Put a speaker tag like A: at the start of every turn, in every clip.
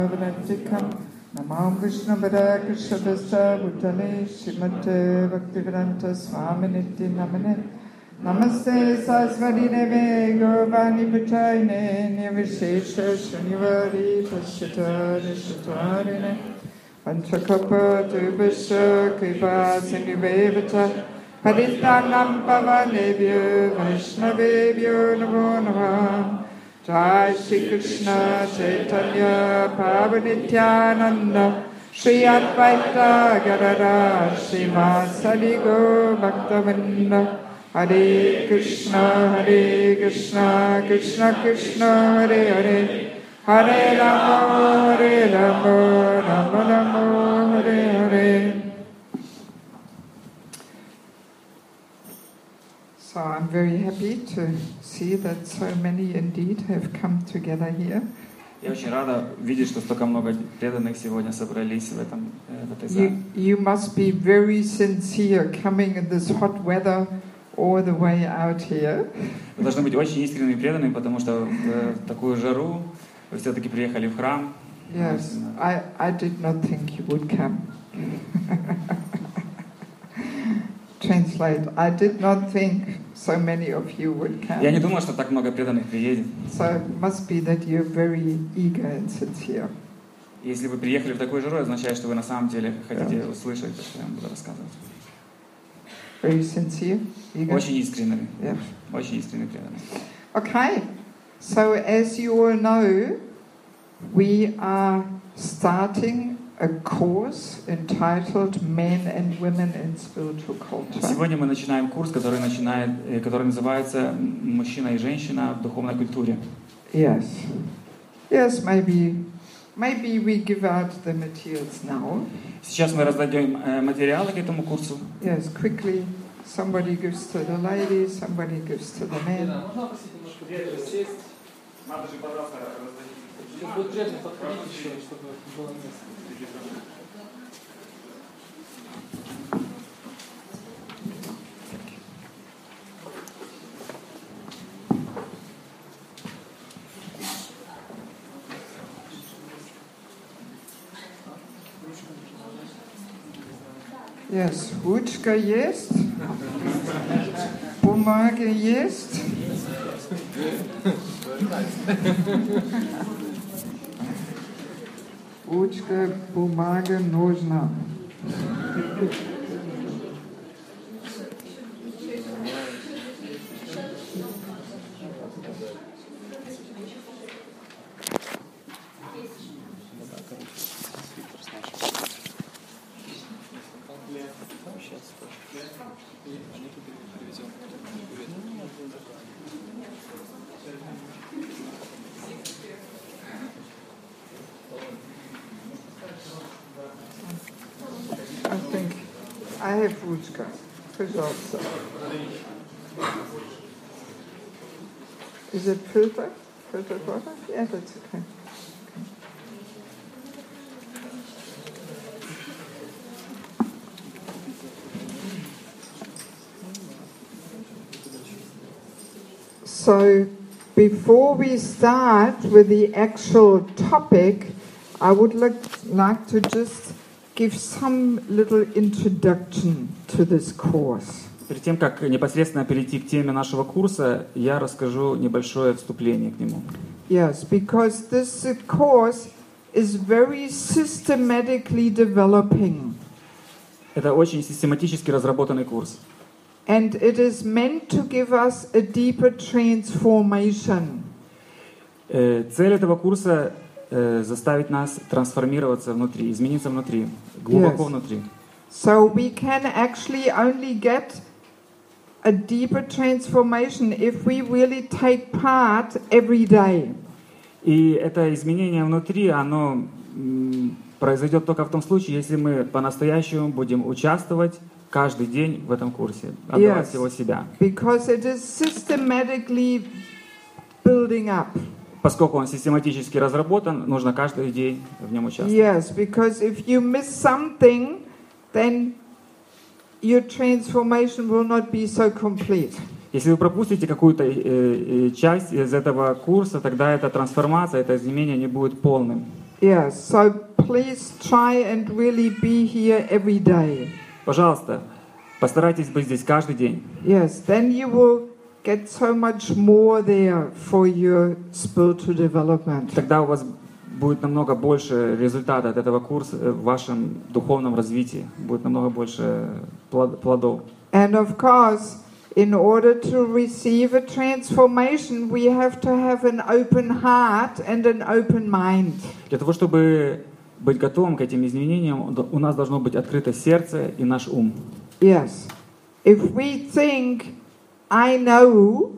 A: Namam Krishna Pada Krishna Dasa Bhutale Srimate Bhaktivedanta Swami Niti Namane Namaste Saraswati Deve Govani Pachayane Nivishesha Shanivari Pashyata Nishtarine Panchakapa Tubisha Kripa Sindhuvevata Padittanam Pavanebhyo Vaishnavebhyo Namo Namah Jai Shri Krishna Chaitanya Prabhu Nityananda Shri Advaita Gadadhar Srimad Go Bhaktavinda Hare Krishna Krishna Krishna Hare Hare Hare Rama Rama Rama Hare Hare. So I'm very happy to see that so many indeed have come together here.
B: Я очень рада видеть, что столько много преданных сегодня собрались в этой зале.
A: You must be very sincere coming in this hot weather all the way out here.
B: Вы должны быть очень искренними и преданными, потому что в такую жару вы все-таки приехали в храм.
A: Yes, I did not think you would come. Translate. I did not think so many of you would come.
B: Я не думал, что так много преданных приедет.
A: So it must be that you're very eager and sincere.
B: Если вы приехали в такую жару, означает, что вы на самом деле хотите услышать то, что я вам буду рассказывать.
A: Very sincere, eager.
B: Очень искренними.
A: Yeah.
B: Очень искренне преданные.
A: Okay. So as you all know, we are starting a course entitled Men and Women in Spiritual Culture.
B: Сегодня мы начинаем курс, который называется «Мужчина и женщина в духовной культуре».
A: Yes. Yes, maybe we give out the materials now.
B: Сейчас мы раздадим материалы к этому курсу.
A: Yes, quickly. Somebody gives to the ladies, somebody gives to the men. Yes, ручка есть, бумага есть. Ручка, бумага нужна. I think I have ручка. Пожалуйста. Is it filter? Filtered water? Yeah, that's okay. So, before we start with the actual topic, I would like to just give some little introduction to this course.
B: Перед тем, как непосредственно перейти к теме нашего курса, я расскажу небольшое вступление к нему.
A: Yes, because this course is very systematically developing.
B: Это очень систематически разработанный курс.
A: And it is meant to give us a deeper transformation.
B: Цель этого курса заставить нас трансформироваться внутри, измениться внутри, глубоко внутри.
A: So we can actually only get a deeper transformation if we really take part every day.
B: И это изменение внутри, оно произойдет только в том случае, если мы по-настоящему будем участвовать каждый день в этом курсе, отдавать всего себя.
A: Because it is systematically building up.
B: Поскольку он систематически разработан, нужно каждый день в нем участвовать.
A: Yes, because if you miss something, then your transformation will not be so complete.
B: Если вы пропустите какую-то часть из этого курса, тогда эта трансформация, это изменение не будет полным.
A: Yes, so please try and really be here every day.
B: Пожалуйста, постарайтесь быть здесь каждый день.
A: Yes, then you will get so much more there for your spiritual development.
B: Тогда у вас будет намного больше результата от этого курса в вашем духовном развитии. Будет намного больше плодов.
A: And of course, in order to receive a transformation, we have to have an open heart and an open mind.
B: Для того, чтобы быть готовым к этим изменениям, у нас должно быть открыто сердце и наш ум.
A: Yes. If we think, I know,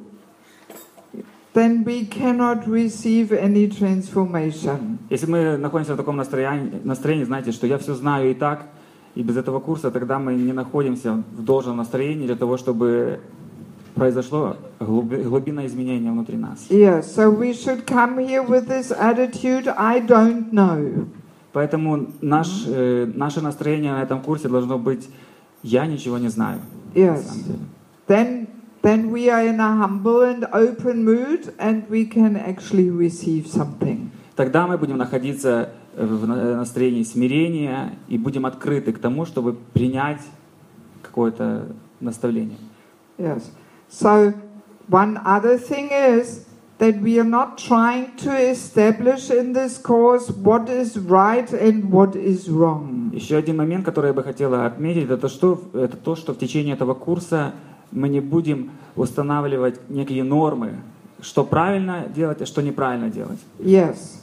A: then we cannot receive any transformation.
B: Если мы находимся в таком настроении, знаете, что я все знаю и так, и без этого курса, тогда мы не находимся в должном настроении для того, чтобы произошло глубинное изменение внутри нас.
A: Yes, so we should come here with this attitude, I don't know.
B: Поэтому наше настроение на этом курсе должно быть «я ничего не знаю».
A: Yes.
B: На самом деле.
A: Then we are in a humble and open mood and we can actually receive something.
B: Тогда мы будем находиться в настроении смирения и будем открыты к тому, чтобы принять какое-то наставление.
A: Yes. So one other thing is that we are not trying to establish in this course what is right and what is wrong.
B: Еще один момент, который я бы хотела отметить, это то, что в течение этого курса мы не будем устанавливать некие нормы, что правильно делать, а что неправильно делать.
A: Yes.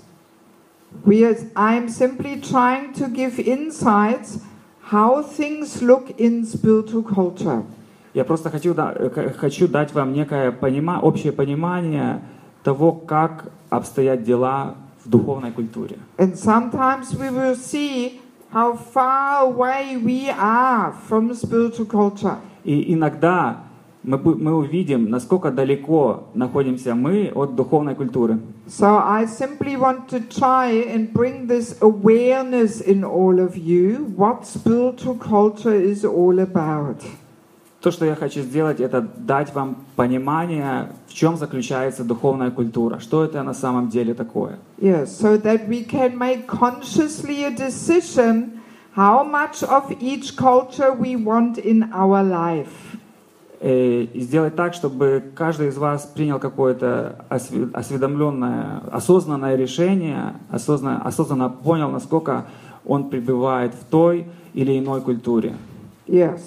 A: I'm simply trying to give insights how things look in spiritual culture.
B: Я просто хочу дать вам некое общее понимание того, как обстоят дела в духовной культуре.
A: And sometimes we will see how far away we are from spiritual culture.
B: И иногда мы увидим, насколько далеко находимся мы от духовной культуры.
A: So I simply want to try and bring this awareness in all of you, what spiritual culture is all about.
B: То, что я хочу сделать, это дать вам понимание, в чем заключается духовная культура, что это на самом деле такое.
A: Yes, so that we can make consciously a decision how much of each culture we want in our life.
B: И сделать так, чтобы каждый из вас принял какое-то осведомленное, осознанное решение, осознанно понял, насколько он пребывает в той или иной культуре.
A: Yes.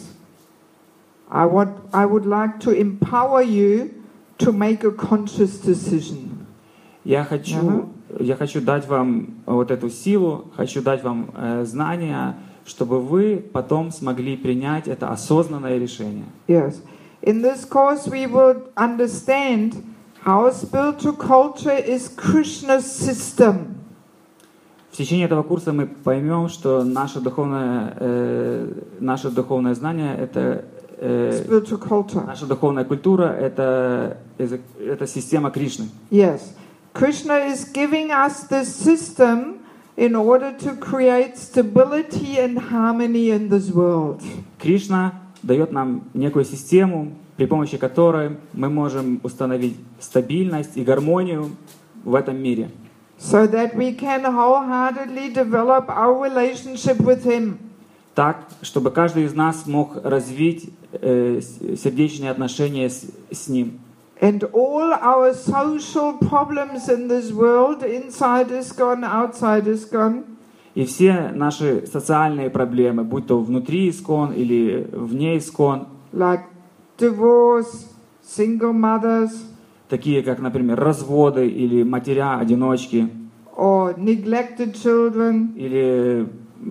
A: I would like to empower you to make a conscious decision.
B: Я хочу дать вам вот эту силу, хочу дать вам знания, чтобы вы потом смогли принять это осознанное решение.
A: Yes. In this course we will understand how spiritual culture is Krishna's system.
B: В течение этого курса мы поймем, что наше духовное знание — это
A: spiritual culture.
B: Наша духовная культура — это система Кришны.
A: Yes. Krishna is giving us this system in order to create stability and harmony in this world.
B: Кришна дает нам некую систему, при помощи которой мы можем установить стабильность и гармонию в этом мире.
A: So that we can wholeheartedly develop our relationship with Him.
B: Так, чтобы каждый из нас мог развить сердечные отношения с Ним.
A: And all our social problems in this world, inside ISKCON, outside ISKCON,
B: И все наши социальные проблемы, будь то внутри ISKCON или вне ISKCON,
A: like divorce, single mothers,
B: такие как, например, разводы или матеря-одиночки,
A: or neglected children,
B: или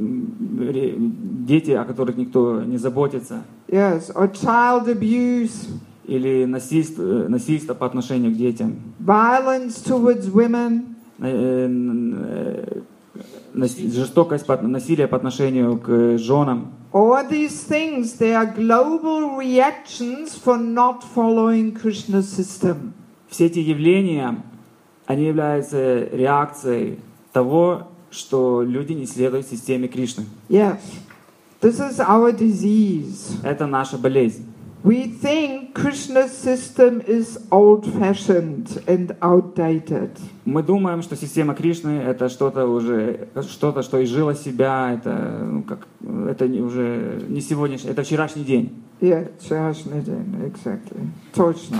B: дети, о которых никто не заботится,
A: yes, or child abuse,
B: или насильство по отношению к детям,
A: violence towards women,
B: жестокость, насилие по отношению к женам.
A: all these things, they are global reactions for not following Krishna's system.
B: Все эти явления, они являются реакцией того, что люди не следуют системе Кришны.
A: Yes, this is our disease.
B: Это наша болезнь.
A: We think Krishna's system is old-fashioned and outdated.
B: Мы думаем, что система Кришны это что-то уже, что-то, что изжило себя, это, ну, как, это уже не сегодняшний, это вчерашний день.
A: Yeah, вчерашний день, exactly. Точно.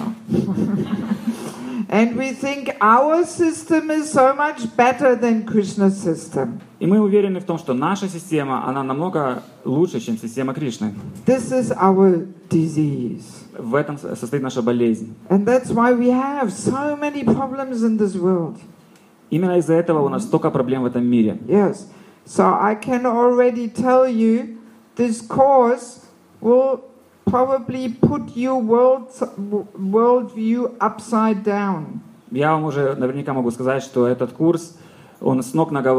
A: And we think our system is so much better than Krishna's system.
B: И мы уверены в том, что наша система, она намного лучше, чем система Кришны.
A: This is our disease.
B: В этом состоит наша болезнь.
A: And that's why we have so many problems in this world.
B: Именно из-за этого у нас столько проблем в этом мире.
A: Yes. So I can already tell you this course will probably put your worldview upside down.
B: Я вам уже наверняка могу сказать, что этот курс, он с ног на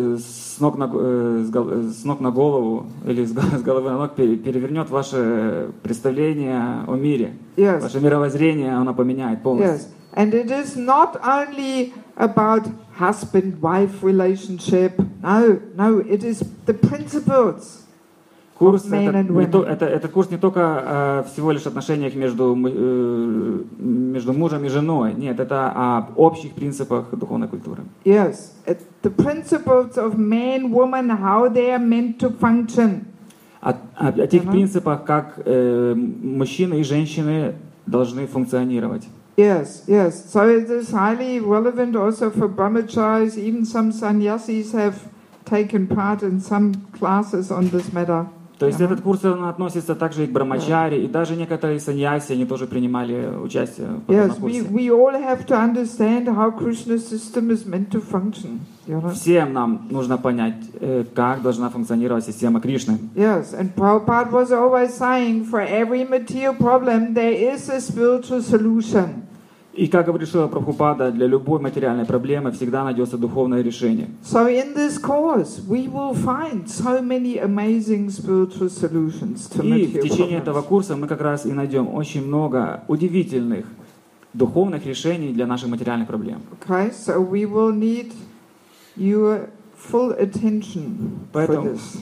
B: голову или с головы на ног перевернет ваше представление о мире.
A: Yes.
B: Ваше мировоззрение, оно поменяет полностью.
A: Yes. And it is not only about husband-wife relationship. No, it is the principles.
B: Курс
A: Men and women.
B: этот курс не только всего лишь отношениях между мужем и женой. Нет, это об общих принципах духовной культуры.
A: Yes, the principles of man, woman, how they are meant to function.
B: О тех принципах, как мужчины и женщины должны функционировать.
A: Yes, yes. So it is highly relevant also for brahmacharis. Even some sannyasis have taken part in some classes on this matter.
B: То есть этот курс он относится также и к брамачари, и даже некоторые саньяси, они тоже принимали участие в этом курсе.
A: Yes, we all have to understand how Krishna's system is meant to function.
B: Всем нам нужно понять, как должна функционировать система Кришны.
A: Yes, and Prabhupada was always saying, for every material problem there is a spiritual solution.
B: И как говорит Шрила Прабхупада, для любой материальной проблемы всегда найдется духовное решение.
A: So in this course we will find so many amazing spiritual solutions to
B: И в
A: material
B: течение
A: problems.
B: этого курса мы как раз и найдем очень много удивительных духовных решений для наших материальных проблем.
A: Okay, so we will need your full attention for
B: Поэтому
A: this.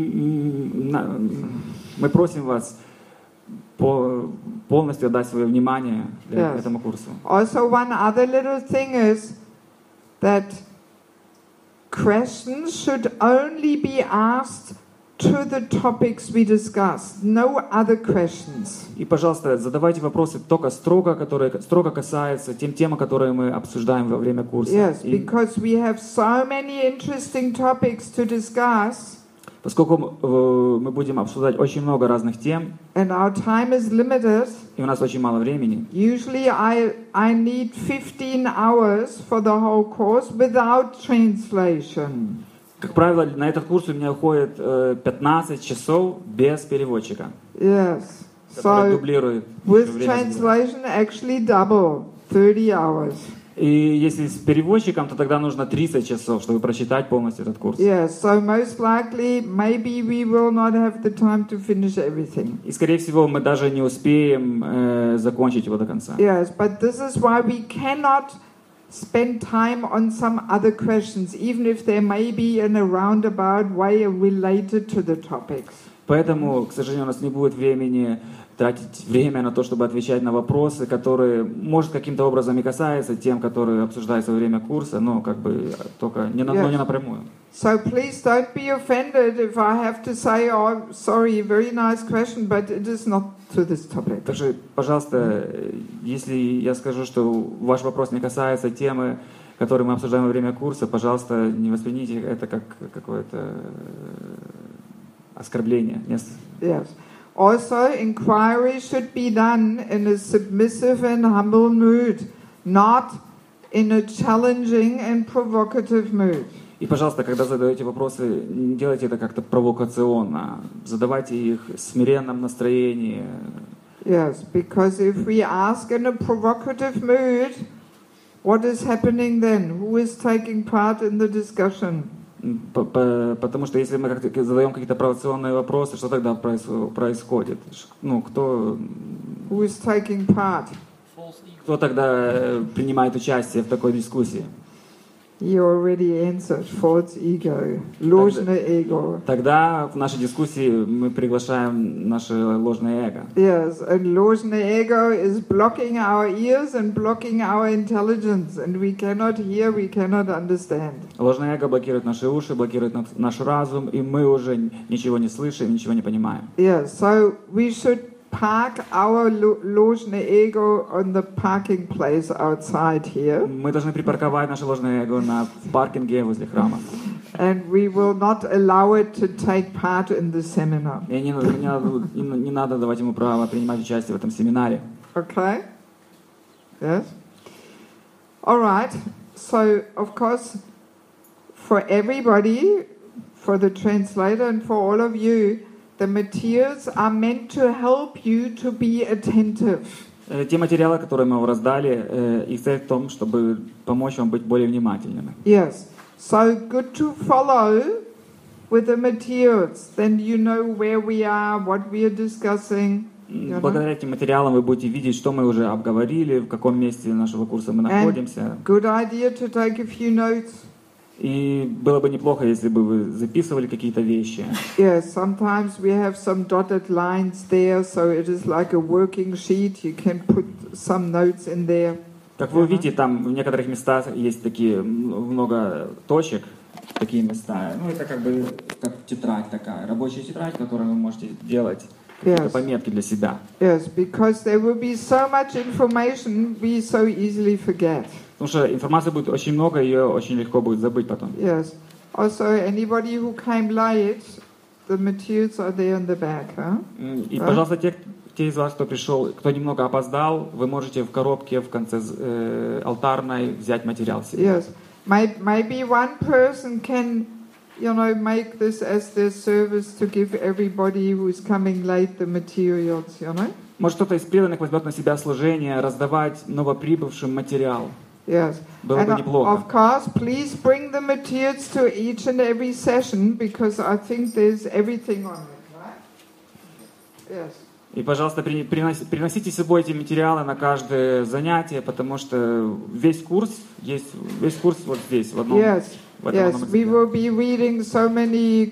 B: мы просим вас полностью отдать свое внимание этому курсу.
A: Also, one other little thing is that questions should only be asked to the topics we discussed. No other questions.
B: И, пожалуйста, задавайте вопросы только которые строго касаются тем темам, которые мы обсуждаем во время курса.
A: Yes, because we have so many interesting topics to discuss.
B: Поскольку мы будем обсуждать очень много разных тем,
A: and our time is limited,
B: и у нас очень мало времени,
A: usually I need 15 hours for the whole course without translation.
B: Как правило, на этот курс у меня уходит 15 часов без переводчика,
A: Yes.
B: который
A: So
B: дублирует
A: with
B: время
A: translation actually double, 30 hours.
B: И если с переводчиком, то тогда нужно 30 часов, чтобы прочитать полностью этот курс.
A: Yes, so most likely maybe we will not have the time to finish everything.
B: И, скорее всего, мы даже не успеем закончить его до конца.
A: Yes, but this is why we cannot spend time on some other questions, even if they may be in a roundabout way related to the topics.
B: Поэтому, к сожалению, у нас не будет времени тратить время на то, чтобы отвечать на вопросы, которые, может, каким-то образом и касаются тем, которые обсуждаются во время курса, но как бы только не напрямую.
A: So please don't be offended if I have to say, oh, sorry, very nice question, but it is not to this topic.
B: Также, пожалуйста, если я скажу, что ваш вопрос не касается темы, которую мы обсуждаем во время курса, пожалуйста, не воспринимайте это как какое-то оскорбление.
A: Yes. Also, inquiry should be done in a submissive and humble mood, not in a challenging and provocative mood.
B: И, пожалуйста, когда задаете вопросы, не делайте это как-то провокационно. Задавайте их в смиренном настроении.
A: Yes, because if we ask in a provocative mood, what is happening then? Who is taking part in the discussion?
B: Потому что если мы как-то задаем какие-то провокационные вопросы, что тогда происходит? Ну, кто...
A: Who is taking part?
B: Кто тогда принимает участие в такой дискуссии?
A: You already answered. False ego. Ложное эго.
B: Тогда в нашей дискуссии мы приглашаем наше ложное эго.
A: Yes, and ложное ego is blocking our ears and blocking our intelligence, and we cannot hear, we cannot understand.
B: Ложное эго блокирует наши уши, блокирует наш разум, и мы уже ничего не слышим, ничего не понимаем.
A: Yes, so we should park our ложное эго on the parking place outside here.
B: Мы должны припарковать наше ложное эго в паркинге возле храма.
A: And we will not allow it to take part in the seminar.
B: И не надо давать ему право принимать участие в этом семинаре.
A: Okay? Yes? All right. So, of course, for everybody, for the translator and for all of you, the materials are meant to help you to be attentive.
B: Те материалы, которые мы вам раздали, их цель в том, чтобы помочь вам быть более внимательными.
A: Yes. So good to follow with the materials. Then you know where we are, what we are discussing.
B: Благодаря этим материалам вы будете видеть, что мы уже обговорили, в каком месте нашего курса мы находимся.
A: Good idea to take a few notes.
B: И было бы неплохо, если бы вы записывали какие-то вещи.
A: Yes, sometimes we have some dotted lines there, so it is like a working sheet. You can put some notes in there.
B: Как вы увидите, там в некоторых местах есть такие много точек, такие места. Ну, это как бы как тетрадь такая, рабочая тетрадь, которую вы можете делать какие-то пометки для себя.
A: Yes, because there will be so much information we so easily forget.
B: Потому что информации будет очень много, ее очень легко будет забыть потом.
A: Yes. Also, anybody who came late, the materials are there in the back, huh?
B: И, пожалуйста, те из вас, кто пришел, кто немного опоздал, вы можете в коробке в конце алтарной взять материал себе.
A: Yes. Maybe one person can, make this as their service to give everybody who is coming late the materials,
B: Может, кто-то из преданных возьмет на себя служение раздавать новоприбывшим материал.
A: Yes.
B: Было бы неплохо.
A: Of course, please bring the materials to each and every session, because I think there's everything on it, right? Yes.
B: И, пожалуйста, приносите с собой эти материалы на каждое занятие, потому что весь курс вот здесь, в одном.
A: Yes. Yes, we will be reading so many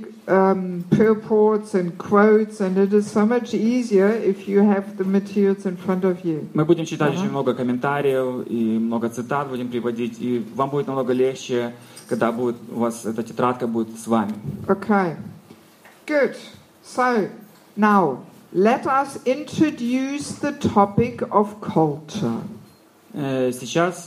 A: purports and quotes, and it is so much easier if you have the materials in front of you.
B: Мы будем читать очень много комментариев и много цитат будем приводить, и вам будет намного легче, когда будет у вас эта тетрадка будет с вами.
A: Okay, good. So now let us introduce the topic of culture.
B: Сейчас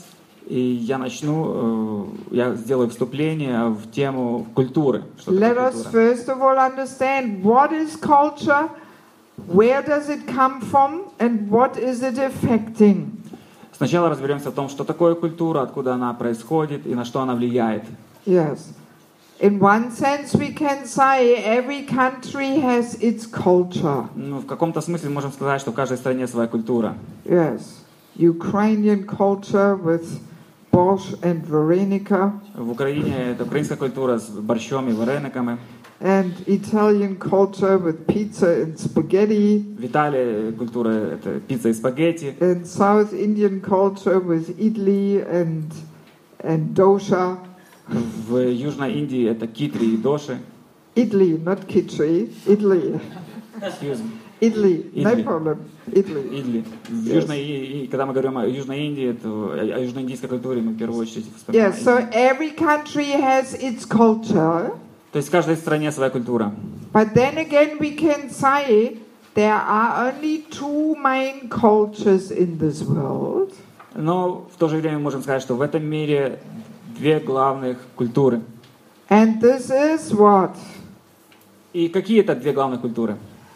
B: я сделаю вступление в тему культуры.
A: Let us first of all understand what is culture, where does it come from, and what is it affecting.
B: Сначала разберемся в том, что такое культура, откуда она происходит и на что она влияет.
A: Yes. In one sense we can say every country has its culture.
B: В каком-то смысле можем сказать, что в каждой стране своя культура.
A: Yes. Ukrainian culture with борщ and вареника.
B: В Украине это украинская культура с борщом и варениками.
A: And Italian culture with pizza and spaghetti.
B: В Италии культура это пицца и спагетти.
A: And South Indian culture with idli and dosha.
B: В Южной Индии это китри и доши.
A: Idli, not kitri. Idli. Idli, no problem.
B: Idli. Когда мы говорим о Южной Индии, о южноиндийской культуре, мы в первую очередь вспоминаем.
A: Yes, so every country has its culture.
B: То есть в каждой стране своя культура.
A: But then again we can say there are only two main cultures in this world.
B: Но в то же время можем сказать, что в этом мире две главных культуры.
A: And this is what?
B: И какие это две главных культуры?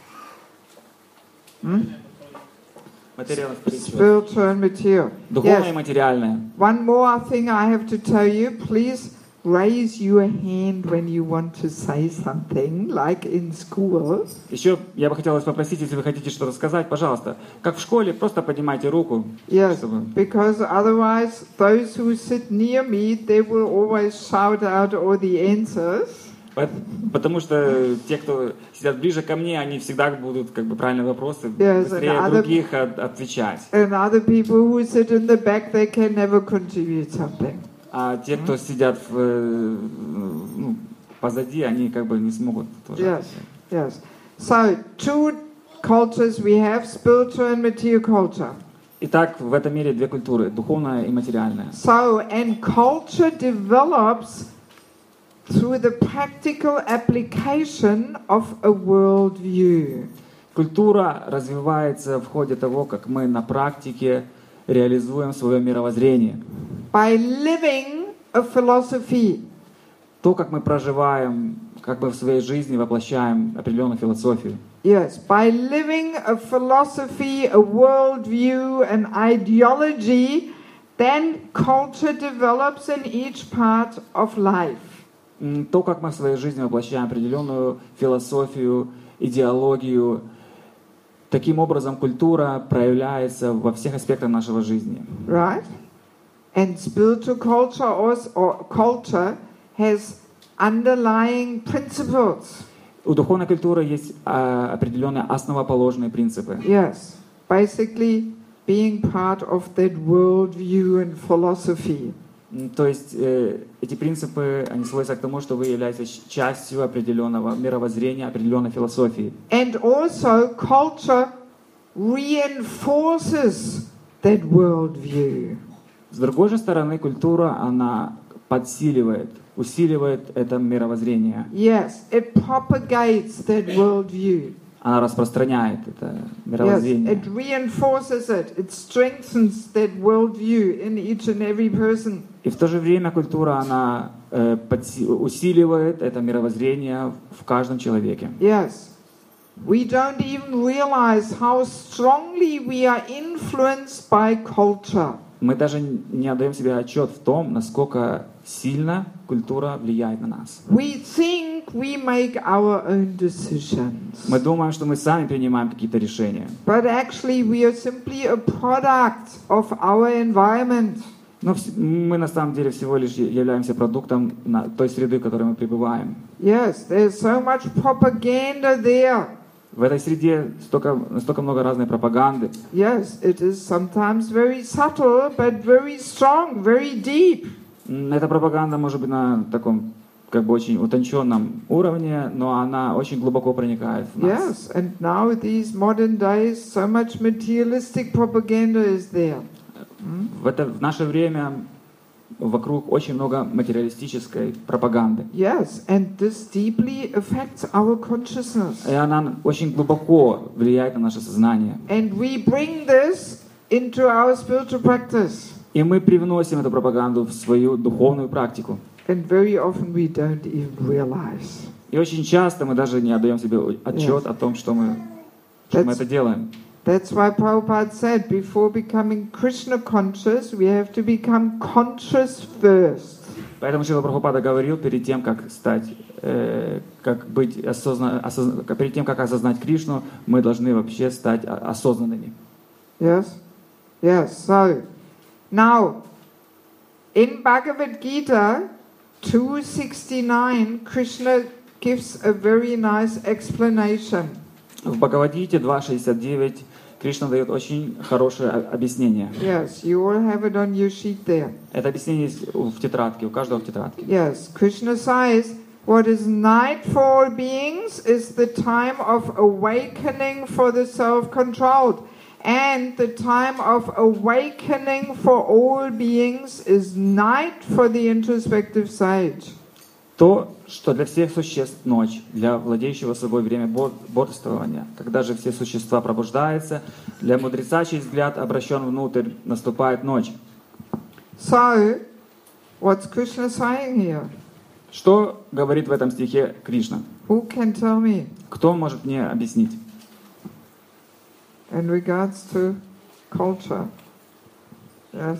A: Spiritual and material.
B: Духовное и материальное.
A: One more thing I have to tell you. Please raise your hand when you want to say something, like in school.
B: Еще я бы хотел вас попросить, если вы хотите что-то сказать, пожалуйста, как в школе, просто поднимайте руку.
A: Yes, because otherwise those who sit near me, they will always shout out all the answers.
B: Потому что те, кто сидят ближе ко мне, они всегда будут правильные вопросы быстрее других отвечать.
A: And other people who sit in the back, they can never contribute something.
B: А те, кто сидят ну, позади, они как бы не смогут тоже.
A: Yes, yes. So, two cultures we have, spiritual and material culture.
B: Итак, в этом мире две культуры, духовная и материальная.
A: So, and culture develops through the practical application of a worldview.
B: Культура развивается в ходе того, как мы на практике реализуем свое мировоззрение.
A: By living a philosophy.
B: То, как мы проживаем, как бы в своей жизни воплощаем определенную философию.
A: Yes, by living a philosophy, a worldview, an ideology, then culture develops in each part of life.
B: То, как мы в своей жизни воплощаем определенную философию, идеологию, таким образом культура проявляется во всех аспектах нашего жизни.
A: Right? And spiritual culture or culture has underlying principles.
B: У духовной культуры есть определенные основоположные принципы.
A: Yes, basically being part of that worldview and philosophy.
B: То есть эти принципы, они сводятся к тому, что вы являетесь частью определенного мировоззрения, определенной философии.
A: And also culture reinforces that worldview.
B: С другой же стороны, культура, она подсиливает, усиливает это мировоззрение.
A: Yes, it propagates that worldview.
B: Она распространяет это
A: Yes,
B: мировоззрение.
A: it reinforces it. It strengthens that worldview in each and every person.
B: И в то же время культура, она усиливает это мировоззрение в каждом человеке.
A: Yes. We don't even realize how strongly we are influenced by culture.
B: Мы даже не отдаем себе отчет в том, насколько сильно культура влияет на нас.
A: We think we make our own decisions.
B: Мы думаем, что мы сами принимаем какие-то решения.
A: But actually we are simply a product of our environment.
B: Но мы на самом деле всего лишь являемся продуктом той среды, в которой мы пребываем.
A: Yes, there's so much propaganda there.
B: В этой среде настолько много разной пропаганды.
A: Yes, it is sometimes very subtle, but very strong, very deep.
B: Эта пропаганда может быть на таком как бы очень утонченном уровне, но она очень глубоко проникает в нас.
A: Yes, and now these modern days, so much materialistic propaganda is there.
B: В наше время вокруг очень много материалистической пропаганды.
A: Yes, and this deeply affects our consciousness.
B: И она очень глубоко влияет на наше сознание.
A: And we bring this into our spiritual practice.
B: И мы привносим эту пропаганду в свою духовную практику.
A: And very often we don't even realize.
B: И очень часто мы даже не отдаем себе отчет о том, что мы это делаем.
A: That's why Prabhupada said, before becoming Krishna conscious, we have to become conscious first.
B: Поэтому Шрила Прабхупада говорил, перед тем, как стать, как быть перед тем, как осознать Кришну, мы должны вообще стать осознанными.
A: Yes, yes. So now, in Bhagavad Gita 269, Krishna gives a very nice explanation.
B: В Бхагавад-гите 2.69 Кришна дает очень хорошее объяснение.
A: Yes, you all have it on your sheet there.
B: Это объяснение есть в тетрадке, у каждого в тетрадке.
A: Yes, Krishna says, what is night for all beings is the time of awakening for the self-controlled. And the time of awakening for all beings is night for the introspective sage.
B: То, что для всех существ ночь, для владеющего собой время бодрствования. Когда же все существа пробуждаются, для мудреца, чей взгляд обращен внутрь, наступает ночь.
A: So, what's Krishna saying here?
B: Что говорит в этом стихе Кришна?
A: Who can tell me?
B: Кто может мне объяснить?
A: In regards to culture. Yes.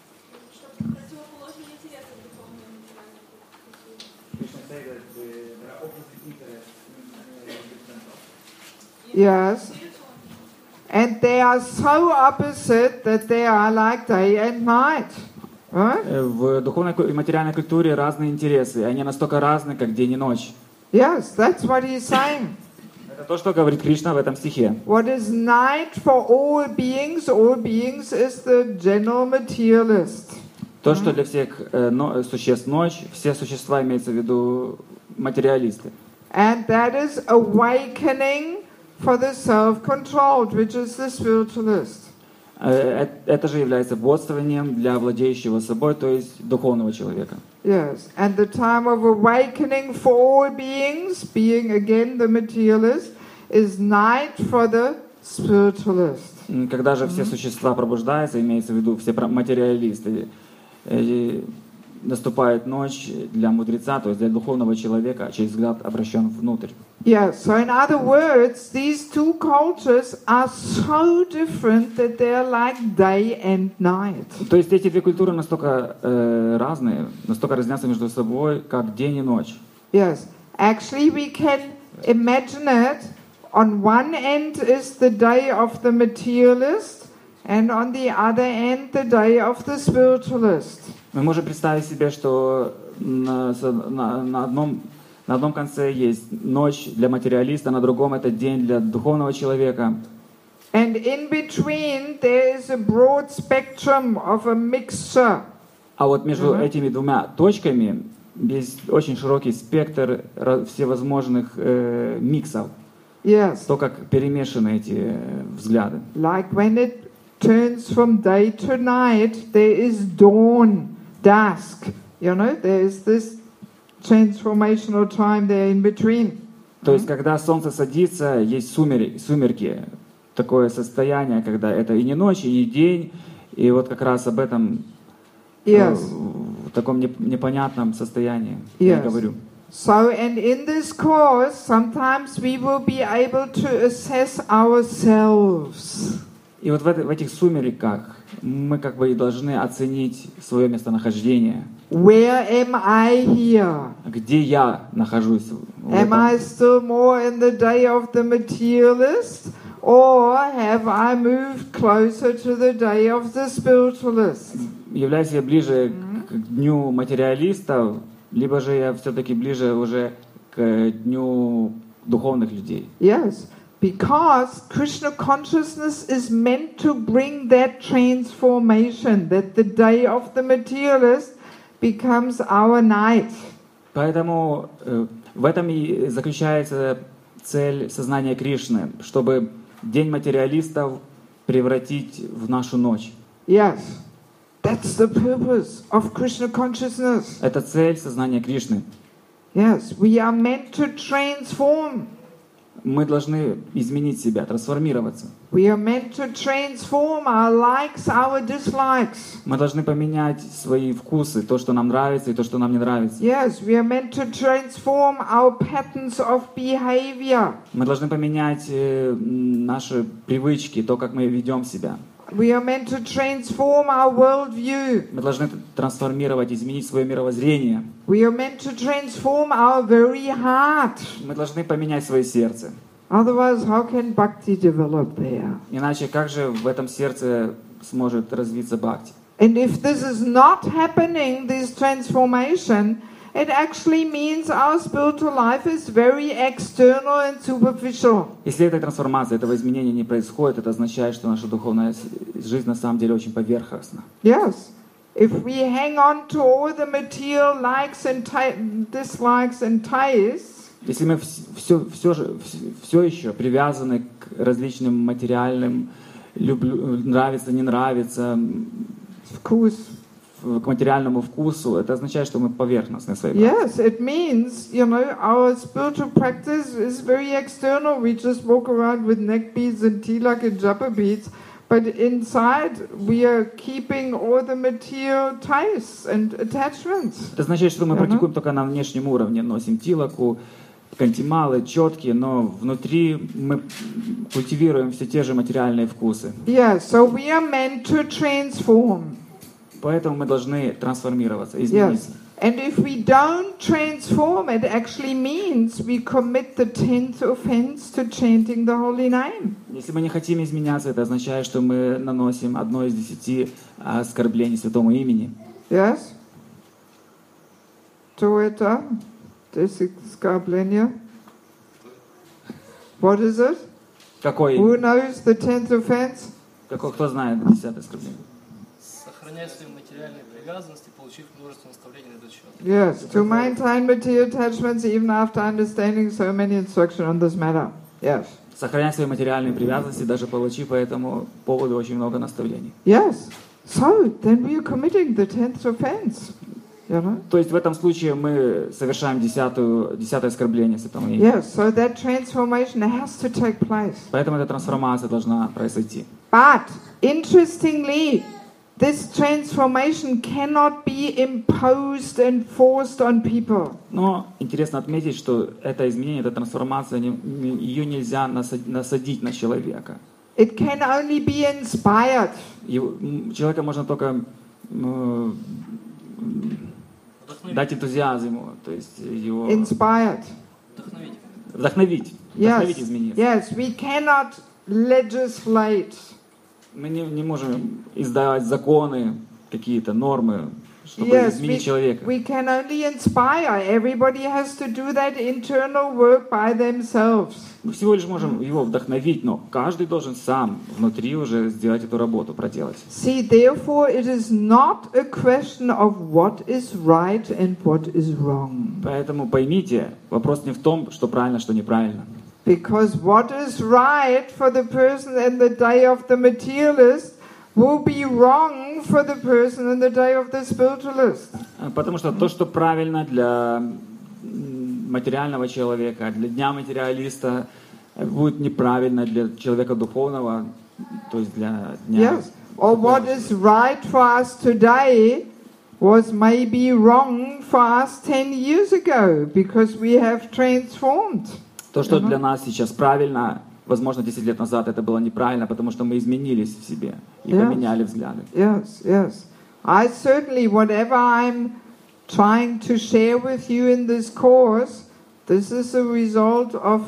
A: Yes. And they are so opposite that they are like day and night. Right?
B: В духовной и материальной культуре разные интересы, и они настолько разные, как день и ночь.
A: Yes, that's what he's saying.
B: Это то, что говорит Кришна в этом стихе.
A: What is night for all beings is the general materialist.
B: То, что для всех существ ночь, все существа имеются в виду материалисты.
A: And that is awakening for the self-controlled, which is the spiritualist.
B: Это же является бодствованием для владеющего собой, то есть духовного человека.
A: Yes, and the time of awakening for all beings, being again the materialist, is night for the spiritualist.
B: Когда же все существа пробуждаются, имеется в виду все материалисты, наступает ночь для мудреца, то есть для духовного человека, чей взгляд обращен внутрь.
A: Yeah, so in other words, these two cultures are so different that they are like day and night.
B: То есть эти две культуры настолько разные, настолько разнятся между собой, как день и ночь.
A: Yes, actually we can imagine it. On one end is the day of the materialist, and on the other end the day of the spiritualist.
B: Мы можем представить себе, что на одном конце есть ночь для материалиста, на другом это день для духовного человека.
A: And in between there is a broad spectrum of a mixture.
B: А вот между этими двумя точками есть очень широкий спектр всевозможных миксов.
A: Yes.
B: То, как перемешаны эти взгляды.
A: Like when it turns from day to night, there is dawn, dusk. You know, there is this transformational time there in between.
B: То есть, когда солнце садится, есть сумерки. Такое состояние, когда это и не ночь, и не день. И вот как раз об этом в таком непонятном состоянии я говорю.
A: So, and in this course, sometimes we will be able to assess ourselves.
B: И вот в этих сумерках мы как бы и должны оценить свое местонахождение.
A: Where am I here?
B: Где я нахожусь?
A: Am I still more in the day of the materialist, or have I moved closer to the day of the spiritualist?
B: Являюсь я ближе к дню материалистов, либо же я все-таки ближе уже к дню духовных людей.
A: Yes, because Krishna consciousness is meant to bring that transformation, that the day of the materialist becomes our night.
B: Поэтому в этом и заключается цель сознания Кришны, чтобы день материалистов превратить в нашу ночь.
A: Yes. That's the purpose of Krishna consciousness.
B: Это цель сознания Кришны.
A: Yes, we are meant to transform.
B: Мы должны изменить себя, трансформироваться.
A: We are meant to transform our likes, our dislikes.
B: Мы должны поменять свои вкусы, то, что нам нравится, и то, что нам не нравится.
A: Yes, we are meant to transform our patterns of behavior.
B: Мы должны поменять наши привычки, то, как мы ведем себя.
A: We are meant to transform our worldview.
B: Мы должны трансформировать, изменить свое мировоззрение.
A: We are meant to transform our very heart.
B: Мы должны поменять свое сердце.
A: Otherwise, how can bhakti develop there?
B: Иначе как же в этом сердце сможет развиться бхакти?
A: And if this is not happening, this transformation, it actually means our spiritual life is very external and superficial.
B: Если эта трансформация, этого изменения не происходит, это означает, что наша духовная жизнь на самом деле очень поверхностна.
A: Yes. If we hang on to all the material likes and dislikes and tastes,
B: если мы все еще привязаны к различным материальным, нравится, не нравится, к материальному вкусу, это означает, что мы поверхностны в своей практике.
A: Yes, it means, our spiritual practice is very external. We just walk around with neck beads and tilak and japa beads, but inside we are keeping all the material tastes and attachments.
B: Это означает, что мы практикуем только на внешнем уровне, носим тилаку, кантималы, четки, но внутри мы культивируем все те же материальные вкусы.
A: Yeah, so we are meant to transform.
B: Поэтому мы должны трансформироваться, измениться.
A: Yes. And if we don't transform, it actually means we commit the 10th offense to chanting the holy name.
B: Если мы не хотим изменяться, это означает, что мы наносим одно из 10 оскорблений святому имени.
A: Yes? Что это? 10 оскорбления? What is it?
B: Какой?
A: Who knows the 10th offense?
B: Кто знает 10 оскорбление?
C: сохранять свои материальные привязанности, получив множество наставлений на этот счет.
A: Yes, to maintain material attachments even after understanding so many instructions on this matter. Yes.
B: Сохранять свои материальные привязанности, даже получив по этому поводу очень много наставлений.
A: Yes. So, then we are committing the 10th offense. You know?
B: То есть в этом случае мы совершаем десятое оскорбление святого имени.
A: Yes, so that transformation has to take place.
B: Поэтому эта трансформация должна произойти.
A: But, interestingly, this transformation cannot be imposed and forced on people.
B: Но интересно отметить, что это изменение, эта трансформация, ее нельзя насадить на человека.
A: It can only be inspired.
B: Человека можно только дать энтузиазм ему, то есть его
A: Inspired.
B: вдохновить измениться.
A: Yes, we cannot legislate.
B: Мы не можем издавать законы, какие-то нормы, чтобы
A: Yes,
B: изменить человека.
A: we can only inspire. Everybody has to do that internal work by themselves.
B: Мы всего лишь можем его вдохновить, но каждый должен сам внутри уже сделать эту работу, проделать.
A: See, therefore, it is not a question of what is right and what is wrong.
B: Поэтому поймите, вопрос не в том, что правильно, что неправильно.
A: Because what is right for the person in the day of the materialist will be wrong for the person in the day of the spiritualist.
B: Потому что то, что правильно для материального человека, для дня материалиста, будет неправильно для человека духовного, то есть для дня.
A: Yes. Or what is right for us today was maybe wrong for us 10 years ago because we have transformed.
B: То, что для нас сейчас правильно, возможно, 10 лет назад это было неправильно, потому что мы изменились в себе и поменяли взгляды.
A: Yes, yes. I certainly, whatever I'm trying to share with you in this course, this is a result of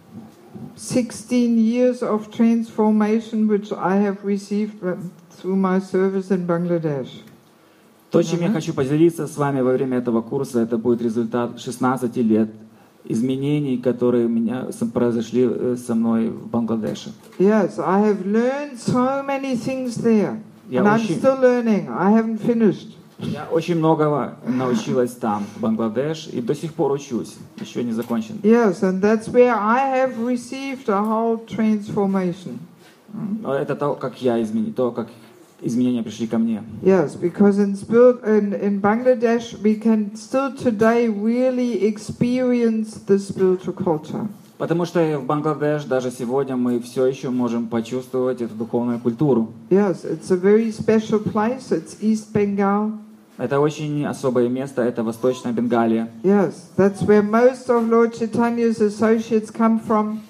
A: 16 years of transformation which I have received through my service in Bangladesh.
B: То, чем я хочу поделиться с вами во время этого курса, это будет результат 16 лет изменений, которые у меня произошли со мной в Бангладеше.
A: Yes, I have learned so many things there. And I'm still learning. I haven't finished.
B: Я очень многого научилась там, в Бангладеш, и до сих пор учусь, еще не закончен.
A: Yes, and that's where I have received a whole transformation.
B: Это то, как я изменил, то, как изменения пришли ко мне.
A: Yes, because in Bangladesh we can still today really experience the spiritual culture.
B: Потому что в Бангладеш даже сегодня мы все еще можем почувствовать эту духовную культуру.
A: Yes, it's a very special place. It's East Bengal.
B: Это очень особое место, это Восточная Бенгалия.
A: Yes, that's where most of Lord Chaitanya's associates come from.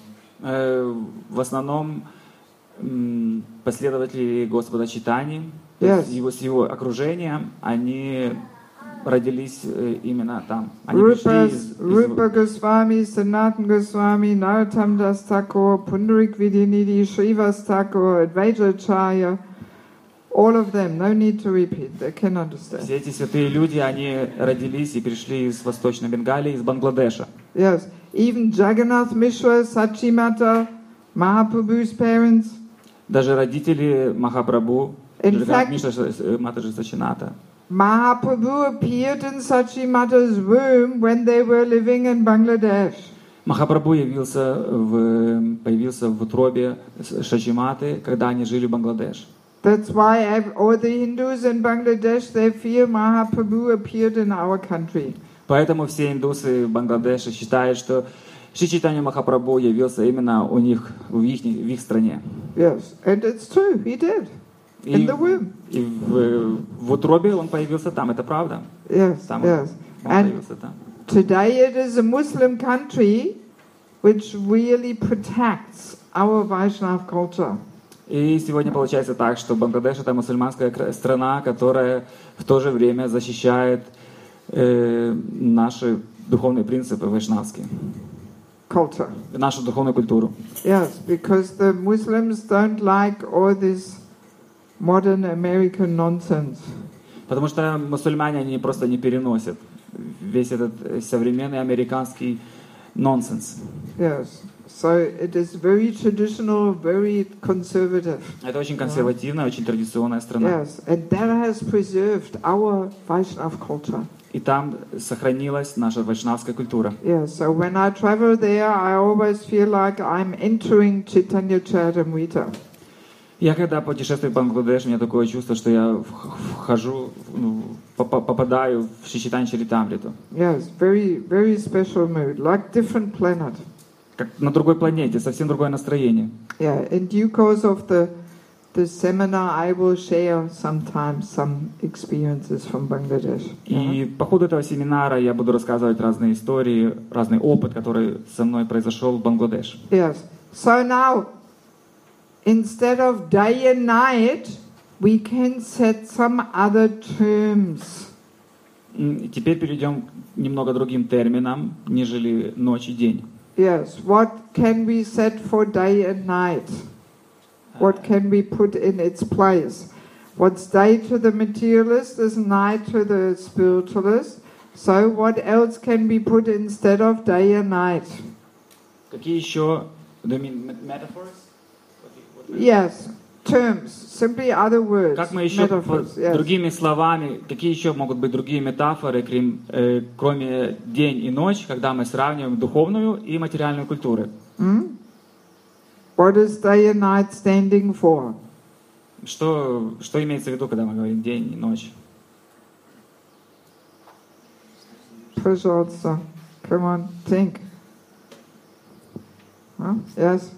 B: В основном последователи Господа Чайтаньи,
A: Yes.
B: с его окружения, они родились именно там. Они пришли из
A: Rupa Goswami, Sanatana Goswami, Narottam Das Thakur, Pundarik Vidyanidhi, Srivas Thakur, Advaitacharya, all of them, no need to repeat, they can understand.
B: Все эти святые люди, они родились и пришли из Восточной Бенгалии, из Бангладеша.
A: Yes, even Jagannath Mishra, Sachimata, Mahaprabhu's parents.
B: Даже родители Махапрабху,
A: In
B: Джаганнат
A: fact-
B: Мишра, Матаджи Сачината.
A: Mahaprabhu appeared in Sachimata's womb when they were living in Bangladesh.
B: Махапрабху появился в утробе Шачиматы, когда они жили в Бангладеш.
A: That's why all the Hindus in Bangladesh, they feel Mahaprabhu appeared in our country.
B: Поэтому все индусы в Бангладеше считают, что Шри Чайтанья Махапрабху явился именно у них в их стране.
A: Yes, and it's true, he did. In the womb.
B: И в утробе он появился там, это правда.
A: Yes,
B: Там
A: yes.
B: он
A: And
B: появился там.
A: today it is a Muslim country which really protects our Vaishnava culture.
B: И сегодня получается так, что Бангладеш это мусульманская страна, которая в то же время защищает наши духовные принципы вайшнавские,
A: Culture.
B: нашу духовную культуру.
A: Yes, because the Muslims don't like all this modern American nonsense.
B: Потому что мусульмане, они просто не переносят весь этот современный американский nonsense.
A: Yes. So it is very traditional, very conservative.
B: Это очень консервативная, очень традиционная страна.
A: Yes, and that has preserved our Vaishnav culture.
B: И там сохранилась наша вайшнавская культура.
A: Yes, so when I travel there, I always feel like I'm entering Chaitanya Charitamrita.
B: Я когда путешествую в Бангладеш, у меня такое чувство, что я вхожу, попадаю в Шри-Чайтанья Чаритамриту.
A: Yes, very, very special mood, like different planet.
B: Как на другой планете, совсем другое настроение.
A: Yeah, in due course of the seminar, I will share sometimes some experiences from Bangladesh.
B: И по ходу этого семинара я буду рассказывать разные истории, разный опыт, который со мной произошел в Бангладеш.
A: Yes. So now, instead of day and night, we can set some other terms.
B: Теперь перейдем к немного другим терминам, нежели ночь и день.
A: Yes. What can we set for day and night? What can we put in its place? What's day to the materialist is night to the spiritualist. So what else can we put instead of day and night?
B: Какие еще, do you mean metaphors?
A: Yes, terms, simply other words.
B: Как мы еще,
A: metaphors, yes.
B: другими словами, какие еще могут быть другие метафоры, кроме день и ночь, когда мы сравниваем духовную и материальную культуры?
A: What is day and night standing for?
B: Что имеется в виду, когда мы говорим день и ночь?
A: Prasad, come on, think. Huh? Yes?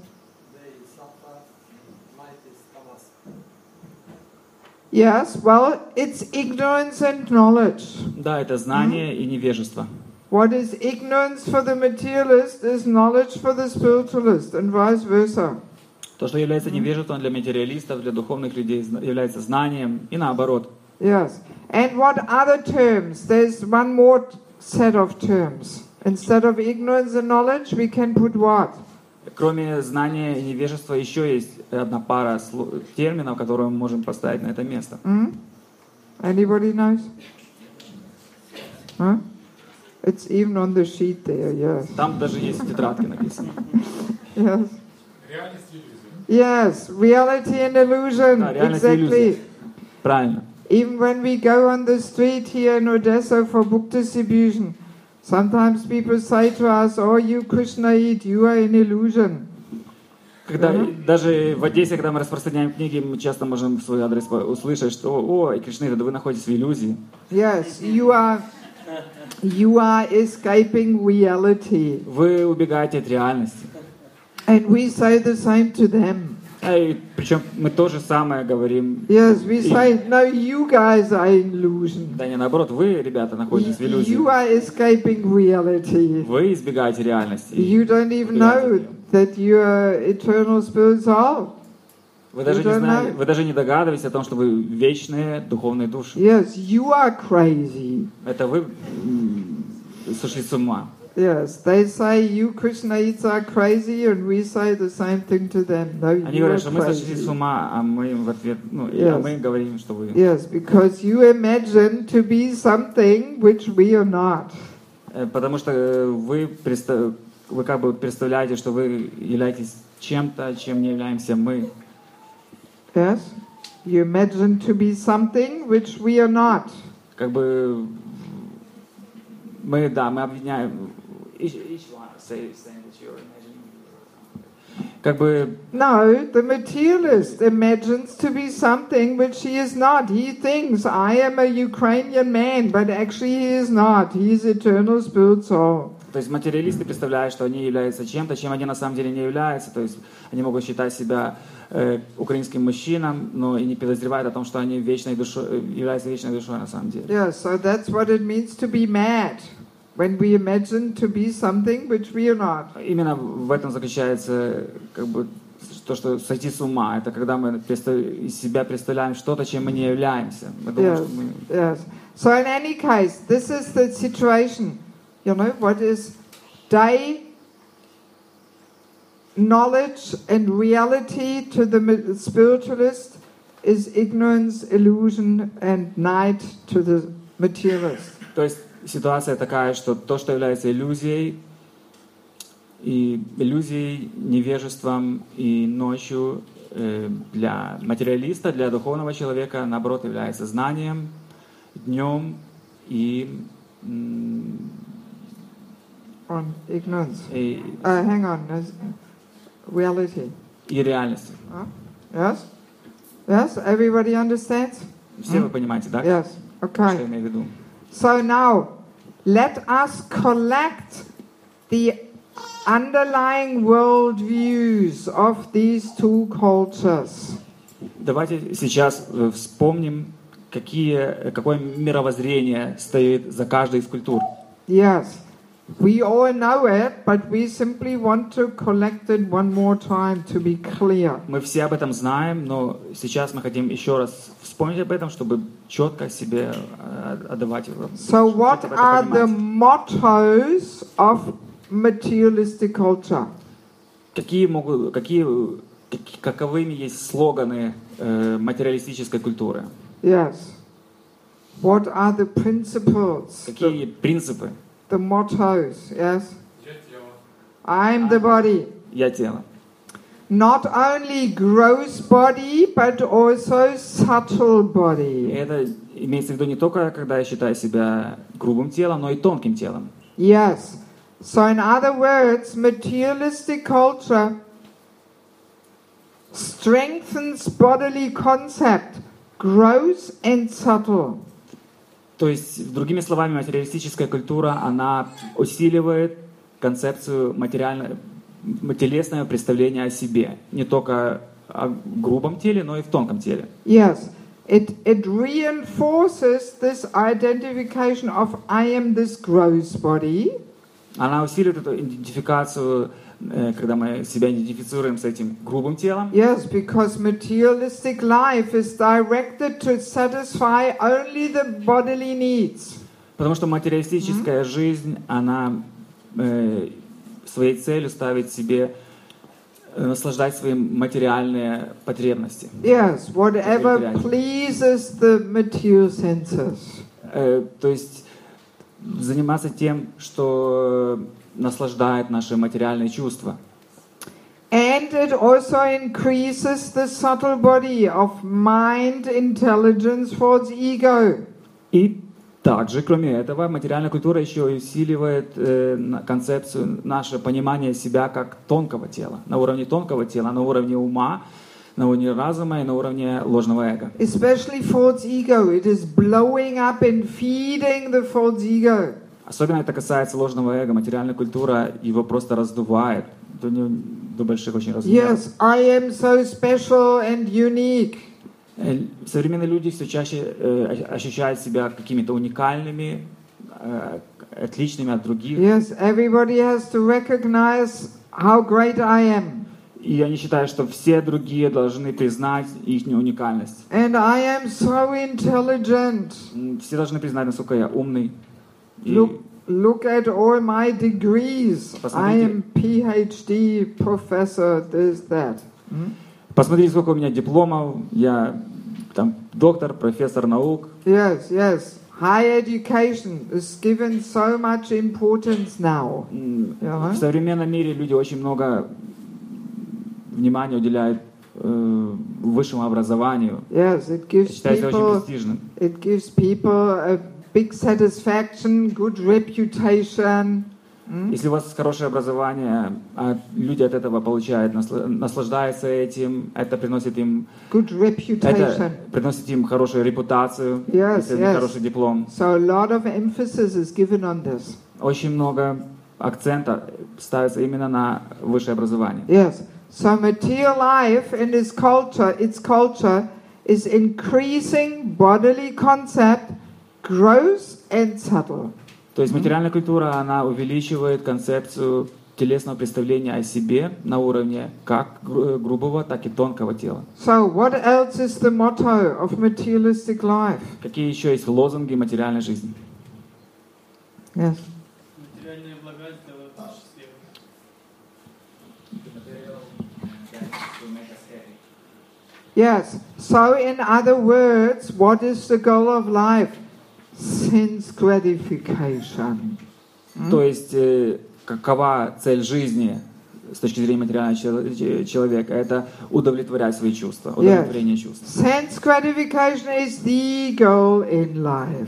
A: Yes, well, it's ignorance and knowledge.
B: Да, это знание и невежество.
A: What is ignorance for the materialist is knowledge for the spiritualist, and vice versa.
B: То, что является невежеством для материалистов, для духовных людей, является знанием, и наоборот.
A: Yes. And what other terms? There's one more set of terms. Instead of ignorance and knowledge, we can put what?
B: Кроме знания и невежества, еще есть одна пара терминов, которые мы можем поставить на это место.
A: Anybody knows? Huh? It's even on the sheet there, yes.
B: Там даже есть в тетрадке написано.
A: Yes. Yes, reality and illusion.
B: Да, реальность и
A: exactly.
B: иллюзия. Правильно.
A: Even when we go on the street here in Odessa for book distribution, sometimes people say to us, "Oh, you Krishnaite, you are in illusion."
B: Когда, даже в Одессе, когда мы распространяем книги, мы часто можем в свой адрес услышать, что «О, Кришнаита, да вы находитесь в иллюзии».
A: Yes, you are escaping reality.
B: Вы убегаете от реальности.
A: And we say the same to them.
B: И причем мы то же самое говорим.
A: Yes, we say, no, you guys are in illusion.
B: Да не, наоборот, вы, ребята, находитесь в иллюзии.
A: You are escaping reality.
B: Вы избегаете реальности.
A: You don't even know that you are eternal spirit soul.
B: Вы даже не знаете, вы даже не догадываетесь о том, что вы вечные духовные души.
A: Yes, you are crazy.
B: Это вы сошли с ума.
A: Yes, they say you Krishnaites are crazy, and we say the same thing to them. No,
B: Они
A: you are
B: говорят, что мы сошли с
A: crazy.
B: ума, а мы им в ответ,
A: Yes.
B: а мы им говорим, что вы.
A: Yes, because you imagine to be something which we are not.
B: Потому что вы как бы представляете, что вы являетесь чем-то, чем не являемся мы.
A: Yes, you imagine to be something which we are not.
B: Как бы мы обвиняем. Each one saying that you're imagining. Как бы.
A: No, the materialist imagines to be something which he is not. He thinks, I am a Ukrainian man, but actually he is not. He is eternal spirit soul.
B: То есть материалисты представляют, что они являются чем-то, чем они на самом деле не являются. То есть они могут считать себя украинским мужчиной, но и не подозревают о том, что они вечной душой, являются вечной душой на самом деле.
A: Yeah, so that's what it means to be mad. When we imagine to be something which we are not.
B: Именно в этом заключается как бы то, что сойти с ума. Это когда мы из себя представляем что-то, чем мы не являемся. Мы думаем, что мы...
A: Yes. So in any case, this is the situation. You know, what is day, knowledge and reality to the spiritualist is ignorance, illusion, and night to the materialist.
B: То есть ситуация такая, что то, что является иллюзией, И иллюзией, невежеством и ночью для материалиста, для духовного человека, наоборот, является знанием, днем и
A: On ignorance.
B: и
A: Hang on. There's reality.
B: реальностью.
A: Yes? Yes? Everybody understands?
B: Все вы понимаете, да?
A: Yes.
B: Что я
A: Okay.
B: имею в виду?
A: So now, let us collect the underlying worldviews of these two cultures.
B: Давайте сейчас вспомним, какое мировоззрение стоит за каждой из культур.
A: Yes. We all know it, but we simply want to collect it one more time to be clear.
B: Мы все об этом знаем, но сейчас мы хотим еще раз вспомнить об этом, чтобы четко себе отдавать его.
A: So what are the mottos of materialistic culture?
B: Каковыми есть слоганы материалистической культуры?
A: Yes. What are the principles?
B: Какие принципы?
A: The mottos, yes? I'm the body.
B: Я тело.
A: Not only gross body, but also subtle
B: И
A: body.
B: это имеется в виду не только, когда я считаю себя грубым телом, но и тонким телом.
A: Yes. So in other words, materialistic culture strengthens bodily concept, gross and subtle.
B: То есть, другими словами, материалистическая культура, она усиливает концепцию телесного представления о себе. Не только о грубом теле, но и в тонком теле.
A: Yes. It reinforces this identification of I am this gross body.
B: Она усиливает эту идентификацию, когда мы себя идентифицируем с этим грубым телом.
A: Yes, because materialistic life is directed to satisfy only the bodily needs.
B: Потому что материалистическая жизнь, она своей целью ставит себе наслаждать свои материальные потребности.
A: Yes, whatever pleases the material senses.
B: То есть заниматься тем, что наслаждает наши материальные чувства.
A: And it also increases the subtle body of mind, intelligence for its ego.
B: И также, кроме этого, материальная культура еще усиливает концепцию, наше понимание себя как тонкого тела. На уровне тонкого тела, на уровне ума, на уровне разума и на уровне ложного эго.
A: Especially for its ego. It is blowing up and feeding the false ego.
B: Особенно это касается ложного эго. Материальная культура его просто раздувает до больших очень размеров.
A: Yes, I am so special and unique.
B: Современные люди все чаще ощущают себя какими-то уникальными, отличными от других.
A: Yes, everybody has to recognize how great I am.
B: И они считают, что все другие должны признать их уникальность.
A: And I am so intelligent.
B: Все должны признать, насколько я умный.
A: Look at all my degrees. I am PhD, professor, this, that.
B: Посмотрите, сколько у меня дипломов. Я там доктор, профессор наук.
A: Yes, yes. High education is given so much importance now.
B: В современном мире люди очень много внимания уделяют высшему образованию.
A: Yes, it gives people a big satisfaction, good reputation.
B: Если у вас хорошее образование, а люди от этого получают, наслаждаются этим, это приносит им хорошую репутацию, если это хороший диплом.
A: So a lot of emphasis is given on this.
B: Очень много акцента ставится именно на высшее образование.
A: Yes. So material life in its culture is increasing bodily concept, gross and subtle.
B: То есть материальная культура, она увеличивает концепцию телесного представления о себе на уровне как грубого, так и тонкого тела.
A: So what else is the motto of materialistic life?
B: Какие еще есть лозунги материальной жизни?
A: Yes.
C: Материальные блага сделают нас счастливыми.
A: Yes. So in other words, what is the goal of life? Sense gratification.
B: То есть какова цель жизни с точки зрения материального человека? Это удовлетворять свои чувства, удовлетворение чувств.
A: Sense gratification is the goal in life.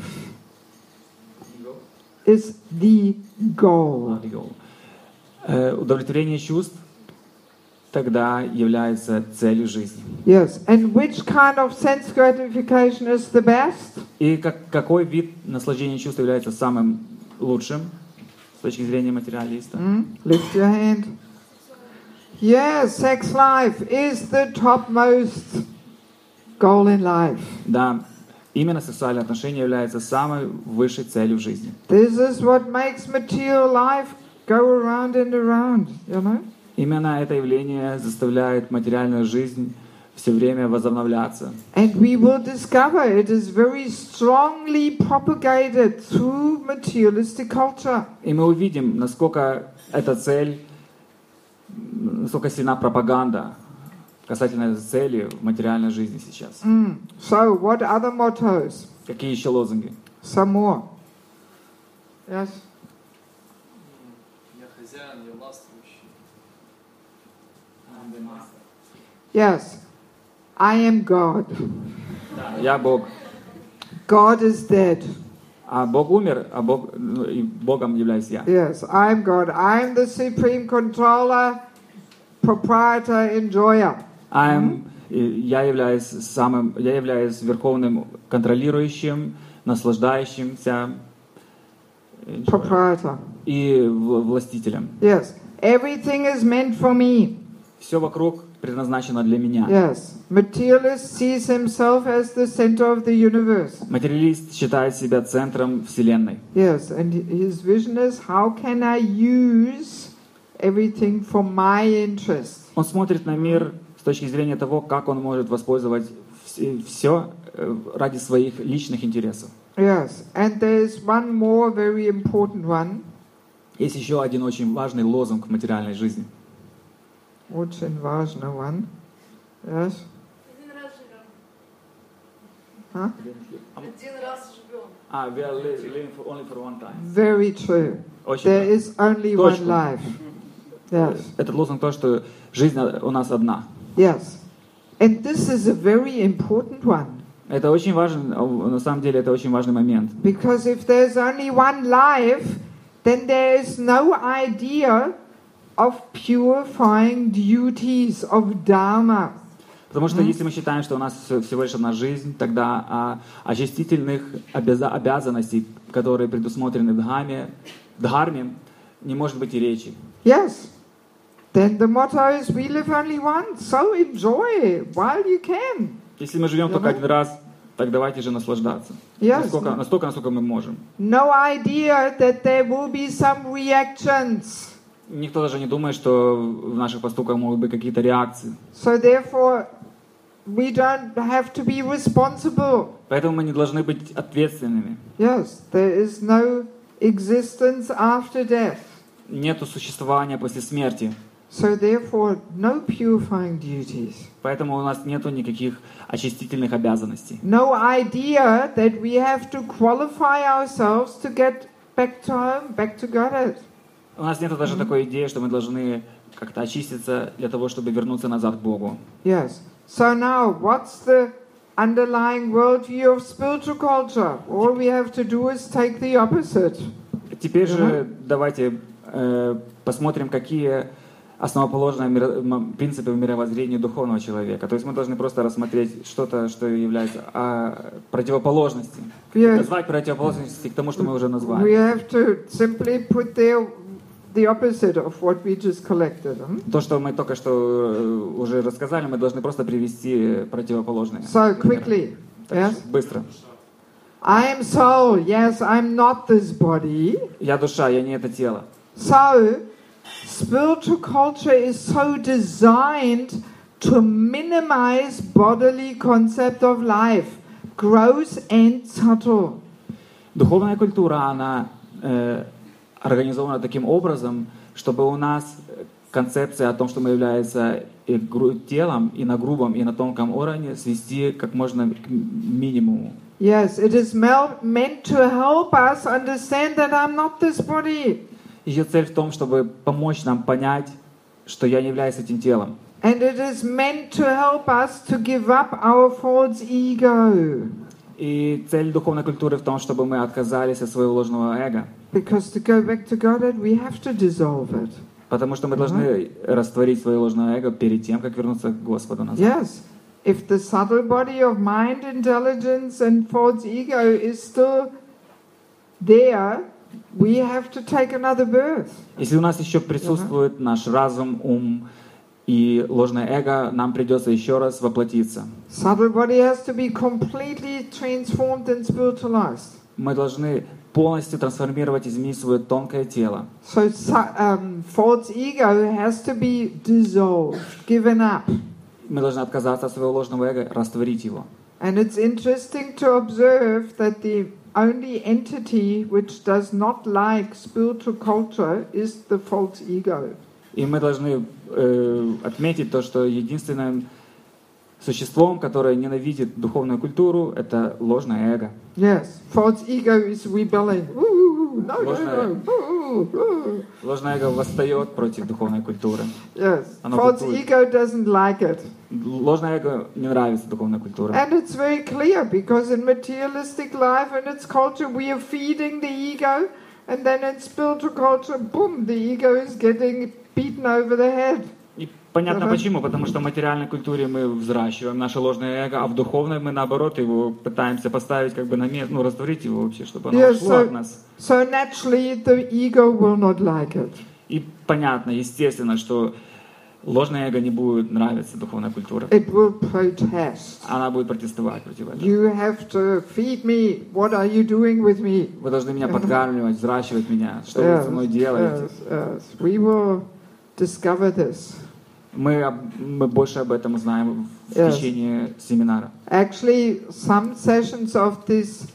A: Is the goal.
B: Удовлетворение чувств тогда является целью жизни.
A: Yes, and which kind of sense gratification is the best?
B: И какой вид наслаждения чувств является самым лучшим с точки зрения материалиста?
A: Lift your hand. Yes, sex life is the topmost goal in life.
B: Да, именно сексуальные отношения являются самой высшей целью в жизни.
A: This is what makes material life go around and around, you know?
B: Именно это явление заставляет материальную жизнь все время возобновляться.
A: And we will discover it is very strongly propagated through materialistic culture.
B: И мы увидим, насколько эта цель, насколько сильна пропаганда касательно этой цели в материальной жизни сейчас.
A: So, what other mottos?
B: Какие еще лозунги?
A: Some more. Yes?
C: Я хозяин, я властвующий.
A: Yes. I am God.
B: Я Бог.
A: God is dead.
B: А Бог умер, а и Богом являюсь я.
A: Yes, I am God. I am the supreme controller, proprietor, enjoyer.
B: Я являюсь верховным контролирующим, наслаждающимся
A: Proprietor.
B: И властителем.
A: Yes. Everything is meant for me.
B: Все вокруг предназначено для меня.
A: Yes. Materialist sees himself as the center of the universe.
B: Материалист считает себя центром Вселенной.
A: Yes, and his vision is how can I use everything for my interest.
B: Он смотрит на мир с точки зрения того, как он может воспользовать все ради своих личных интересов.
A: Yes, and there's one more very important one.
B: Есть еще один очень важный лозунг в материальной жизни.
A: Очень важный one. Yes. Huh?
D: Один раз живем.
B: We are living only for one time.
A: Very true.
B: Очень
A: There is only one
B: Точно.
A: life. Yes.
B: Этот лозунг то, что жизнь у нас одна.
A: Yes. And this is a very important one.
B: Это очень важно, на самом деле это очень важный момент.
A: Because if there's only one life, then there is no idea of purifying duties of Dharma.
B: Потому что если мы считаем, что у нас всего лишь одна жизнь, тогда о очистительных обязанностей, которые предусмотрены в Дхарме, не может быть и речи.
A: Yes. Then the motto is we live only once, so enjoy while you can.
B: Если мы живем только один раз, так давайте же наслаждаться.
A: Yes.
B: Настолько, насколько мы можем.
A: No idea that there will be some reactions.
B: Никто даже не думает, что в наших поступках могут быть какие-то реакции.
A: So therefore, we don't have to be responsible.
B: Поэтому мы не должны быть ответственными.
A: Yes, there is no existence after death.
B: Нету существования после смерти.
A: So therefore, no purifying duties.
B: Поэтому у нас нету никаких очистительных обязанностей.
A: No idea that we have to qualify ourselves to get back to home, back to Godhead.
B: У нас нету даже такой идеи, что мы должны как-то очиститься для того, чтобы вернуться назад к Богу.
A: Yes. So now, what's the underlying worldview of spiritual culture? All we have to do is take the opposite.
B: Теперь же давайте посмотрим, какие основоположные принципы в мировоззрении духовного человека. То есть мы должны просто рассмотреть что-то, что является противоположностью. Назвать противоположности к тому, что мы уже назвали.
A: We have to simply put there the opposite of what we just collected.
B: То, что мы только что уже рассказали, мы должны просто привести противоположные.
A: So quickly, yes?
B: Быстро.
A: I am soul. Yes, I'm not this body.
B: Я душа, я не это тело.
A: So, spiritual culture is so designed to minimize bodily concept of life, gross and subtle.
B: Духовная культура, она организована таким образом, чтобы у нас концепция о том, что мы являемся и телом, и на грубом, и на тонком уровне, свести как можно к минимуму.
A: Yes, it is meant to help us understand that I'm not this body.
B: Ее цель в том, чтобы помочь нам понять, что я не являюсь этим телом.
A: And it is meant to help us to give up our false ego.
B: И цель духовной культуры в том, чтобы мы отказались от своего ложного эго.
A: Because to go back to Godhead, we have to dissolve it.
B: Потому что мы должны растворить свое ложное эго перед тем, как вернуться к Господу назад.
A: Yes. If the subtle body of mind, intelligence and false ego is still there, we have to take another birth.
B: Если у нас еще присутствует наш разум, ум и ложное эго, нам придется еще раз воплотиться.
A: Subtle body has to be completely transformed and spiritualized.
B: Мы должны полностью трансформировать, изменить свое тонкое тело.
A: So false ego has to be dissolved, given up.
B: Мы должны отказаться от своего ложного эго, растворить его.
A: And it's interesting to observe that the only entity which does not like spiritual culture is the false ego.
B: И мы должны отметить то, что единственным существом, которое ненавидит духовную культуру, это ложное эго.
A: Yes, false ego is rebelling. Ooh, no, no, no. Ooh, ooh.
B: Ложное эго восстает против духовной культуры.
A: Yes,
B: Оно
A: false
B: бунтует.
A: ego doesn't like it.
B: Ложное эго не нравится духовной культуре.
A: And it's very clear because in materialistic life and its culture we are feeding the ego, and then in spiritual culture, boom, the ego is getting beaten over the head.
B: И понятно почему, потому что в материальной культуре мы взращиваем наше ложное эго, а в духовной мы наоборот его пытаемся поставить как бы на место, ну растворить его вообще, чтобы оно
A: Yes,
B: ушло от нас.
A: so naturally the ego will not like it.
B: И понятно, естественно, что ложное эго не будет нравиться духовной культуре.
A: It will protest.
B: Она будет протестовать против этого.
A: You have to feed me. What are you doing with me?
B: Вы должны меня подкармливать, взращивать меня. Что вы со мной делаете?
A: yes. We will discover this.
B: Мы больше об этом узнаем в
A: Yes.
B: течение семинара.
A: Actually, some sessions of this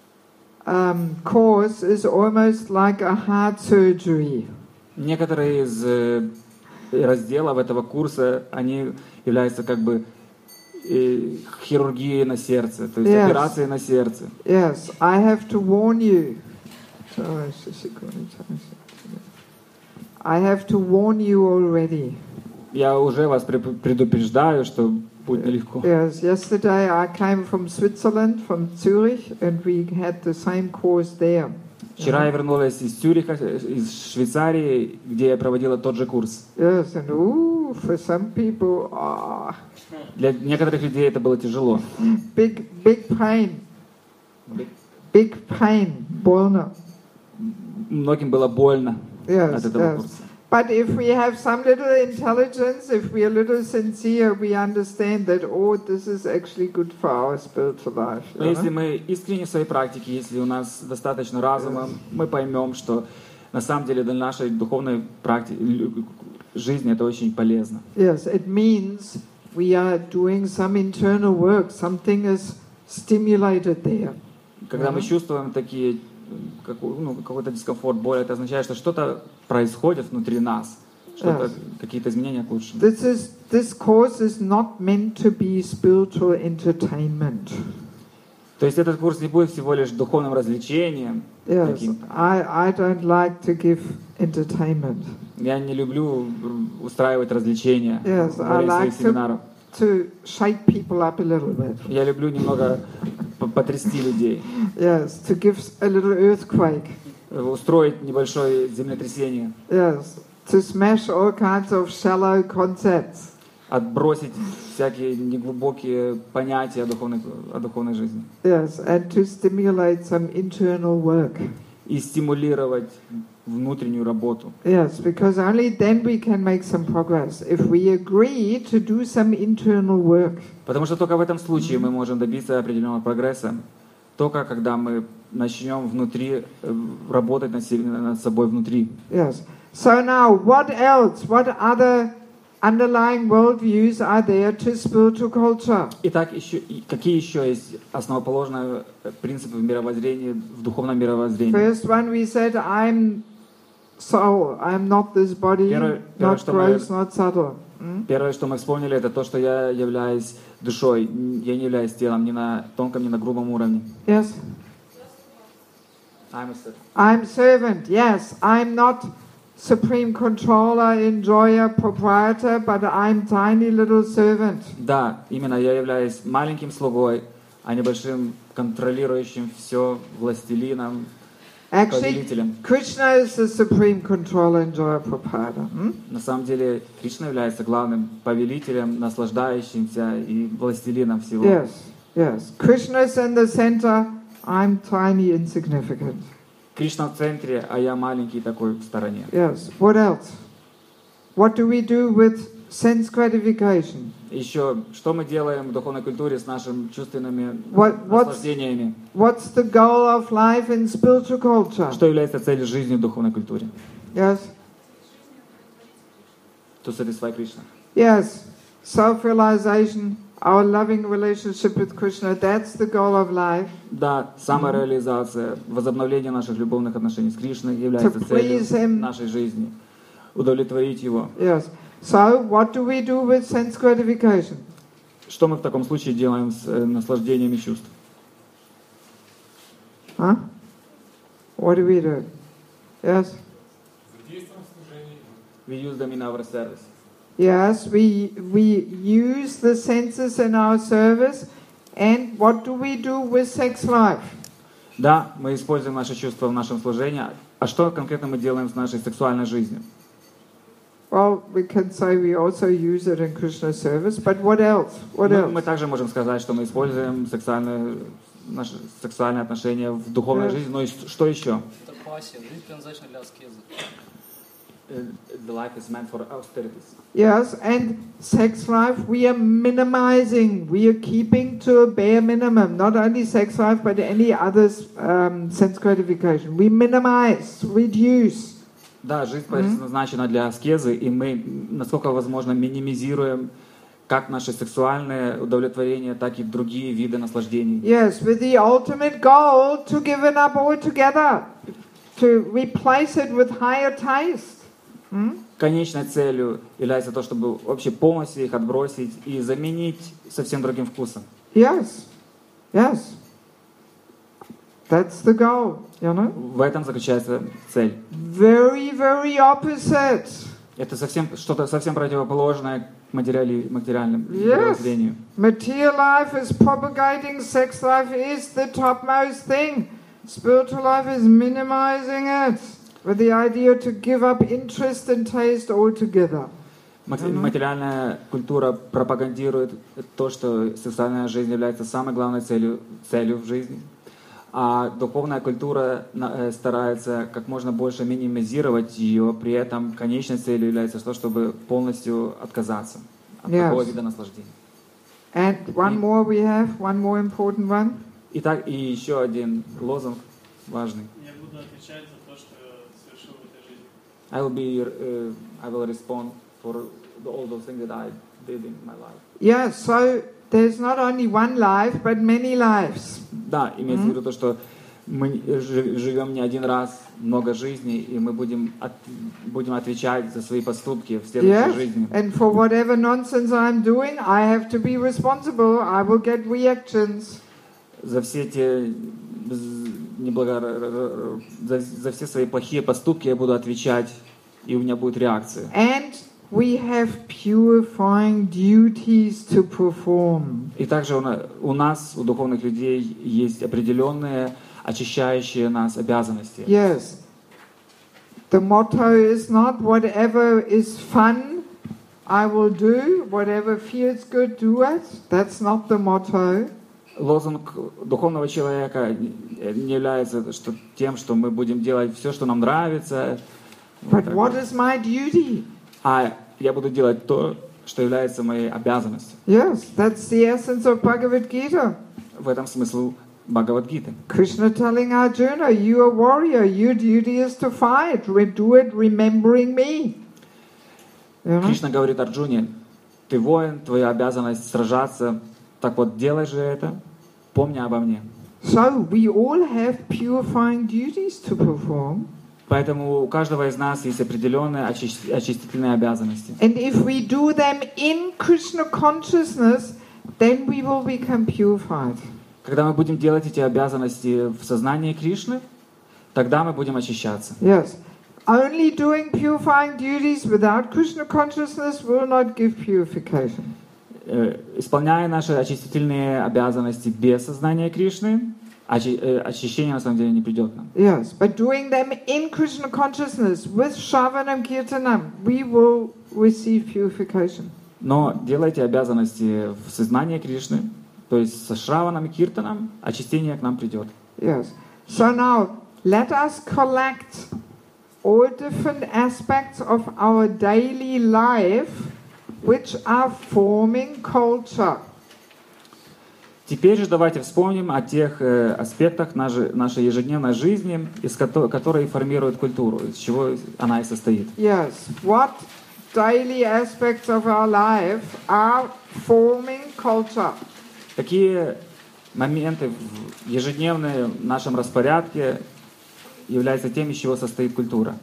A: course is almost like a heart surgery.
B: Некоторые из разделов этого курса, они являются как бы хирургией на сердце, то есть
A: Yes.
B: операцией на сердце.
A: Yes, I have to warn you. I have to warn you already.
B: Я уже вас предупреждаю, что будет нелегко.
A: Yes, yesterday I came from Switzerland, from Zurich, and we had the same course there.
B: Вчера я вернулась из Цюриха, из Швейцарии, где я проводила тот же курс.
A: Yes, and for some people,
B: Для некоторых людей это было тяжело.
A: big pain, big pain, больно.
B: Многим было больно от
A: Yes,
B: этого
A: yes.
B: курса.
A: But if we have some little intelligence, if we are a little sincere, we understand that, this is actually good for our spiritual life.
B: Но если мы искренне в своей практике, если у нас достаточно разума, мы поймем, что на самом деле для нашей духовной жизни это очень полезно.
A: Yes, it means we are doing some internal work, something is stimulated there.
B: Когда мы чувствуем такие, какой-то дискомфорт, боль, это означает, что что-то происходит внутри нас, что-то, какие-то изменения к лучшему.
A: This course is not meant to be spiritual entertainment.
B: То есть этот курс не будет всего лишь духовным развлечением.
A: Yes, I don't like to give entertainment.
B: Я не люблю устраивать развлечения
A: Yes,
B: во
A: I
B: время своих
A: like
B: семинаров.
A: to shake people up a little bit.
B: Я люблю немного потрясти людей,
A: Yes, to give a little earthquake.
B: устроить небольшое землетрясение,
A: Yes, to smash all kinds of shallow concepts.
B: отбросить всякие неглубокие понятия о духовной жизни
A: Yes, and to stimulate some internal work.
B: и стимулировать внутреннюю работу.
A: Yes, because only then we can make some progress. If we agree to do some internal work.
B: Потому что только в этом случае мы можем добиться определенного прогресса, только когда мы начнем внутри работать над собой внутри.
A: Yes. So now, what else? What other underlying worldviews are there to spiritual culture?
B: Итак, какие еще есть основоположные принципы в мировоззрении, в духовном мировоззрении?
A: First one we said, I'm soul. I'm not this body,
B: Первое,
A: not
B: что мы-
A: gross, not subtle.
B: Первое, что мы вспомнили, это то, что я являюсь душой, я не являюсь телом ни на тонком, ни на грубом уровне.
A: Yes.
B: I'm a servant.
A: I'm servant, yes. I'm not supreme controller, enjoyer, proprietor, but I'm tiny little servant.
B: Да, именно я являюсь маленьким слугой, а не большим контролирующим все властелином,
A: Actually,
B: повелителем.
A: Krishna is the supreme controller, enjoyer, proprietor.
B: На самом деле Кришна является главным повелителем, наслаждающимся и властелином всего.
A: Yes, yes. Krishna is in the center, I'm tiny, insignificant.
B: Кришна в центре, а я маленький такой в стороне.
A: Yes. What else? What do we do with sense gratification?
B: Еще, что мы делаем в духовной культуре с нашими чувственными
A: What's
B: наслаждениями?
A: the goal of life in spiritual culture?
B: Что является целью жизни в духовной культуре?
A: Yes,
B: To satisfy Krishna.
A: yes. Self-realization, our loving relationship with Krishna, that's the goal of life.
B: Да, самореализация, возобновление наших любовных отношений с Кришной является
A: To please
B: целью
A: him.
B: нашей жизни. Удовлетворить Его.
A: Yes. So, what do we do with sense gratification?
B: Что мы в таком случае делаем с наслаждениями чувств?
A: Huh? What do we do? Yes?
B: We use them in our service.
A: Yes, we use the senses in our service. And what do we do with sex life?
B: Да, мы используем наши чувства в нашем служении. А что конкретно мы делаем с нашей сексуальной жизнью?
A: Well, we can say we also use it in Krishna's service, but what else? What else?
B: Мы также можем сказать, что мы используем наши сексуальные отношения в духовной жизни. Но что еще?
C: Это пассия, жизнь предназначена для аскезы.
B: The life is meant for austerities.
A: Yes, and sex life we are minimizing. We are keeping to a bare minimum. Not only sex life, but any other sense gratification. We minimize, reduce.
B: Да, жизнь предназначена для аскезы, и мы, насколько возможно, минимизируем как наши сексуальные удовлетворения, так и другие виды наслаждений.
A: Yes, with the ultimate goal to give it up altogether, to replace it with higher taste.
B: Конечной целью является то, чтобы вообще полностью их отбросить и заменить совсем другим вкусом.
A: Yes, yes. That's the goal, you know?
B: В этом заключается цель.
A: Very, very opposite.
B: Это что-то совсем противоположное к материальному
A: Yes.
B: зрению.
A: Material life is propagating, sex life is the topmost thing. Spiritual life is minimizing it with the idea to give up interest and taste altogether.
B: Материальная культура пропагандирует то, что сексуальная жизнь является самой главной целью в жизни. А духовная культура старается как можно больше минимизировать ее, при этом конечной целью является то, чтобы полностью отказаться от такого вида наслаждения.
A: And one more important one.
B: Итак, и еще один лозунг важный.
E: Я буду отвечать за то, что я совершил в этой жизни.
B: I will respond for all those things that I did in my life.
A: Yeah, so there's not only one life, but many lives.
B: Да, имеется в виду то, что мы живем не один раз, много жизней, и мы будем отвечать за свои поступки в следующей жизни.
A: And for whatever nonsense I'm doing, I have to be responsible. I will get reactions.
B: За все те за все свои плохие поступки я буду отвечать, и у меня будет реакция.
A: And we have purifying duties to perform.
B: И также у нас, у духовных людей, есть определенные очищающие нас обязанности.
A: Yes. The motto is not whatever is fun, I will do. Whatever feels good, do it. That's not the motto.
B: Лозунг духовного человека не является тем, что мы будем делать все, что нам нравится.
A: But what is my duty?
B: А я буду делать то, что является моей обязанностью.
A: Yes, that's the essence of Bhagavad Gita.
B: В этом смысл Бхагавад-гиты.
A: Krishna telling Arjuna, you are a warrior, your duty is to fight. Do it remembering me. You know?
B: Кришна говорит Арджуне, ты воин, твоя обязанность сражаться, так вот делай же это, помни обо мне.
A: So we all have purifying duties to perform.
B: Поэтому у каждого из нас есть определенные очистительные обязанности.
A: And if we do them in Krishna consciousness, then we will become purified.
B: Когда мы будем делать эти обязанности в сознании Кришны, тогда мы будем очищаться.
A: Yes. Only doing purifying duties without Krishna consciousness will not give purification.
B: Исполняя наши очистительные обязанности без сознания Кришны, очищение на самом деле не придет нам.
A: Yes, but doing them in Krishna consciousness with Shravanam Kirtanam, we will receive purification.
B: Но делайте обязанности в сознании Кришны, то есть со Шраваном и Киртаном, очистение к нам придет.
A: Yes. So now, let us collect all different aspects of our daily life which are forming culture.
B: Теперь же давайте вспомним о тех аспектах нашей ежедневной жизни, которые формируют культуру, из чего она и состоит.
A: Yes. What daily aspects of our life are forming culture?
B: Какие моменты в ежедневном нашем распорядке являются тем, из чего состоит культура?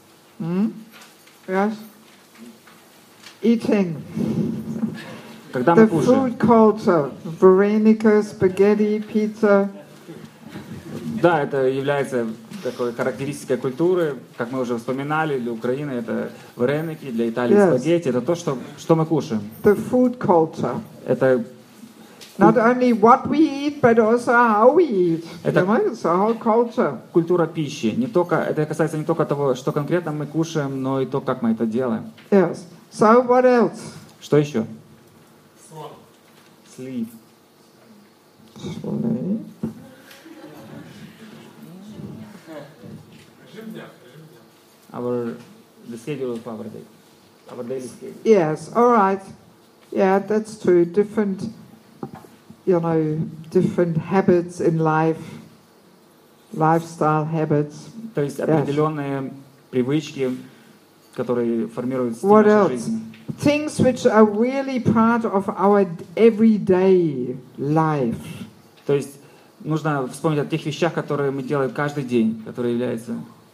A: Yes. Eating.
B: Когда мы
A: The
B: кушаем.
A: food culture. Varenika, spaghetti, pizza.
B: Да, это является такой характеристикой культуры, как мы уже вспоминали, для Украины это вареники, для Италии спагетти. Это то, что мы кушаем.
A: The food culture.
B: Это
A: Not only what we eat, but also how we eat.
B: Это-
A: It's a whole culture.
B: культура пищи. Это касается не только того, что конкретно мы кушаем, но и то, как мы это делаем.
A: Yes. So what else?
B: Что еще? Sleep. The schedule of our day. Our daily schedule.
A: Yes. All right. Yeah, that's true. Different habits in life, lifestyle habits.
B: То есть определенные привычки, которые формируют стиль
A: What
B: нашей
A: else?
B: жизни.
A: Things which are really part of our everyday life.
B: То есть нужно вспомнить о тех вещах, которые мы делаем каждый день, которые являются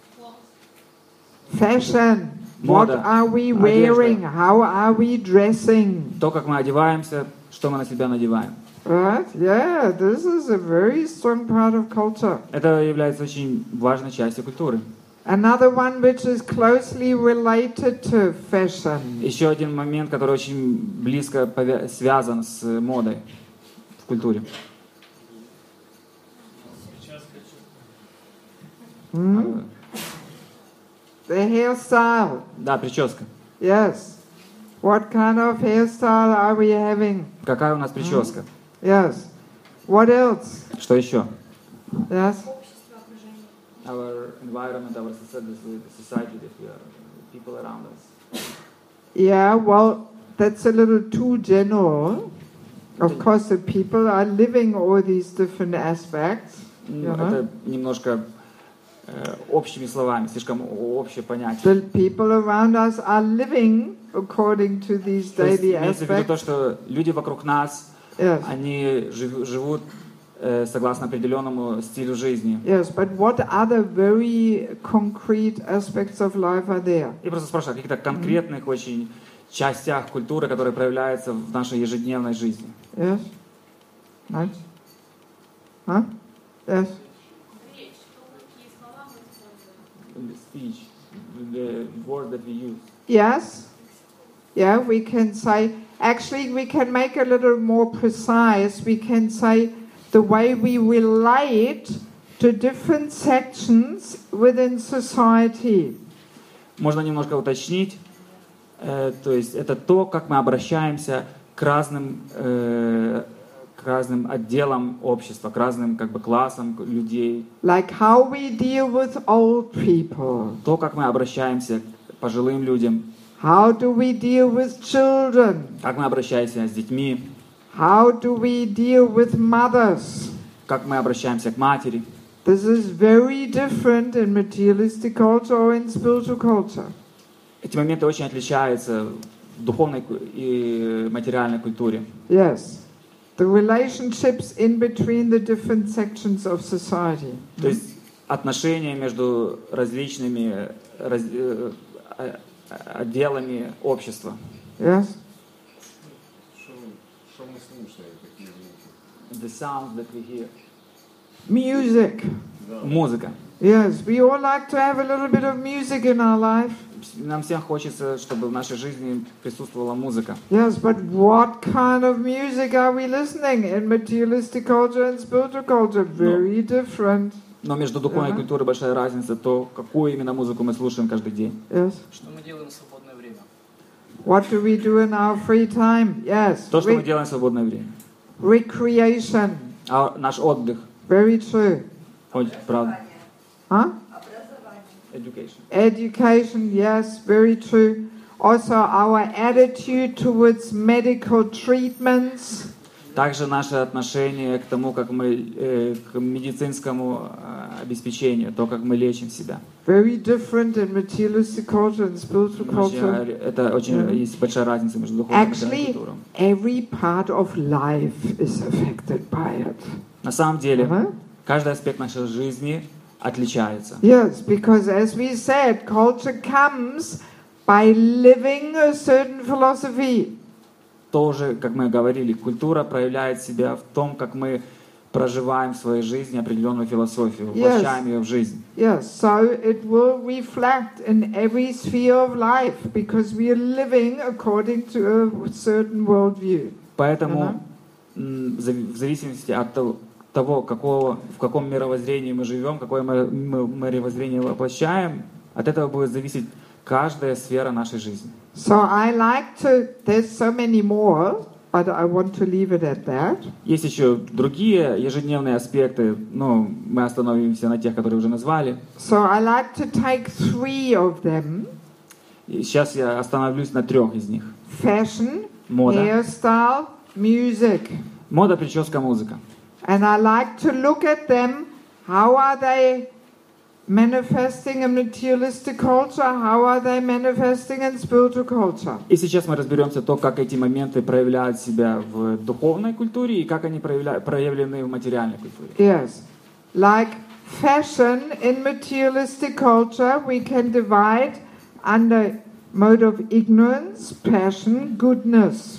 A: Fashion. What
B: Мода,
A: are we
B: одежда.
A: wearing? How are we dressing?
B: то, как мы одеваемся, что мы на себя надеваем.
A: Right? Yeah, this is a very strong part of culture.
B: Это является очень важной частью культуры.
A: Another one which is closely related to fashion.
B: Еще один момент, который очень близко связан с модой в культуре.
A: The hairstyle.
B: Да, прическа.
A: Yes. What kind of hairstyle are we having?
B: Какая у нас прическа?
A: Yes. What else?
B: Что еще?
A: Yes.
B: Our environment, our society, people around us.
A: Yeah, well, that's a little too general. Of course, the people are living all these different aspects.
B: Это немножко общими словами, слишком общее понятие.
A: The people around us are living according to these
B: То есть
A: daily
B: имеется в виду то,
A: aspects.
B: что люди вокруг нас,
A: Yes.
B: они живут согласно определенному стилю жизни.
A: Yes, but what other very concrete aspects of life are there?
B: И просто спрашиваю о каких-то конкретных очень частях культуры, которые проявляются в нашей ежедневной жизни.
A: Yes? Nice? Huh? Yes?
B: The speech, the word that we use.
A: Yes? Yeah, we can say, actually we can make a little more precise. We can say the way we relate to different sections within society.
B: Можно немножко уточнить, то есть это то, как мы обращаемся к разным отделам общества, к разным как бы классам людей.
A: Like how we deal with old people.
B: То, как мы обращаемся к пожилым людям,
A: How do we deal with children?
B: как мы обращаемся с детьми,
A: How do we deal with mothers?
B: как мы обращаемся к матери.
A: This is very different in materialistic culture or in spiritual culture.
B: Эти моменты очень отличаются в духовной и материальной культуре.
A: Yes. The relationships in between the different sections of society.
B: То есть отношения между различными отделами общества.
A: Yes?
F: Что мы слушаем, какие звуки?
B: The sounds that we hear.
A: Music.
B: Музыка.
A: Yes, we all like to have a little bit of music in our life.
B: Нам всем хочется, чтобы в нашей жизни присутствовала музыка.
A: Yes, but what kind of music are we listening in materialistic culture and spiritual culture? Very different.
B: Но между духовной
A: Ага.
B: культурой большая разница, то какую именно музыку мы слушаем каждый день.
A: Yes.
C: Что мы делаем в свободное время?
A: What do we do in our free time? Yes.
B: То, что мы делаем в свободное время.
A: Recreation.
B: А наш отдых,
A: Very true.
B: правда.
A: Huh?
B: Education.
A: Education, yes, very true. Also, our attitude towards medical treatments.
B: Также наше отношение к тому, как мы к медицинскому обеспечению, то, как мы лечим себя.
A: Very different in materialistic culture and spiritual culture.
B: Это очень есть большая разница между духовной и материальной
A: Actually,
B: культурой.
A: every part of life is affected by it.
B: На самом деле,
A: Uh-huh.
B: каждый аспект нашей жизни отличается.
A: Yes, because as we said, culture comes by living a certain philosophy.
B: Тоже, как мы говорили, культура проявляет себя в том, как мы проживаем в своей жизни определенную философию, воплощаем ее в жизнь.
A: Yes, so it will reflect in every sphere of life because we are living according to a certain worldview.
B: Поэтому в зависимости от того, в каком мировоззрении мы живем, какое мировоззрение воплощаем, от этого будет зависеть каждая сфера нашей жизни.
A: So I like to, there's so many more, but I want to leave it at that.
B: Есть еще другие ежедневные аспекты, но мы остановимся на тех, которые уже назвали.
A: So I like to take 3 of them.
B: И сейчас я остановлюсь на 3 из них.
A: Fashion,
B: Мода.
A: hairstyle, music.
B: Мода, прическа, музыка.
A: And I like to look at them. How are they manifesting in materialistic culture? How are they manifesting in spiritual culture?
B: И сейчас мы разберемся то, как эти моменты проявляют себя в духовной культуре и как они проявлены в материальной культуре.
A: Yes. Like fashion in materialistic culture, we can divide under mode of ignorance, passion, goodness.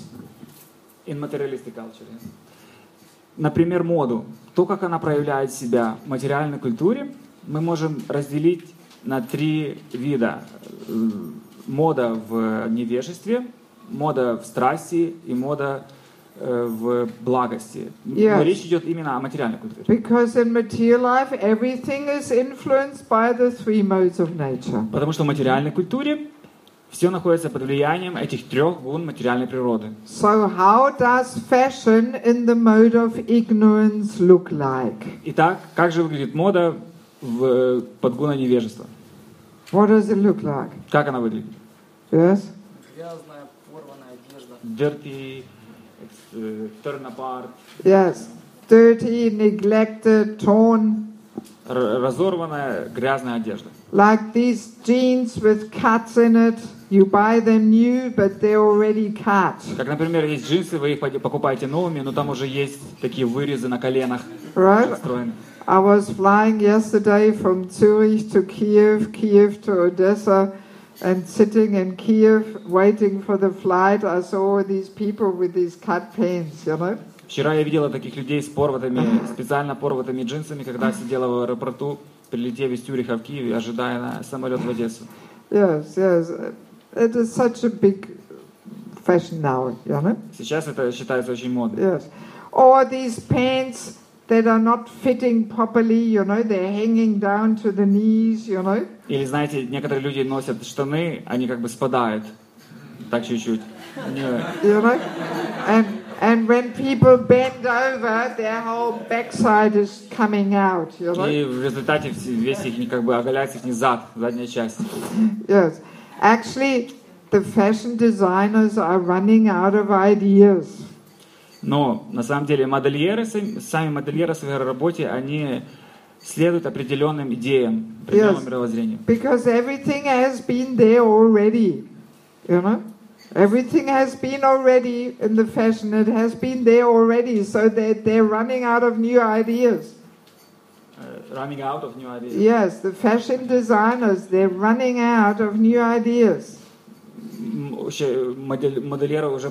B: In materialistic culture. Например, моду. То, как она проявляет себя в материальной культуре, мы можем разделить на 3 вида. Мода в невежестве, мода в страсти и мода в благости.
A: Yes.
B: Но речь идет именно о материальной культуре.
A: Because in material life, everything is influenced by the 3 modes of nature.
B: Потому что в материальной культуре все находится под влиянием этих 3 гун материальной природы.
A: So how does fashion in the mode of ignorance look like?
B: Итак, как же выглядит мода под гуной невежества?
A: What does it look like?
B: Как она выглядит?
A: Yes?
C: Грязная, порванная одежда.
B: Dirty, torn apart,
A: Yes. Dirty, neglected, torn.
B: разорванная, грязная одежда.
A: Like these jeans with cuts in it. You buy them new, but they're already cut.
B: Как, например, есть джинсы, вы их покупаете новыми, но там уже есть такие вырезы на коленах
A: Right?
B: расстроены.
A: I was flying yesterday from Zurich to Kiev, Kiev to Odessa, and sitting in Kiev waiting for the flight, I saw these people with these cut pants, you know?
B: Вчера я видела таких людей с порватыми, специально порватыми джинсами, когда сидела в аэропорту, прилетев из Цюриха в Киеве, ожидая на самолет в Одессу.
A: Yes, yes. It is such a big fashion now, you know?
B: Сейчас это считается очень модным.
A: Yes. Or these pants that are not fitting properly, you know, they're hanging down to the knees, you know?
B: Или, знаете, некоторые люди носят штаны, они как бы спадают, так чуть-чуть.
A: You know? And when people bend over, their whole backside is coming out, you know?
B: И в результате весь их как бы оголяется их зад, задняя часть.
A: Yes. Actually, the fashion designers are running out of ideas.
B: Но на самом деле сами модельеры в своей работе, они следуют определенным идеям, определенному мировоззрению.
A: Because everything has been there already, you know? Everything has been already in the fashion. It has been there already, so they're running out of new ideas.
B: Running out of new ideas.
A: Yes, the fashion designers, they're running out of new ideas.
B: Модельеры уже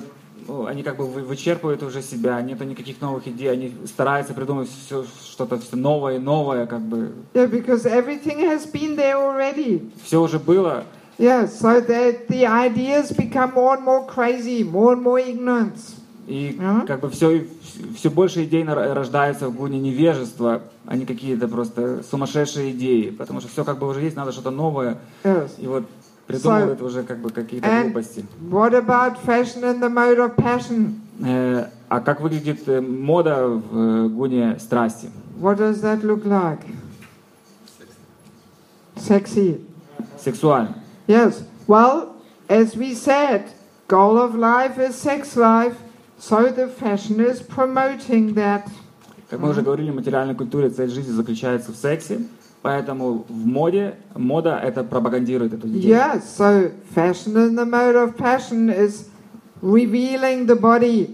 B: они как бы вычерпывают уже себя, нету никаких новых идей, они стараются придумать что-то все новое и новое, как бы.
A: Yeah, because everything has been there already.
B: Все уже было.
A: Yeah, so that the ideas become more and more crazy, more and more ignorance.
B: И как бы все больше идей рождается в гуне невежества, а не какие-то просто сумасшедшие идеи, потому что все как бы уже есть, надо что-то новое.
A: Yes.
B: И вот придумывают уже как бы какие-то глупости.
A: What about fashion in the mode of passion?
B: А как выглядит мода в гуне страсти?
A: What does that look like? Sexy.
B: Сексуально.
A: Yes. Well, as we said, goal of life is sex life, so the fashion is promoting that.
B: Как мы уже говорили, в материальной культуре цель жизни заключается в сексе, поэтому в мода это пропагандирует эту идею.
A: Yes, so fashion in the mode of passion is revealing the body.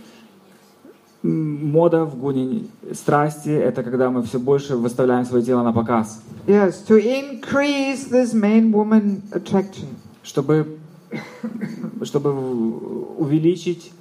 B: Мода в гуне страсти это когда мы все больше выставляем свое тело на показ.
A: Yes, to increase this man-woman attraction.
B: Чтобы увеличить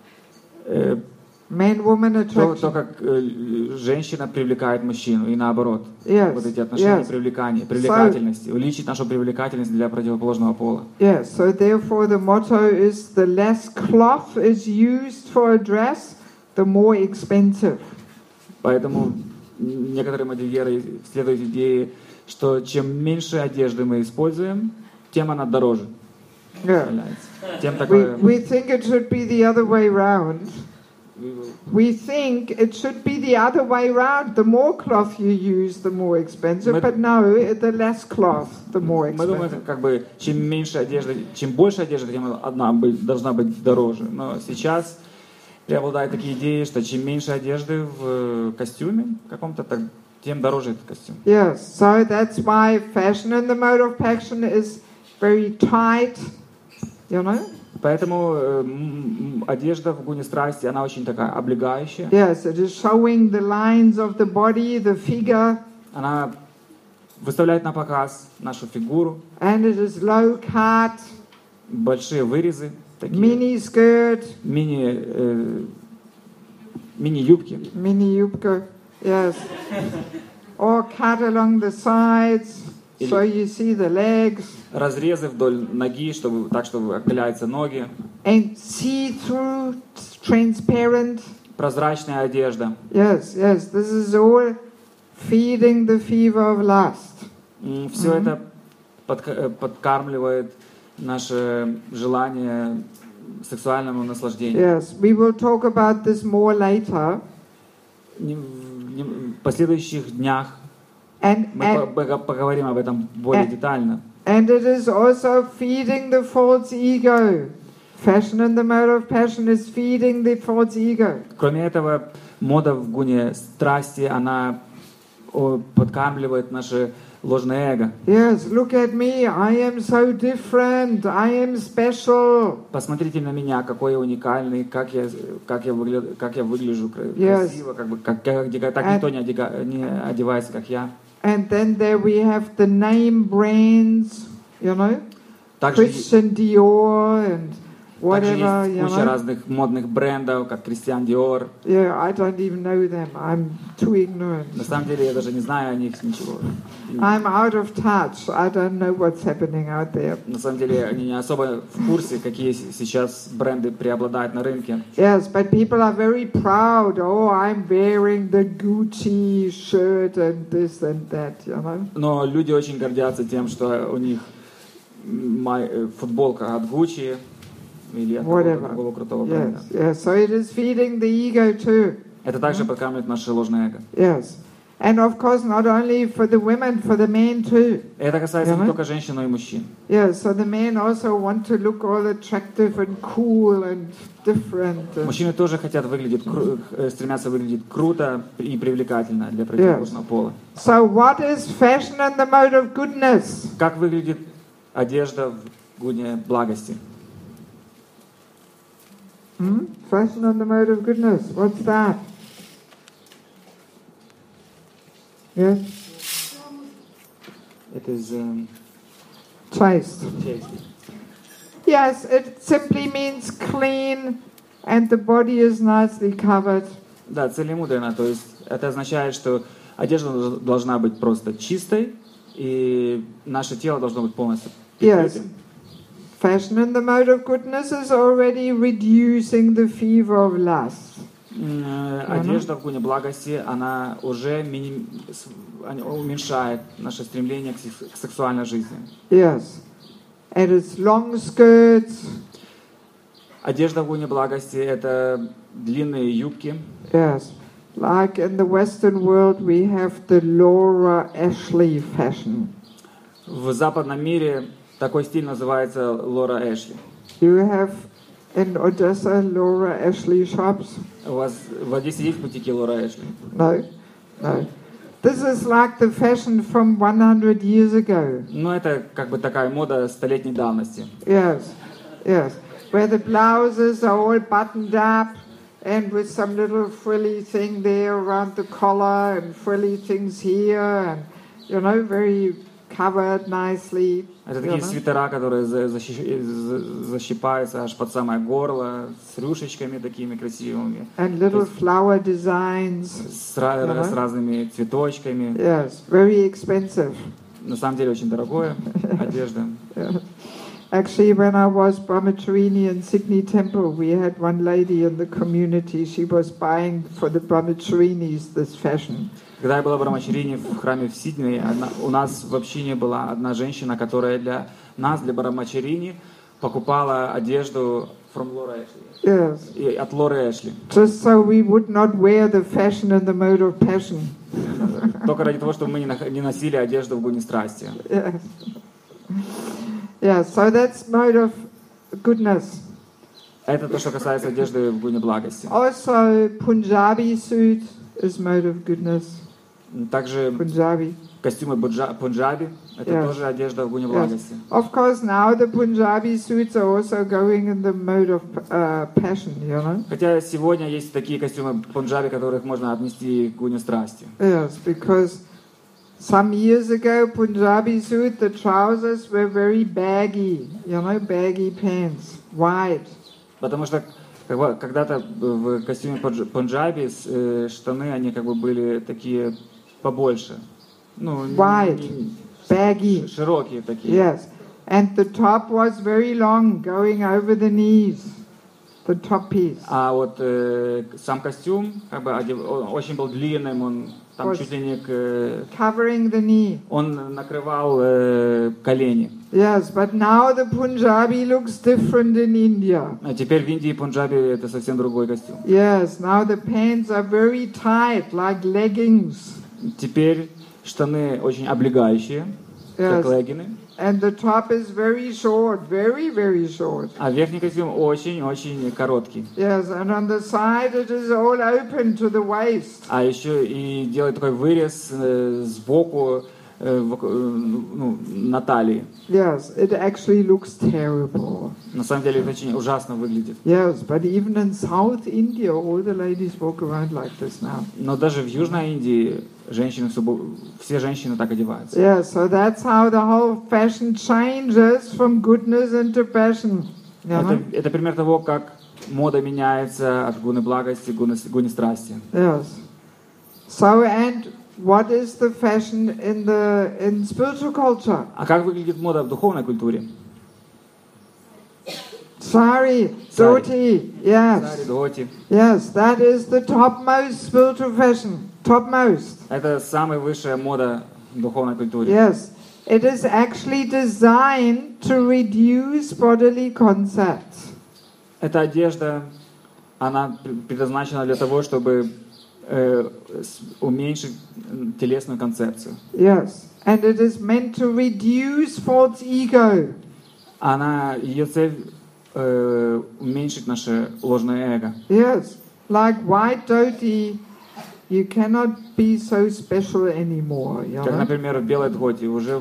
A: Man-woman
B: то,
A: attraction.
B: как женщина привлекает мужчину и наоборот.
A: Yes,
B: Вот эти отношения
A: yes.
B: привлекательности, увеличить нашу привлекательность для противоположного пола.
A: Yes, so therefore the motto is the less cloth is used for a dress, the more expensive.
B: Поэтому некоторые модельеры следуют идее, что чем меньше одежды мы используем, тем она дороже.
A: Yeah.
B: Тем такое...
A: We think it should be the other way round. We think it should be the other way round. The more cloth you use, the more expensive. But no, the less cloth, the more
B: Мы думаем,
A: expensive.
B: как бы, чем меньше одежды, чем больше одежды, тем она должна быть дороже. Но сейчас преобладают такие идеи, что чем меньше одежды в костюме каком-то, тем дороже этот костюм.
A: Yes, so that's why fashion in the mode of passion is very tight, you know?
B: Поэтому одежда в гуне страсти, она очень такая облегающая.
A: Yes, it is showing the lines of the body, the figure.
B: Она выставляет на показ нашу фигуру.
A: And it is low cut,
B: Большие вырезы, такие
A: mini skirt,
B: мини-юбки.
A: mini yupka, yes. Or cut along the sides, so you see the legs.
B: Разрезы вдоль ноги, так, чтобы оголяются ноги.
A: And see-through, transparent.
B: Прозрачная одежда.
A: Yes, yes, this is all feeding the fever of lust.
B: Все это подкармливает наше желание сексуальному наслаждению.
A: Yes, we will talk about this more later.
B: В последующих днях
A: And
B: мы поговорим об этом более детально.
A: it is also feeding the false ego. Fashion in the mode of passion is feeding the false ego.
B: Кроме этого, мода в гуне страсти, она подкармливает наше ложное эго.
A: Yes, look at me, I am so different, I am special.
B: Посмотрите на меня, какой я уникальный, как я выгляжу красиво, как бы, так никто не одевается, как я.
A: And then there we have the name brands, you know,
B: Также
A: Christian Dior and whatever,
B: есть
A: you
B: куча
A: know.
B: разных модных брендов, как Christian Dior.
A: Yeah, I don't even know them. I'm too ignorant.
B: На самом деле я даже не знаю о них ничего.
A: I'm out of touch. I don't know what's happening out there.
B: На самом деле они не особо в курсе, какие сейчас бренды преобладают на рынке.
A: Yes, but people are very proud. Oh, I'm wearing the Gucci shirt and this and that, you know.
B: Но люди очень гордятся тем, что у них футболка от Gucci или от какого крутого бренда.
A: Yes, yes. So it is feeding the ego too.
B: Это также подкармливает наше ложное эго.
A: Yes. And of course, not only for the women, for the men too.
B: Это касается не только женщин, но и мужчин.
A: Yes, so the men also want to look all attractive and cool and different.
B: Мужчины тоже хотят выглядеть, стремятся выглядеть круто и привлекательно для противоположного пола.
A: So what is fashion in the mode of goodness?
B: Как выглядит одежда в гуне благости?
A: Fashion in the mode of goodness. What's that? Yes?
B: It is
A: Chaste.
B: chaste.
A: Yes, it simply means clean, and the body is nicely covered.
B: Да, целомудренно, то есть это означает, что одежда должна быть просто чистой, и наше тело должно быть полностью
A: Yes.
B: прикрытым.
A: Fashion in the mode of goodness is already reducing the fever of lust.
B: Одежда в гуне благости, она уже уменьшает наше стремление к сексуальной жизни.
A: Yes. And it's long skirts.
B: Одежда в гуне благости — это длинные юбки.
A: Yes. Like in the Western world, we have the Laura Ashley fashion.
B: В западном мире такой стиль называется Лора Эшли.
A: You have in Odessa Laura Ashley shops?
B: У вас в Одессе есть бутики Лора Эшли?
A: No, no. This is like the fashion from 100 years ago.
B: Ну, это как бы такая мода столетней давности.
A: Yes, yes. Where the blouses are all buttoned up and with some little frilly thing there around the collar and frilly things here and, you know, very covered nicely.
B: Это такие свитера, которые защипаются аж под самое горло, с рюшечками такими красивыми.
A: And little flower designs.
B: С разными цветочками.
A: Yes, very expensive.
B: На самом деле очень дорогая одежда.
A: Yeah. Actually, when I was Brahmacharini in Sydney Temple, we had one lady in the community. She was buying for the Brahmacharinis this fashion.
B: Когда я была в Брамачарине в храме в Сиднее, у нас в общине была одна женщина, которая для нас, для Брамачарини, покупала одежду from Laura Ashley.
A: Yes.
B: От Лоры Эшли.
A: Just so we would not wear the fashion in the mode of passion.
B: Только ради того, чтобы мы не носили одежду в гуне страсти.
A: Yes. Yeah, so that's mode of goodness.
B: Это то, что касается одежды в гуне благости.
A: Also, Punjabi suit is mode of goodness.
B: Также
A: Punjabi.
B: костюмы пунджаби — это
A: Yes.
B: тоже одежда в гуне
A: Yes.
B: благости.
A: Of course, now the Punjabi suits are also going in the mode of passion, you know.
B: Хотя сегодня есть такие костюмы пунджаби, которых можно отнести к гуне страсти.
A: Yes, because some years ago, Punjabi suit, the trousers were very baggy, you know, baggy pants, wide.
B: Потому что когда-то в костюме пунджаби штаны, они как бы были такие побольше. Ну,
A: Wide, baggy.
B: широкие такие.
A: Yes, and the top was very long, going over the knees, the top piece.
B: А вот сам костюм как бы он очень был длинным, он там чуть ли не
A: covering the knee.
B: Он накрывал колени.
A: Yes, but now the Punjabi looks different in India.
B: А теперь в Индии пунджаби это совсем другой костюм.
A: Yes, now the pants are very tight, like leggings.
B: Теперь штаны очень облегающие, как
A: Yes.
B: леггины.
A: And the top is very short, very, very short.
B: А верхний костюм очень-очень короткий.
A: Yes, and on the side it is all open to the waist.
B: А еще и делает такой вырез сбоку, на талии.
A: Yes, it actually looks terrible.
B: На самом деле это очень ужасно выглядит.
A: Yes, but even in South India, all the ladies walk around like this now.
B: Но даже в Южной Индии все женщины так одеваются.
A: Yes, so that's how the whole fashion changes from goodness into passion. You know?
B: Это пример того, как мода меняется от гуны благости к гуне страсти.
A: Yes. So, and what is the fashion in spiritual culture?
B: А как выглядит мода в духовной культуре?
A: Sari, dhoti, yes.
B: Сари, дхоти.
A: Yes, that is the topmost spiritual fashion. Topmost.
B: Это самая высшая мода в духовной культуре.
A: Yes. It is actually designed to reduce bodily concepts.
B: Эта одежда, она предназначена для того, чтобы уменьшить телесную концепцию.
A: Yes. And it is meant to reduce false ego.
B: Ее цель уменьшить наше ложное эго.
A: Yes. Like white dhoti, you cannot be so special anymore. You
B: Как,
A: know?
B: например, в белой дхоти уже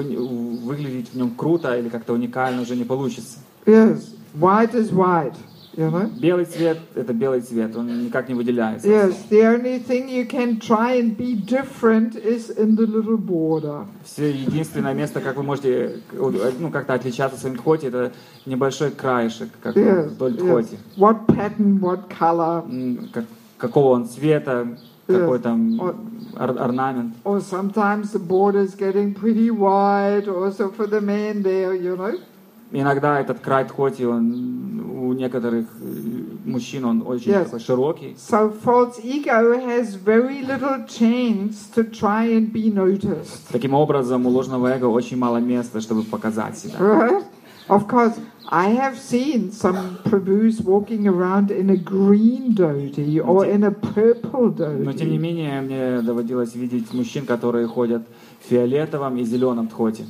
B: выглядеть в нем круто или как-то уникально уже не получится.
A: Yes. White is white. you know.
B: Белый цвет — это белый цвет, он никак не выделяется.
A: Yes, the only thing you can try and be different is in the little border.
B: Все единственное место, как вы можете как-то отличаться в своем тхоте, это небольшой краешек, как вдоль тхоти.
A: What pattern, what color.
B: Какого он цвета, какой там орнамент.
A: Or sometimes the border is getting pretty wide, also for the men there, you know.
B: Иногда этот край тхоти, он у некоторых мужчин, он очень такой широкий.
A: So false ego has very little chance to try and be noticed.
B: Таким образом, у ложного эго очень мало места, чтобы показать себя.
A: Right? Of course, I have seen some Prabhus walking around in a green dhoti or in a purple dhoti.
B: Но тем не менее, мне доводилось видеть мужчин, которые ходят в фиолетовом и зеленом тхоте.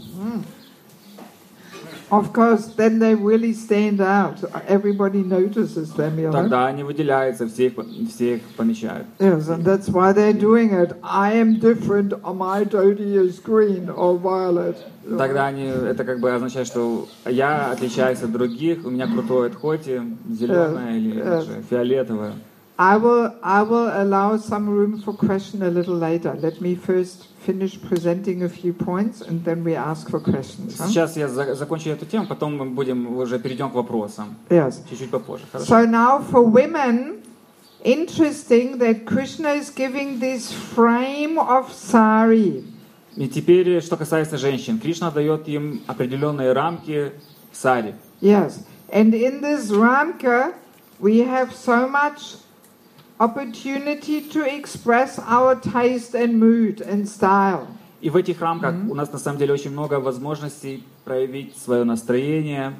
A: Of course, then they really stand out. Everybody notices them, you know.
B: Тогда они выделяются, все их помечают.
A: Yes, and that's why they're doing it. I am different. My dhoti is green or violet.
B: Тогда это как бы означает, что я отличаюсь от других, у меня крутое тхоти, зеленое или даже фиолетовое.
A: I will allow some room for question a little later. Let me first finish presenting a few points, and then we ask for questions.
B: Сейчас я закончу эту тему, потом мы уже перейдем к вопросам.
A: Yes.
B: Чуть-чуть попозже. Хорошо?
A: So now for women, interesting that Krishna is giving this frame of sari.
B: И теперь, что касается женщин, Кришна дает им определенные рамки в сари.
A: Yes, and in this ramka, we have so much opportunity to express our taste and mood and style.
B: И в этих рамках у нас на самом деле очень много возможностей проявить свое настроение,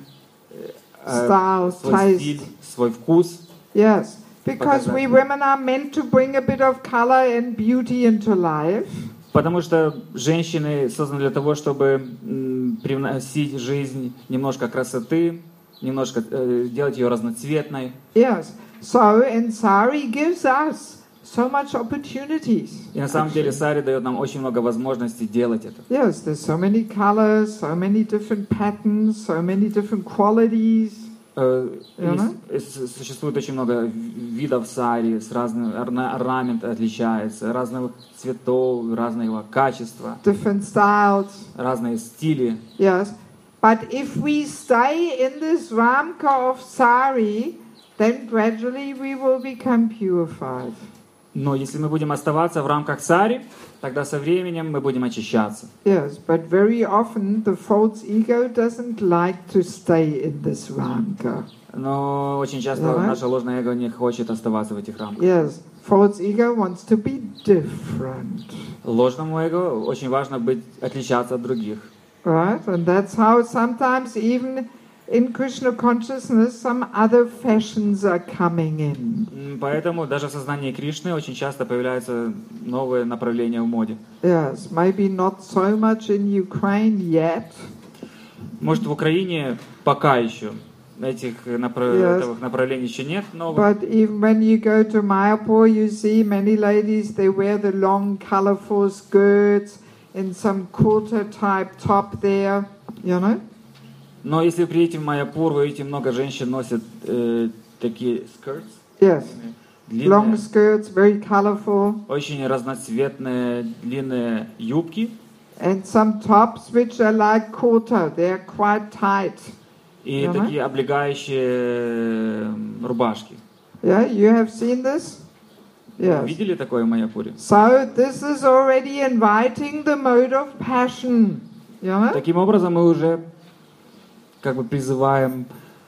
A: Style,
B: свой
A: taste.
B: стиль, свой вкус.
A: Yes, because we women are meant to bring a bit of color and beauty into life.
B: Потому что женщины созданы для того, чтобы привносить в жизнь немножко красоты, немножко делать ее разноцветной.
A: Yes, so and sari gives us so much opportunities.
B: И на самом деле сари дает нам очень много возможностей делать это.
A: Yes, there's so many colors, so many different patterns, so many different qualities.
B: Существует очень много видов сари, с разным орнамент отличается, разных цветов, разного качества,
A: Different styles.
B: разные стили.
A: Yes, but if we stay in this ramka of sari, then gradually we will become purified.
B: Но если мы будем оставаться в рамках сари, тогда со временем мы будем очищаться.
A: Yes, but very often the false ego doesn't like to stay in this ramka.
B: Но очень часто наше ложное эго не хочет оставаться в этих рамках.
A: Yes, false ego wants to be different.
B: Ложному эго очень важно отличаться от других.
A: Right, and that's how sometimes even in Krishna consciousness some other fashions are coming in.
B: Поэтому даже в сознании Кришны очень часто появляются новые направления в моде.
A: Yes, maybe not so much in Ukraine yet.
B: Может, в Украине пока еще этих направлений еще нет новых.
A: But even when you go to Mayapur, you see many ladies, they wear the long, colorful skirts in some kurta type top there, you know.
B: Но если вы приедете в Майяпур, вы видите, много женщин носят такие skirts.
A: Yes.
B: Длинные,
A: long skirts, very colorful.
B: Очень разноцветные длинные юбки.
A: And some tops which are like kurta, they're quite tight.
B: И такие облегающие рубашки.
A: Yeah, you have seen this? Yes.
B: Видели такое в Майяпуре?
A: So this is already inviting the mode of passion. You know?
B: Таким образом мы уже как бы призываем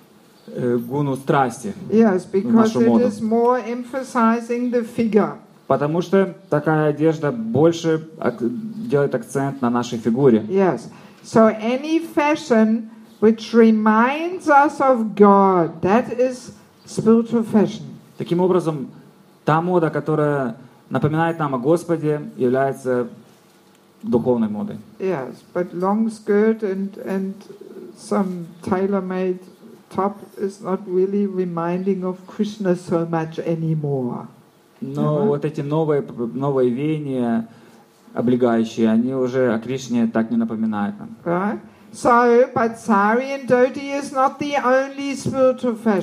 B: гуну страсти.
A: Yes,
B: в
A: because
B: нашу
A: it
B: моду.
A: is more emphasizing the figure.
B: Потому что такая одежда больше делает акцент на нашей фигуре.
A: Yes. So any fashion which reminds us of God, that is spiritual fashion.
B: Таким образом, та мода, которая напоминает нам о Господе, является духовной модой.
A: Yes, but long skirt and some tailor-made top is not really reminding of Krishna so much anymore.
B: Но вот эти новые веяния, облегающие, они уже о Кришне так не напоминают нам.
A: Right? So, but sari and dhoti is not the only spiritual fashion.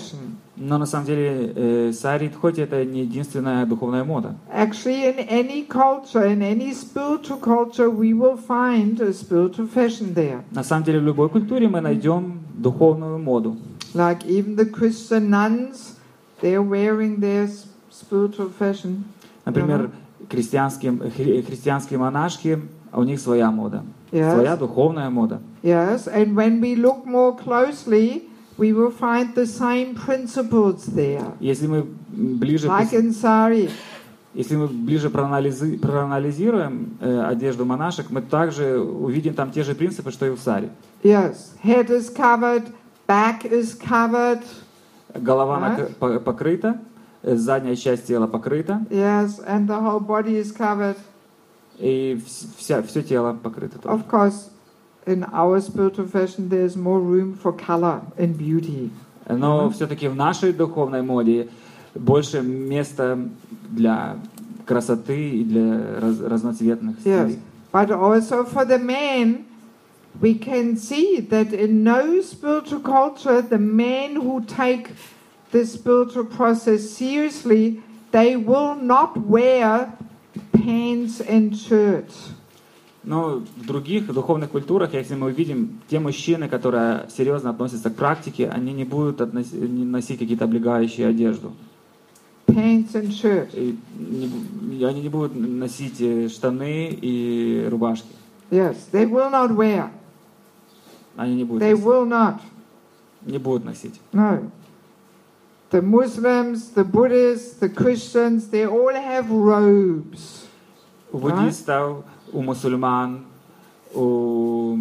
B: Но на самом деле сари дхоти это не единственная духовная мода.
A: Actually, in any culture, in any spiritual culture, we will find a spiritual fashion there.
B: На самом деле в любой культуре мы найдем духовную моду.
A: Like even the Christian nuns, they're wearing their spiritual fashion.
B: Например, христианские монашки, у них своя мода,
A: Yes.
B: своя духовная мода.
A: Yes, and when we look more closely, we will find the same principles there.
B: Если мы ближе,
A: Like in sari.
B: если мы ближе проанализируем одежду монашек, мы также увидим там те же принципы, что и в сари.
A: Yes, head is covered, back is covered.
B: Голова покрыта, задняя часть тела покрыта,
A: Yes, and the whole body is covered.
B: и все тело покрыто тоже.
A: Of course, in our spiritual fashion, there's more room for color and beauty.
B: Но все-таки в нашей духовной моде больше места для красоты и для разноцветных
A: Yes,
B: стилей.
A: but also for the men, we can see that in no spiritual culture, the men who take the spiritual process seriously, they will not wear pants and shirts.
B: Но в других духовных культурах, если мы увидим, те мужчины, которые серьезно относятся к практике, они не будут носить какие-то облегающие одежду.
A: Pants and shirts.
B: И они не будут носить штаны и рубашки.
A: Yes, they will not wear.
B: Они не будут
A: They
B: носить.
A: will not.
B: Не будут носить.
A: No. The Muslims, the Buddhists, the Christians, they all have robes.
B: У буддистов, у мусульман, у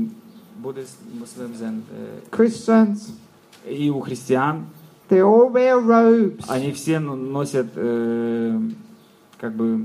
A: Christians,
B: и у христиан,
A: they all wear robes.
B: они все носят как бы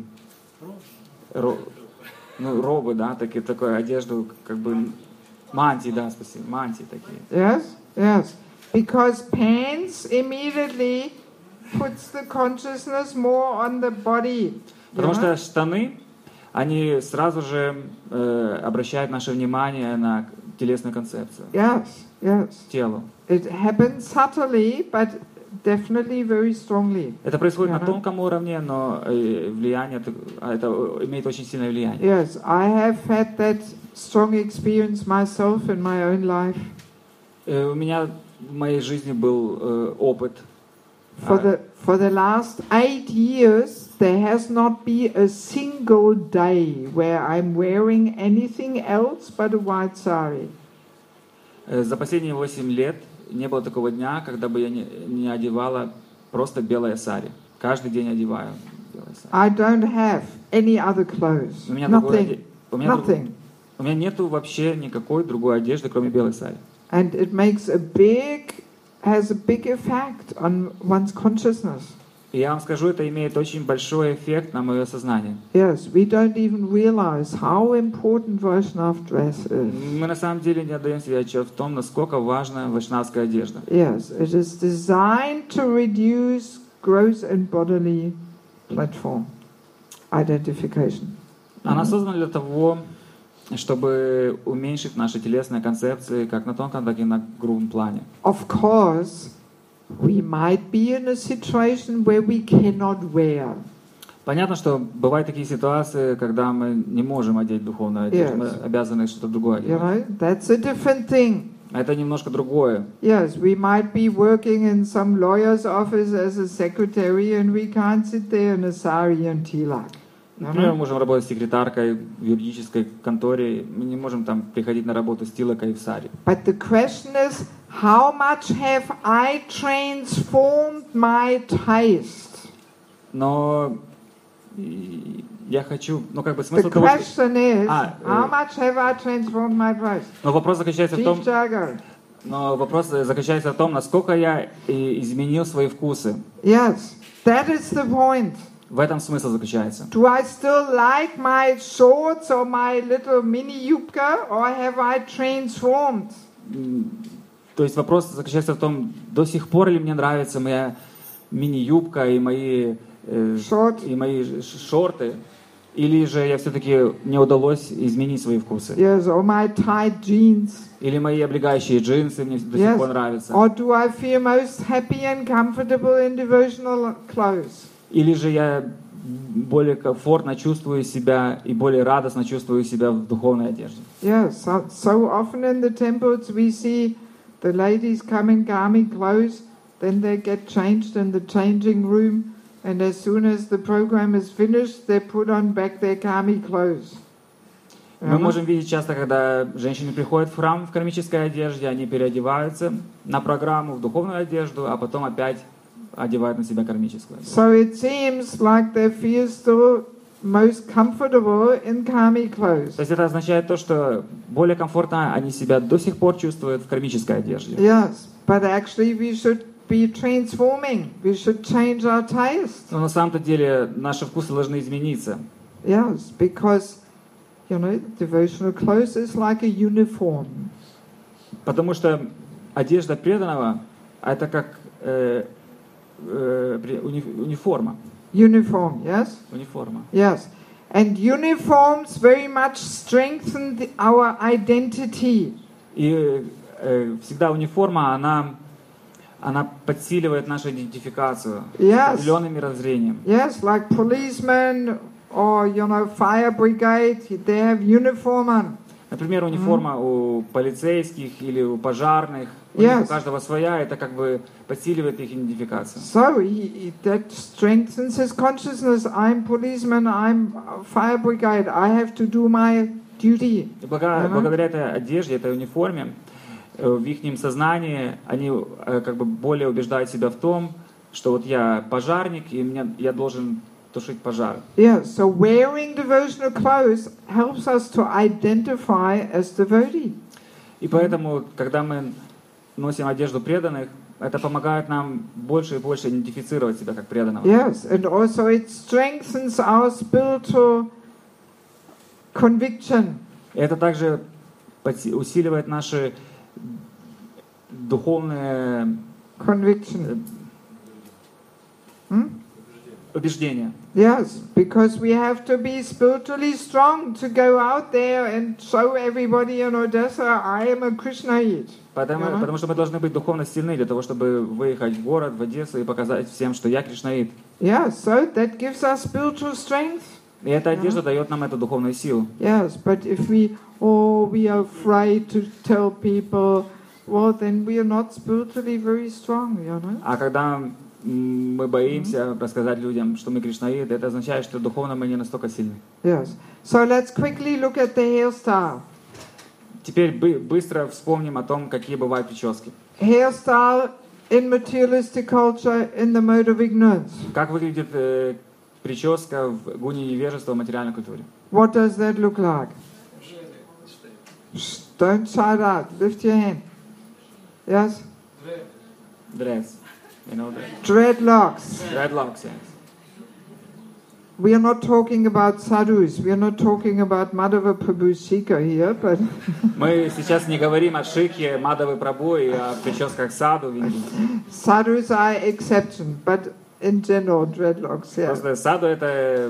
B: робы, да, такую одежду, как бы мантии, да, спасибо, мантии такие.
A: Yes, yes. Because pants immediately puts the consciousness more on the body.
B: Потому что штаны, они сразу же обращают наше внимание на телесную концепцию,
A: Yes, yes.
B: телу.
A: It happens subtly, but definitely very strongly.
B: Это происходит на
A: Ага.
B: тонком уровне, но влияние, это имеет очень сильное влияние.
A: Yes, I have had that strong experience myself in my own life.
B: У меня в моей жизни был опыт.
A: For the last 8 years, there has not been a single day where I'm wearing anything else but a white sari.
B: За последние 8 лет не было такого дня, когда бы я не одевала просто белое сари. Каждый день одеваю белое сари.
A: I don't have any other clothes.
B: У меня
A: Nothing.
B: у меня нету вообще никакой другой одежды, кроме белой сари.
A: And it has a big effect on one's consciousness.
B: И я вам скажу, это имеет очень большой эффект на мое сознание.
A: Yes, we don't even realize how important Vaishnav dress is.
B: Мы на самом деле не отдаем себе отчет в том, насколько важна вайшнавская одежда.
A: Yes, it is designed to reduce gross and bodily platform identification.
B: Она создана для того, чтобы уменьшить наши телесные концепции как на тонком, так и на грубом плане.
A: Of course, we might be in a situation where we cannot wear.
B: Понятно, что бывают такие ситуации, когда мы не можем одеть духовную одежду, мы обязаны что-то другое
A: You
B: делать.
A: know, that's a different thing.
B: Это немножко другое.
A: Yes, we might be working in some lawyer's office as a secretary and we can't sit there in a sari and tilak.
B: Например, мы можем работать секретаркой в юридической конторе, мы не можем там приходить на работу с тилакой и в сари.
A: But the question is, how much have I transformed my taste?
B: Но я хочу,
A: The
B: смысл того,
A: question is,
B: Ah,
A: how much have I transformed my taste?
B: но вопрос заключается в том,
A: Chief Jago.
B: насколько я изменил свои вкусы.
A: Yes, that is the point.
B: В этом смысл заключается.
A: Do I still like my shorts or my little mini yupka, or have I transformed?
B: То есть вопрос заключается в том, до сих пор ли мне нравится моя мини-юбка и мои шорты, Или же я все-таки не удалось изменить свои вкусы?
A: Yes, or my tight jeans.
B: Или мои облегающие джинсы мне до сих пор нравятся?
A: Or do I feel most happy and comfortable in devotional clothes?
B: Или же я более комфортно чувствую себя и более радостно чувствую себя в духовной одежде?
A: Yes, so often in the temples we see the ladies come in kami clothes, then they get changed in the changing room, and as soon as the program is finished, they put on back their kami clothes.
B: Мы можем видеть часто, когда женщины приходят в храм в кармической одежде, они переодеваются на программу в духовную одежду, а потом опять одевают на себя кармическую одежду.
A: So it seems like they feel still most comfortable in kami clothes.
B: То есть это означает то, что более комфортно они себя до сих пор чувствуют в кармической одежде.
A: Yes, but actually we should be transforming. We should change our taste.
B: Но на самом-то деле наши вкусы должны измениться.
A: Yes, because devotional clothes is like a uniform.
B: Потому что одежда преданного это как униформа.
A: Uniform, yes?
B: Униформа.
A: Yes. And uniforms very much strengthen our identity.
B: И всегда униформа, она подсиливает нашу идентификацию с определенным мировоззрением.
A: Yes, like policemen or fire brigade, they have uniform on.
B: Например, униформа у полицейских или у пожарных, у каждого своя, это как бы подсиливает их идентификацию.
A: So that strengthens his consciousness. I'm policeman, I'm fire brigade. I have to do my duty.
B: И благодаря этой одежде, этой униформе, в их сознании они как бы более убеждают себя в том, что вот я пожарник и я должен тушить пожар.
A: Yeah, so wearing devotional clothes helps us to identify as devotee.
B: И поэтому, когда мы носим одежду преданных, это помогает нам больше и больше идентифицировать себя как преданного.
A: Yes, and also it strengthens our spiritual conviction.
B: И это также усиливает наши духовные убеждения.
A: Yes, because we have to be spiritually strong to go out there and show everybody in Odessa, I am a Krishnaite.
B: Потому что мы должны быть духовно сильны для того, чтобы выехать в город, в Одессу и показать всем, что я Кришнаит.
A: Yeah, so that gives us spiritual strength.
B: И эта одежда дает нам эту духовную силу.
A: Yes, but if we are afraid to tell people, well, then we are not spiritually very strong,
B: А когда мы боимся рассказать людям, что мы Кришнаиты, это означает, что духовно мы не настолько сильны.
A: Yes. So let's quickly look at the hairstyle.
B: Теперь быстро вспомним о том, какие бывают прически.
A: Hairstyle in materialistic culture in the mode of ignorance.
B: Как выглядит прическа в гуне невежества в материальной культуре?
A: What does that look like? Don't shout out. Lift your hand. Yes?
B: Dress.
A: Dreadlocks.
B: Dreadlocks, yes.
A: We are not talking about sadhus. We are not talking about Madhava Prabhu's shikha here, but
B: мы сейчас не говорим о шике Мадхавы Прабху и о прическах саду.
A: Sadhus are exception, but in general dreadlocks, yeah.
B: Просто саду это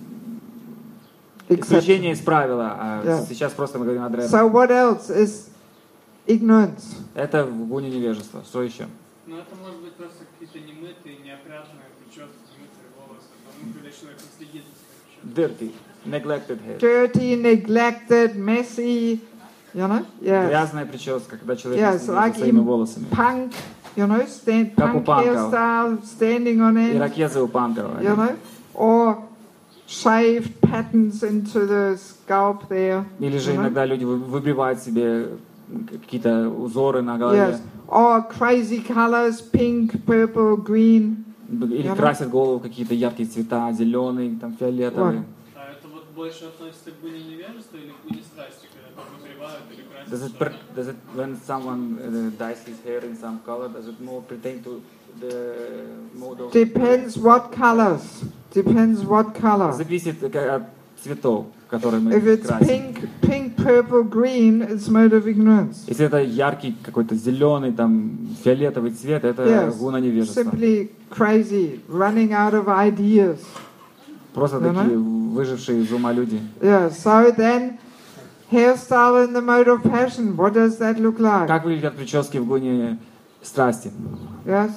B: исключение из правила, а сейчас просто мы говорим о дредлоках.
A: So what else is ignorance?
B: Это в гуне невежества. Что еще?
E: Ну, это может быть просто какие-то немытые, неопрятные прически, немытые волосы, потому что человек не следит за своей
B: Dirty, neglected hair.
A: Dirty, neglected, messy, Yes.
B: Грязная прическа, когда человек
A: yes,
B: не следит
A: like
B: за своими волосами.
A: Punk,
B: Как у
A: punk
B: панков.
A: hairstyle, standing on end,
B: Ирокезы у панков.
A: or shaved patterns into the scalp there.
B: Или же иногда люди выбривают себе какие-то узоры на голове.
A: Yes. Or crazy colors, pink, purple, green.
B: Или красят голову какие-то яркие цвета, зеленый, там, фиолетовый.
E: А это вот больше относится к гуне невежества или к гуне страсти, когда выбривают или красят?
B: Does it when someone dyes his hair in some color, does it more pertain to the mode of...
A: Depends what colors. Depends what color.
B: Зависит от цветов, которые мы
A: If it's
B: красим.
A: pink, purple, green, it's mode of ignorance.
B: Если это яркий какой-то зеленый, там, фиолетовый цвет, это гуна невежества.
A: Simply crazy, running out of ideas.
B: Просто такие выжившие из ума люди.
A: Yeah, so then hairstyle in the mode of passion, what does that look like?
B: Как выглядят прически в гуне страсти?
A: Yes?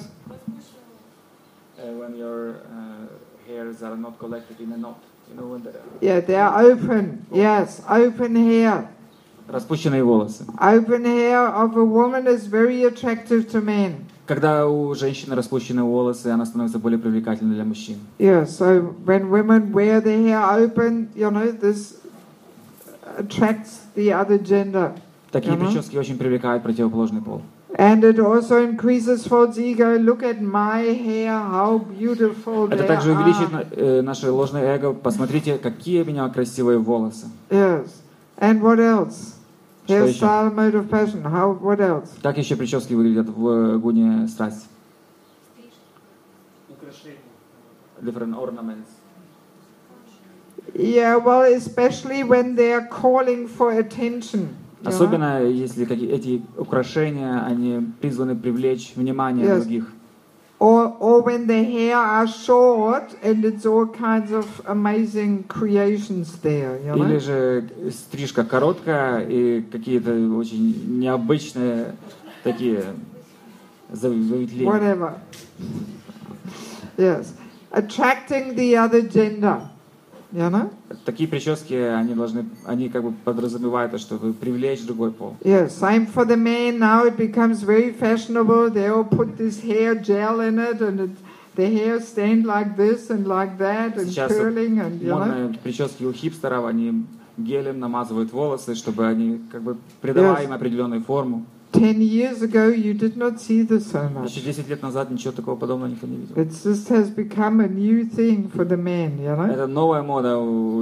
B: When your hairs are not collected in a knot. You know, when
A: Yeah, they're open. Yes, open hair.
B: распущенные волосы.
A: Open hair of a woman is very attractive to men.
B: Когда у женщины распущенные волосы, она становится более привлекательной для мужчин.
A: Yeah, so when women wear their hair open, you know, this attracts the other gender.
B: Такие прически очень привлекают противоположный пол.
A: And it also increases false ego. Look at my hair, how beautiful they
B: Это также увеличит
A: are.
B: наше ложное эго. Посмотрите, какие у меня красивые волосы.
A: Yes. And what else?
B: Что еще?
A: Hairstyle, mode of passion. How? What else?
B: Как еще прически выглядят в гуне страсти?
E: Украшения.
B: Different ornaments.
A: Yeah, well, especially when they are calling for attention. you know?
B: Особенно если эти украшения, они призваны привлечь внимание
A: Yes.
B: других.
A: Or when the hair are short and it's all kinds of amazing creations there, you know?
B: Или же стрижка короткая и какие-то очень необычные такие заветвления.
A: Whatever. Yes. Attracting the other gender, you know?
B: Такие прически, они как бы подразумевают то, что вы привлечь другой пол.
A: Yes, same for the men. Now it becomes very fashionable. They all put this hair gel in it, and the hair stand like this and like that, and
B: Сейчас
A: curling, and you know.
B: модные прически у хипстеров, они гелем намазывают волосы, чтобы они как бы придавали
A: Yes.
B: им определенную форму.
A: 10 years ago, you did not see this so much.
B: Еще 10 лет назад ничего такого подобного никто не видел.
A: It just has become a new thing for the men, you know.
B: Это новая мода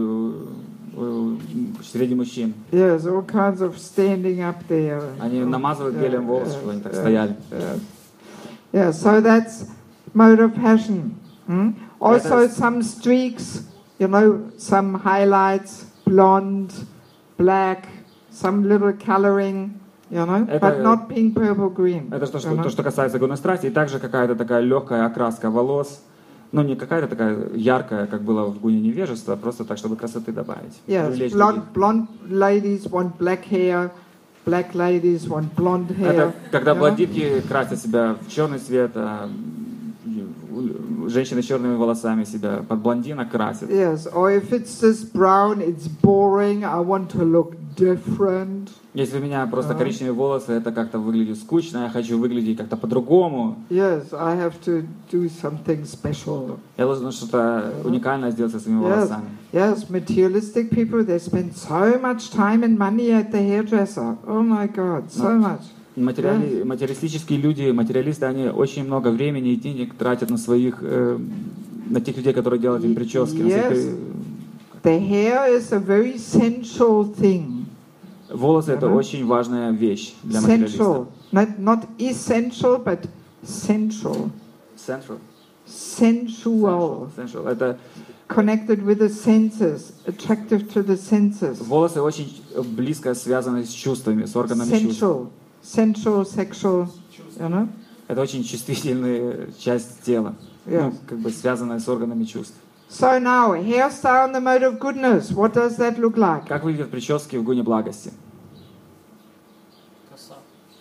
B: среди мужчин.
A: Yes, all kinds of standing up there.
B: Они намазывают гелем волосы, чтобы они так стояли.
A: Yeah, so that's mode of passion. Also
B: That is-
A: some streaks, you know, some highlights, blonde, black, some little coloring, you know,
B: Это-
A: but not pink, purple, green.
B: Это то,
A: you know.
B: что касается гуна страсти, и также какая-то такая легкая окраска волос. Ну, не какая-то такая яркая, как было в гуне невежества, просто так, чтобы красоты добавить.
A: Yes,
B: Привлечь других.
A: blonde ladies want black hair, black ladies want blonde hair.
B: Это когда
A: you know.
B: блондинки красят себя в черный цвет, а женщины с черными волосами себя под блондина красят.
A: Yes, or if it's just brown, it's boring. I want to look different.
B: Если у меня просто коричневые волосы, это как-то выглядит скучно, я хочу выглядеть как-то по-другому.
A: Yes, I have to do something special.
B: Я должен что-то уникальное сделать со своими
A: Yes,
B: волосами.
A: yes, materialistic people, they spend so much time and money at the hairdresser. Oh my God, so much.
B: Материалистические люди, материалисты, они очень много времени и денег тратят на своих, на тех людей, которые делают им прически. на
A: Yes.
B: своих,
A: The hair is a very sensual thing.
B: волосы это очень важная вещь для материалиста.
A: Sensual. Not essential, but sensual.
B: Central.
A: Sensual.
B: Sensual. Это
A: Connected with the senses. Attractive to the senses.
B: волосы очень близко связаны с чувствами, с органами чувств.
A: Sensual. Sensual, sexual, you know?
B: Это очень чувствительная часть тела,
A: Yes.
B: ну, как бы связанная с органами чувств.
A: So now, hairstyle in the mode of goodness. What does that look like?
B: Как выглядят прически в гуне благости?
C: Коса.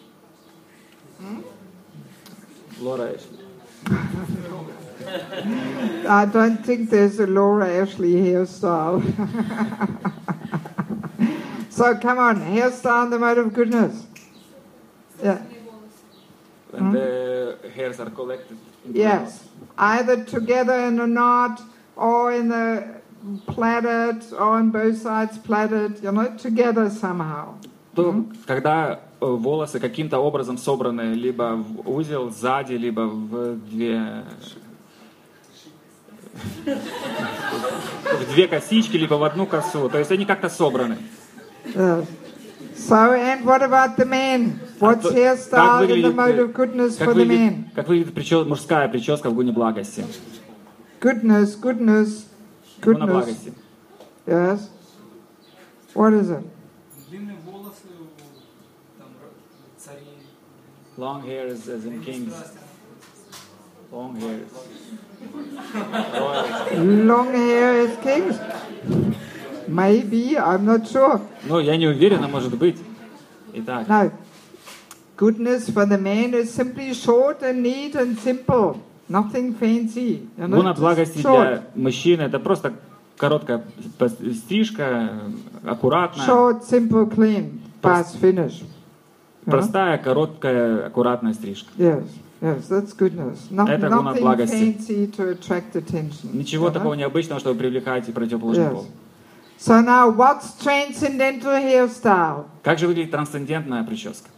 B: Лора Эшли.
A: I don't think there's a Laura Ashley hairstyle. So come on, hairstyle in the mode of goodness. Yeah.
B: And the hairs are collected. into
A: Yes. Either together in a knot or in a plaited or on both sides plaited, you know, together somehow.
B: То, когда волосы каким-то образом собраны либо в узел сзади, либо в две косички, либо в одну косу. То есть они как-то собраны.
A: So, and what about the men? What's
B: Как
A: hairstyle in the
B: выглядит,
A: mode of goodness for the men?
B: как выглядит мужская прическа в гуне благости?
A: Goodness, goodness,
B: Гуна
A: goodness.
B: благости.
A: Yes. What is it?
E: Длинные волосы у там, царей.
B: Long hairs as in kings. Long hairs.
A: Long hair as kings? Maybe, I'm not sure.
B: Ну, я не уверен, но может быть. Итак,
A: No. Goodness for the man is simply short and neat and simple. Nothing fancy. You know,
B: гуна
A: just
B: благости
A: short.
B: для мужчины это просто короткая стрижка, аккуратная,
A: Short, simple, clean. Fast finish.
B: простая, короткая, аккуратная стрижка.
A: Yes, yes, that's goodness.
B: Это гуна
A: Nothing
B: благости.
A: fancy to attract attention.
B: Ничего
A: you know?
B: такого необычного, чтобы привлекать и противоположный
A: Yes.
B: пол.
A: So now, what's transcendental hairstyle?
B: Как же выглядит трансцендентная прическа?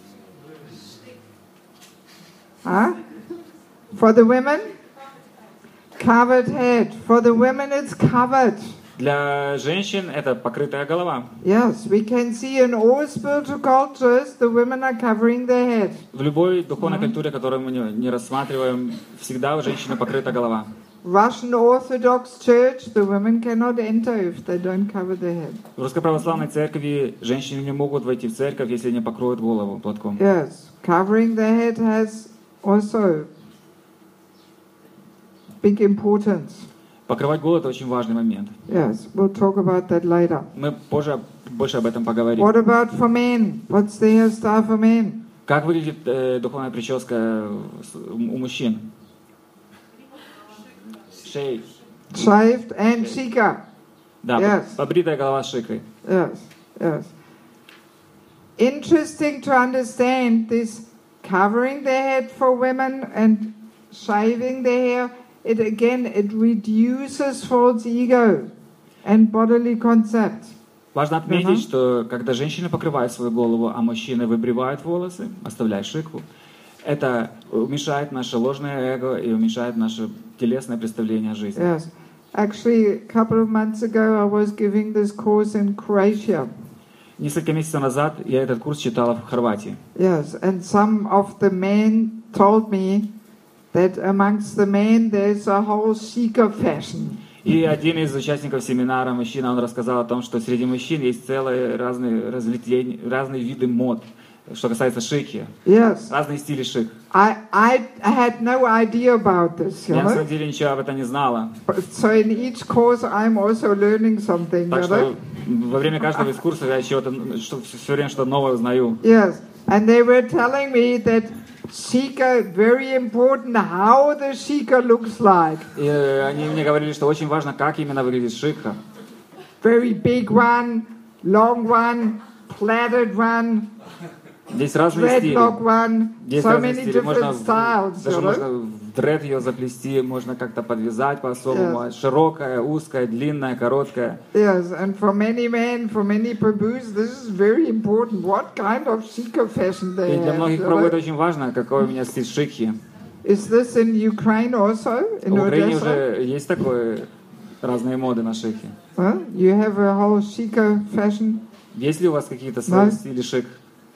A: Huh? For the women, covered head. For the women, it's covered.
B: Для женщин это покрытая голова.
A: Yes, we can see in all spiritual cultures, the women are covering their head.
B: В любой духовной культуре, которую мы не рассматриваем, всегда у женщины покрыта голова.
A: Russian Orthodox Church, the women cannot enter if they don't cover their head.
B: В Русской Православной Церкви женщины не могут войти в церковь, если не покроют голову платком.
A: Yes, covering the head has also big importance.
B: Покрывать голову – это очень важный момент.
A: Yes, we'll talk about that later.
B: Мы позже больше об этом поговорим.
A: What about for men? What's the hairstyle for men?
B: Как выглядит духовная прическа у мужчин? Шей.
A: Shaved and shika.
B: Да,
A: Yes.
B: побритая голова с шикой.
A: Yes, yes. Interesting to understand this covering the head for women and shaving the hair. It reduces false ego and bodily concept.
B: Важно отметить, что когда женщины покрывают свою голову, а мужчины выбривают волосы, оставляя шику, это уменьшает наше ложное эго и уменьшает наше телесное представление о жизни.
A: Yes. Actually, a couple of months ago, I was giving this course in Croatia.
B: Несколько месяцев назад я этот курс читала в Хорватии.
A: Yes, and some of the men told me that amongst the men there's a whole Shika fashion.
B: И один из участников семинара, мужчина, он рассказал о том, что среди мужчин есть целые разные виды мод, что касается шики.
A: Yes.
B: Разные стили шик.
A: I had no idea about this, you
B: Я на
A: know.
B: самом деле ничего об этом не знала.
A: So in each course I'm also learning something,
B: Так
A: you
B: что
A: know.
B: во время каждого из курсов я все время что-то новое узнаю.
A: Yes, and they were telling me that Shika, very important how the Shika looks like.
B: И они мне говорили, что очень важно, как именно выглядит шика.
A: Very big one, long one, plaited one,
B: Здесь разные стили.
A: dreadlock one,
B: Здесь
A: so
B: разные
A: many
B: стили. Можно
A: different styles,
B: даже
A: you know.
B: можно в дред ее заплести, можно как-то подвязать по-особому. Широкая, узкая, длинная, короткая.
A: Yes, and for many men, for many Prabhus, this is very important. What kind of Shika fashion they
B: И для
A: have,
B: многих
A: you
B: прабhu
A: know?
B: это очень важно, какой у меня стиль шики.
A: Is this in Ukraine also? In
B: В Украине
A: Odessa?
B: уже есть такое разные моды на шики.
A: Huh? You have a whole Shika fashion?
B: Есть ли у вас какие-то свои
A: Да.
B: стили шик?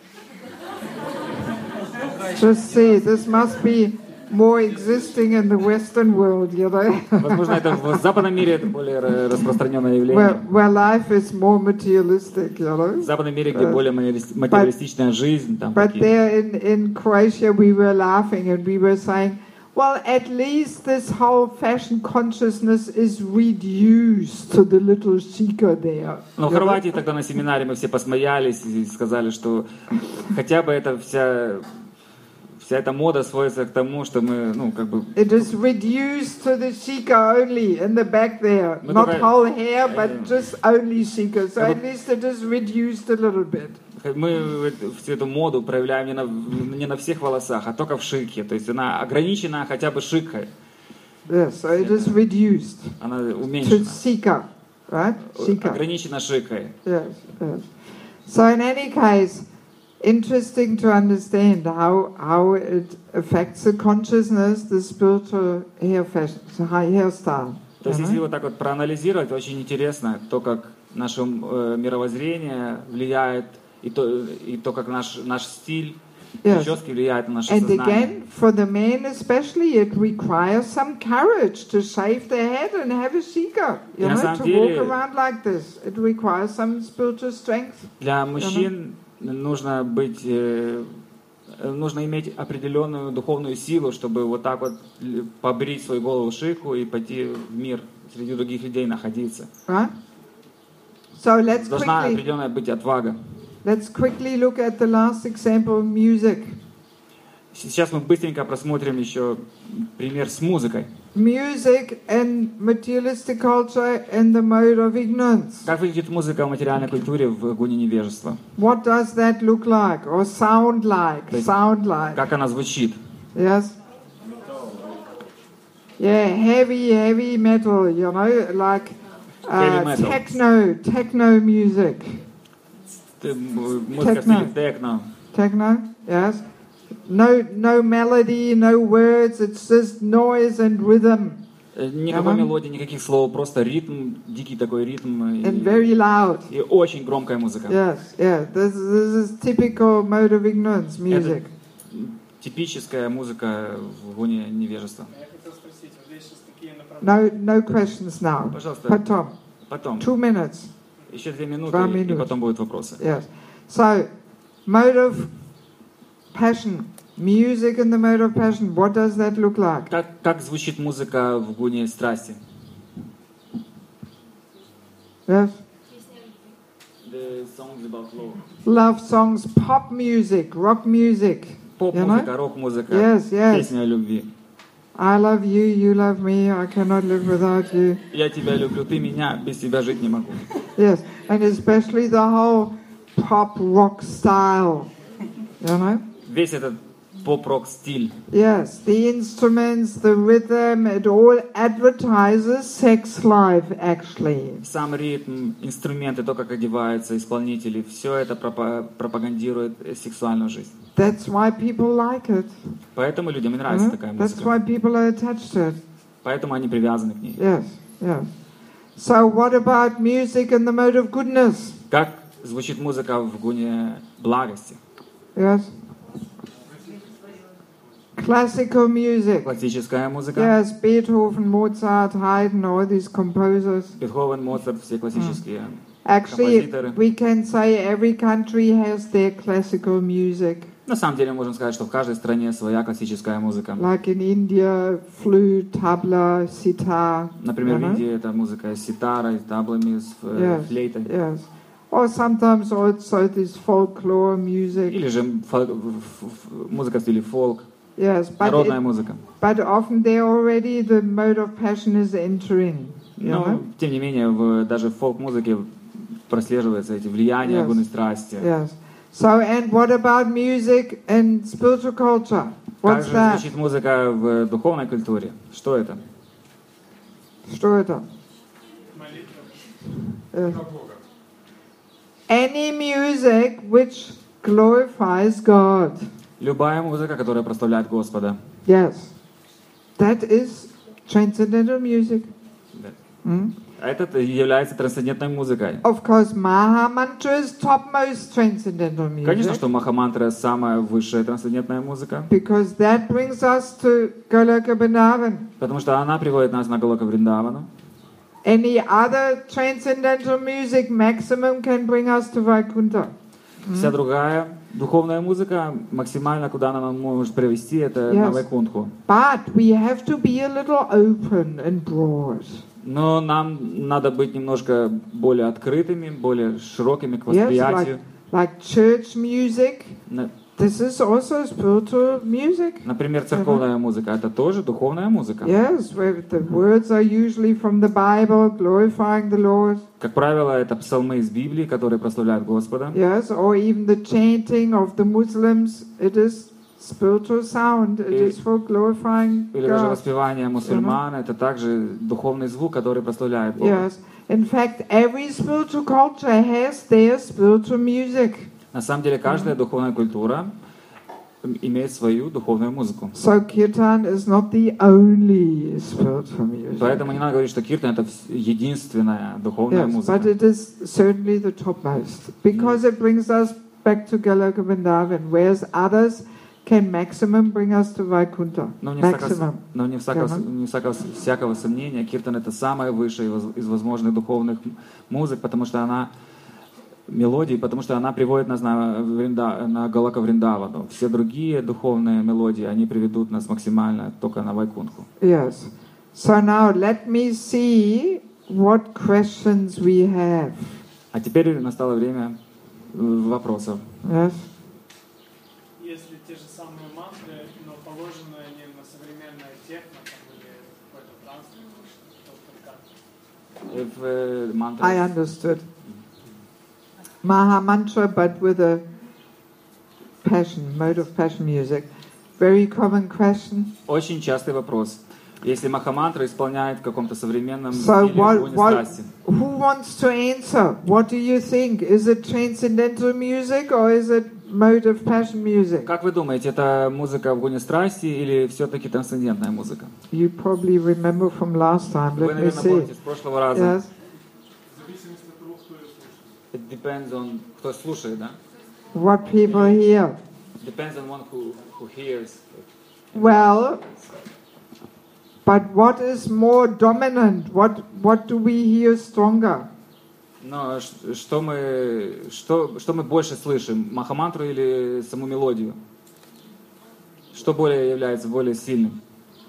A: Just see, this must be more existing in the Western world, you know.
B: Возможно, это в западном мире это более распространенное явление.
A: where life is more materialistic, you know.
B: В западном мире, где более материалистичная жизнь, там
A: But
B: такие.
A: there in Croatia we were laughing and we were saying, well, at least this whole fashion consciousness is reduced to the little shika there.
B: Но в
A: you know.
B: Хорватии тогда на семинаре мы все посмеялись и сказали, что хотя бы это вся эта мода сводится к тому, что мы, ну, как бы...
A: It is reduced to the shika only in the back there.
B: Мы
A: Not
B: только-
A: whole hair, but just only shika. So at least it is reduced a little bit.
B: Мы всю эту моду проявляем не на всех волосах, а только в шике. То есть она ограничена хотя бы шикой.
A: Yes, so it is reduced
B: Она
A: to
B: уменьшена.
A: shika, right? Shika.
B: Ограничена шикой.
A: Yes, yes. So in any case, interesting to understand how it affects the consciousness, the spiritual hair fashion, the hairstyle.
B: То есть, если вот так вот проанализировать, очень интересно то, как наше мировоззрение влияет, и то как наш стиль
A: Yes.
B: прически влияет на наше
A: And
B: сознание.
A: again, for the men especially, it requires some courage to shave their head and have a shika. You
B: И на
A: know,
B: самом
A: to
B: деле-
A: walk around like this. It requires some spiritual strength.
B: Для мужчин нужно иметь определенную духовную силу, чтобы вот так вот побрить свою голову шику и пойти в мир, среди других людей находиться.
A: Right? So let's
B: Должна
A: quickly
B: определенная быть отвага.
A: look at the last example, music.
B: Сейчас мы быстренько просмотрим еще пример с музыкой.
A: Music and materialistic culture and the mode of ignorance.
B: Как выглядит музыка в материальной культуре в гуне невежества?
A: What does that look like or sound like? Sound like.
B: Как она звучит?
A: Yes. Yeah, heavy metal, you know, like
B: Heavy metal.
A: techno music.
B: Музыка в стиле техно.
A: Techno, yes. No melody, no words, it's just noise and rhythm.
B: Никакой мелодии, никаких слов, просто ритм, дикий такой ритм.
A: And very loud.
B: И очень громкая музыка.
A: Yes, yeah. This is typical mode of ignorance music.
B: Типическая музыка в гуне невежества.
E: Я хотел спросить, вот здесь сейчас такие направления.
A: No questions now.
B: Пожалуйста.
A: Потом.
B: Потом.
A: 2 minutes.
B: Еще 2 минуты,
A: 2
B: и
A: минуты.
B: потом будут вопросы.
A: Yes. So, mode of passion. Music in the mode of passion. What does that look like?
B: Как звучит музыка в гуне страсти?
A: Yes.
B: The songs about love.
A: Love songs, pop music, rock music.
B: Поп-музыка, рок-музыка,
A: Yes.
B: песня о любви.
A: I love you, you love me, I cannot live without you.
B: Я тебя люблю, ты меня, без тебя жить не могу.
A: Yes, and especially the whole pop rock style. You know?
B: Весь этот поп-рок стиль.
A: Yes, the instruments, the rhythm, it all advertises sex life actually.
B: Сам ритм, инструменты, то, как одеваются исполнители, все это пропагандирует сексуальную жизнь.
A: That's why people like it.
B: Поэтому людям и нравится такая
A: That's
B: музыка.
A: why people are attached to it.
B: Поэтому они привязаны к ней.
A: Yes, yes. So what about music in the mode of goodness?
B: Как звучит музыка в гуне благости?
A: Yes. Classical music.
B: Классическая музыка.
A: Yes, Beethoven, Mozart, Haydn, all these composers.
B: Бетховен, Моцарт, все классические.
A: Actually,
B: Композиторы.
A: we can say every country has their classical music.
B: На самом деле можем сказать, что в каждой стране своя классическая музыка.
A: Like in India, flute, tabla, sitar.
B: Например,
A: you
B: в
A: know?
B: Индии это музыка с ситарой, с таблами, с флейтой.
A: Yes. Or sometimes also this folklore music.
B: Или же музыка в стиле фолк,
A: Yes,
B: народная музыка.
A: but often there already the mode of passion is entering. You
B: Но,
A: know?
B: тем не менее, даже в фолк-музыке прослеживаются эти влияния
A: Yes.
B: гуны страсти.
A: Yes. So, and what about music and spiritual culture?
B: Как
A: What's
B: же
A: that?
B: звучит музыка в духовной культуре? Что это?
A: Что это?
E: Молитва.
A: Any music which glorifies God.
B: Любая музыка, которая прославляет Господа.
A: Yes. That is transcendental music.
B: Да.
A: Mm?
B: Это является трансцендентной музыкой.
A: Of course, Maha Mantra is topmost transcendental music.
B: Конечно, что Махамантра самая высшая трансцендентная музыка,
A: Because that brings us to Goloka Vrindavan.
B: потому что она приводит нас на Галока Вриндавану.
A: Any other transcendental music maximum can bring us to Vaikuntha.
B: Вся другая духовная музыка максимально, куда она нам может привести, это на
A: Yes.
B: Вайкунтху.
A: But we have to be a little open and broad.
B: Но нам надо быть немножко более открытыми, более широкими к
A: Yes,
B: восприятию.
A: like church music.
B: На-
A: This is also spiritual music.
B: Например, церковная музыка — это тоже духовная музыка.
A: Yes, where the words are usually from the Bible, glorifying the Lord.
B: Как правило, это псалмы из Библии, которые прославляют Господа.
A: Yes, or even the chanting of the Muslims. It is spiritual sound. It is for glorifying
B: Или даже
A: God.
B: воспевание мусульман — это также духовный звук, который прославляет Бога.
A: Yes. In fact, every spiritual culture has their spiritual music.
B: На самом деле, каждая духовная культура имеет свою духовную музыку.
A: So kirtan is not the only spiritual music.
B: Поэтому не надо говорить, что киртан — это единственная духовная
A: Yes, but
B: музыка.
A: it is certainly the topmost because it brings us back to Goloka Vrindavan, whereas others can maximum bring us to Vaikuntha.
B: Но вне всякого сомнения, киртан — это самая высшая из возможных духовных музык, потому что она мелодии, потому что она приводит нас на Галока Вриндавану. Все другие духовные мелодии, они приведут нас максимально только на Вайкунтху.
A: Yes. So now let me see what questions we have.
B: А А теперь настало время вопросов.
A: Yes.
E: Если те же самые мантры, но положены они на современное техно там, или какой-то транс, то как?
B: If, mantra.
A: I understood. Maha Mantra, but with a passion, mode of passion music. Very common question.
B: Очень частый вопрос. Если Махамантра исполняет в каком-то современном
A: So
B: стиле огонь и страсти.
A: who wants to answer? What do you think? Is it transcendental music or is it mode of passion music?
B: Как вы думаете, это музыка в огонь и страсти или все-таки трансцендентная музыка?
A: You probably remember from last time.
B: Вы,
A: Let me
B: наверное,
A: see.
B: помните с прошлого раза.
A: Yes.
B: It depends on кто слушает, да?
A: What people hear.
B: Depends on one who hears.
A: Well, but what is more dominant? What do we hear stronger?
B: Но что мы больше слышим, Махамантру или саму мелодию? Что более является более сильным?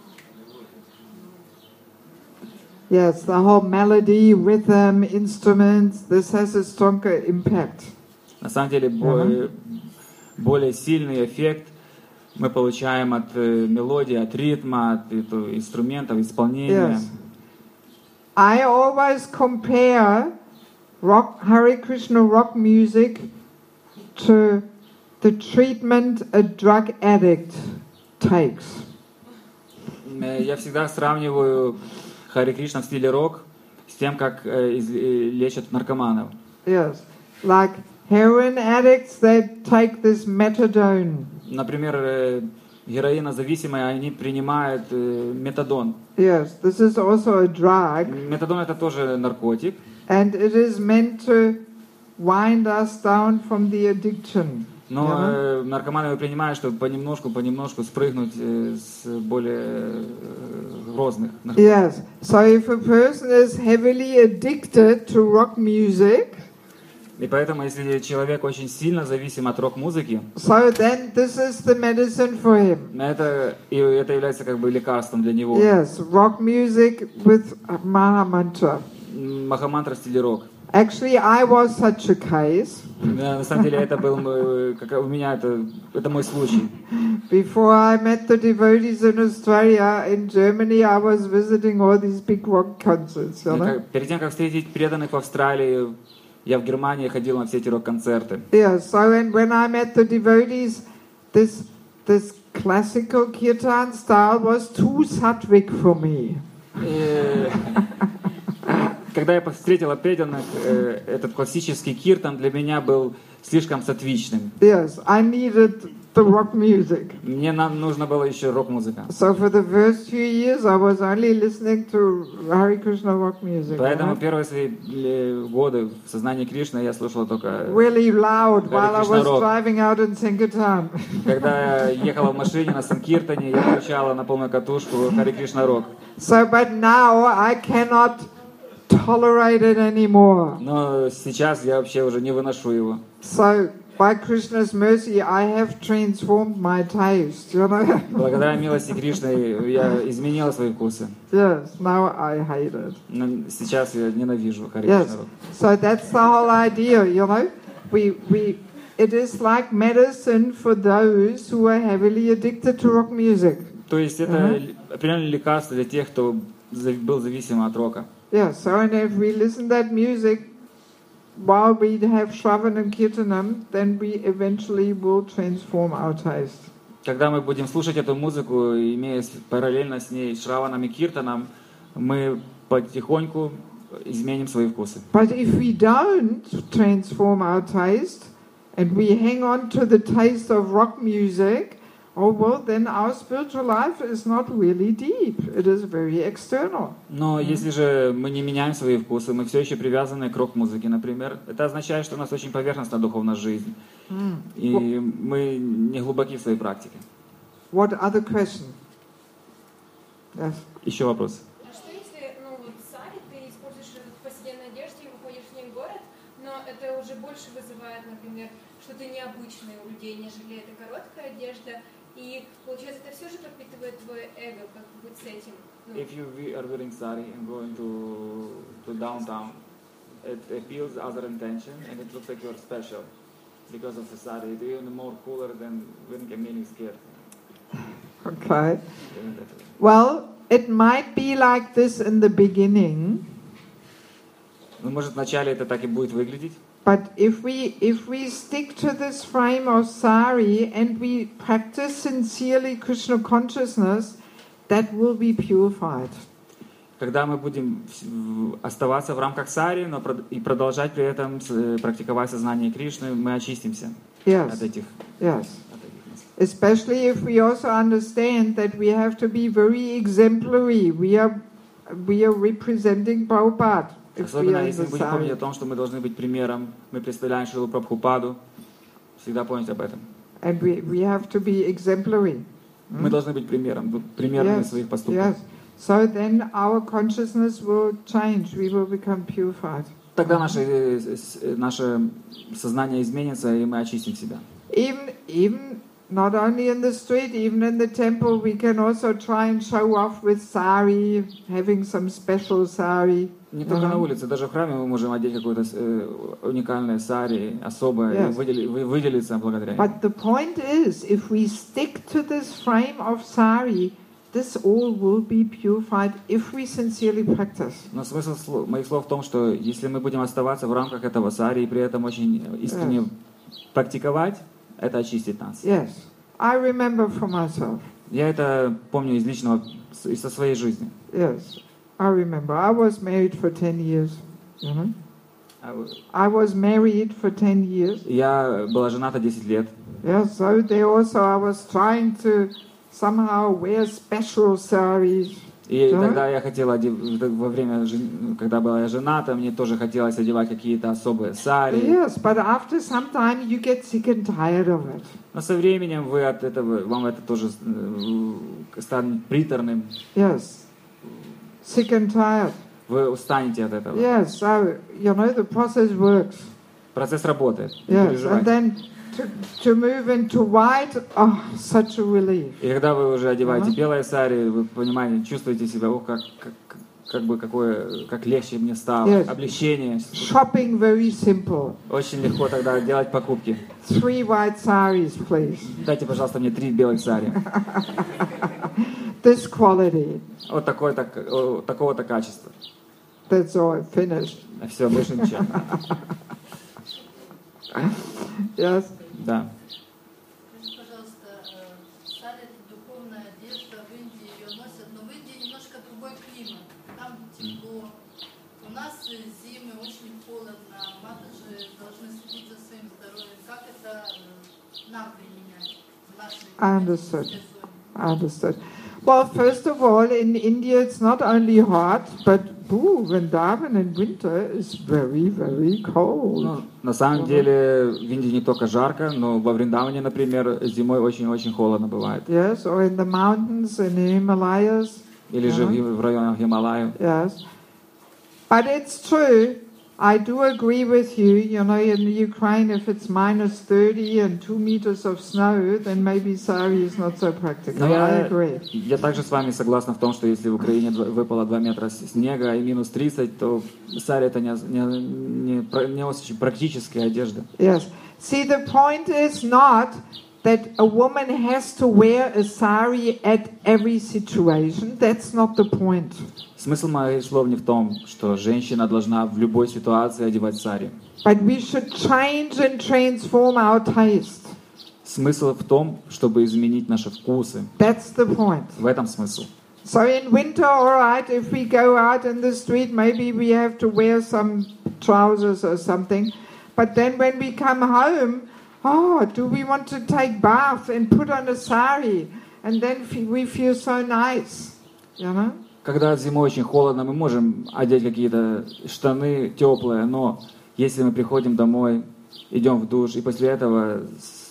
A: Yes, the whole melody, rhythm, instruments, this has a stronger impact.
B: На самом деле более сильный эффект мы получаем от мелодии, от ритма, от инструментов, исполнения.
A: Yes. I always compare Hare Krishna rock music to the treatment a drug addict takes.
B: Я всегда сравниваю Харе Кришна в стиле рок с тем, как лечат наркоманов.
A: Yes, like heroin addicts, they take this methadone.
B: Например, героинозависимые, они принимают метадон.
A: Yes, this is also a drug.
B: Метадон это тоже наркотик.
A: And it is meant to wind us down from the addiction.
B: Но наркоманы его принимают, чтобы понемножку спрыгнуть с более грозных наркотиков.
A: Yes, so if a person is heavily addicted to rock music,
B: И поэтому, если человек очень сильно зависим от рок-музыки,
A: so then this is the medicine for him.
B: это является как бы лекарством для него.
A: Yes, rock music with Maha Mantra.
B: Махамантра в стиле рок.
A: Actually, I was such a case.
B: На самом деле это был у меня это мой случай.
A: Before I met the devotees in Australia, in Germany, I was visiting all these big rock concerts. You know?
B: Перед тем, как встретить преданных в Австралии, я в Германии ходил на все эти рок-концерты.
A: Yeah, so when I met the devotees, this classical kirtan style was too sattvic for me.
B: Когда я встретила преданных, этот классический киртан для меня был слишком сатвичным.
A: Yes, I needed the rock music.
B: Мне нужно было еще рок-музыка.
A: So for the first few years, I was only listening to Hare Krishna rock music.
B: Поэтому первые свои годы в сознании Кришны я слушала только
A: Really loud while I
B: Krishna
A: was
B: rock.
A: driving out in Sankirtan.
B: Когда я ехала в машине на Санкиртане, я включала на полную катушку Харе Кришна рок.
A: So, but now I cannot tolerate it anymore.
B: Но сейчас я вообще уже не выношу его.
A: So, by Krishna's mercy, I have transformed my taste, you know.
B: Благодаря милости Кришны я изменила свои вкусы.
A: Yes, now I hate it.
B: Но сейчас я ненавижу Харе
A: Yes,
B: Кришна рок.
A: so that's the whole idea, you know. It is like medicine for those who are heavily addicted to rock music.
B: То есть это определенное лекарство для тех, кто был зависим от рока.
A: Yeah, so and if we listen that music while we have Shravan and Kirtanam, then we eventually will transform our taste.
B: Когда мы будем слушать эту музыку, имея параллельно с ней Шраваном и Киртаном, мы потихоньку изменим свои вкусы.
A: But if we don't transform our taste and we hang on to the taste of rock music, oh well, then our spiritual life is not really deep. It is very external.
B: Но если же мы не меняем свои вкусы, мы все еще привязаны к рок-музыке, например, это означает, что у нас очень поверхностная духовная жизнь. И мы не глубоки в своей практике.
A: What other question? Yes.
B: Еще вопрос.
D: А что если, вот сари ты используешь в повседневной одежде и выходишь в ней в город, но это уже больше вызывает, например, что-то необычное у людей, нежели это короткая одежда, и получается это все же пропитывает твое эго, как быть с этим?
B: If you are wearing sari and going to downtown, it appeals other intention, and it looks like you're special because of society. It's even more cooler than when getting scared.
A: Okay. Well, it might be like this in the beginning.
B: Ну, может, вначале это так и будет выглядеть.
A: But if we stick to this frame of sari and we practice sincerely Krishna consciousness, that will be purified.
B: Когда мы будем оставаться в рамках сари, но и продолжать при этом практиковать сознание Кришны, мы очистимся от этих.
A: Yes. Especially if we also understand that we have to be very exemplary. We are representing Prabhupada.
B: Особенно если мы будем помнить о том, что мы должны быть примером, мы представляем Шрилу Прабхупаду, всегда помнить об этом.
A: And we have to be exemplary.
B: Мы должны быть примерами своих поступков.
A: Yes. So then our consciousness will change. We will become purified.
B: Тогда наше сознание изменится, и мы очистим себя.
A: Even not only in the street, even in the temple, we can also try and show off with sari, having some special sari.
B: Не только на улице, даже в храме мы можем одеть какое-то уникальное сари, особое, и выделиться благодаря этому.
A: But the point is, if we stick to this frame of sari, this all will be purified if we sincerely practice.
B: Но смысл моих слов в том, что если мы будем оставаться в рамках этого сари и при этом очень искренне практиковать, это очистит нас.
A: Yes, I remember from myself.
B: Я это помню из со своей жизни.
A: Yes, I remember. I was married for 10 years. You know? I was married for 10 years.
B: Я была жената 10 лет.
A: Yes, so there also I was trying to somehow wear special saris.
B: И тогда я хотела, во время, когда была я жената, мне тоже хотелось одевать какие-то особые сари.
A: Yes, but after some time you get sick and tired of it.
B: Но со временем вы от этого, вам это тоже станет приторным.
A: Yes, sick and tired.
B: Вы устанете от этого.
A: Yes, so you know the process works.
B: Процесс работает.
A: Yes, and then to move into white, oh, such a relief.
B: И когда вы уже одеваете белое сари, вы понимаете, чувствуете себя, как легче мне стало, облегчение.
A: Shopping very simple.
B: Очень легко тогда делать покупки.
A: 3 white saris, please.
B: Дайте, пожалуйста, мне 3 белых сари.
A: This quality.
B: Вот такого-то качества.
A: That's all, finished.
B: Все, больше ничего.
A: Yes.
B: Да.
F: Скажите, пожалуйста, сари — это духовная одежда, в Индии ее носят, но в Индии немножко другой климат, там тепло. У нас зимы, очень холодно, матуши должны следить за своим здоровьем. Как это нам применять в нашей сезоне?
A: I understood. Well, first of all, in India it's not only hot, but Vrindavan in winter is very, very cold.
B: Ну, на самом деле в Индии не только жарко, но во Вриндаване, например, зимой очень-очень холодно бывает.
A: Yes, or in the mountains, in the Himalayas.
B: Или же в районах Гималая.
A: Yes. But it's true, I do agree with you, you know, in Ukraine if it's minus 30 and 2 meters of snow, then maybe sari is not so practical. I agree.
B: Я также с вами согласна в том, что если в Украине выпало 2 метра снега и минус 30, то сари это не очень практическая одежда.
A: Yes. See, the point is not that a woman has to wear a sari at every situation. That's not the point.
B: Смысл моих слов не в том, что женщина должна в любой ситуации одевать сари.
A: But we should change and transform our taste.
B: Смысл в том, чтобы изменить наши вкусы.
A: That's the point.
B: В этом смысл.
A: So in winter, all right, if we go out in the street, maybe we have to wear some trousers or something. But then when we come home, do we want to take bath and put on a sari? And then we feel so nice, you know?
B: Когда зимой очень холодно, мы можем одеть какие-то штаны теплые, но если мы приходим домой, идем в душ, и после этого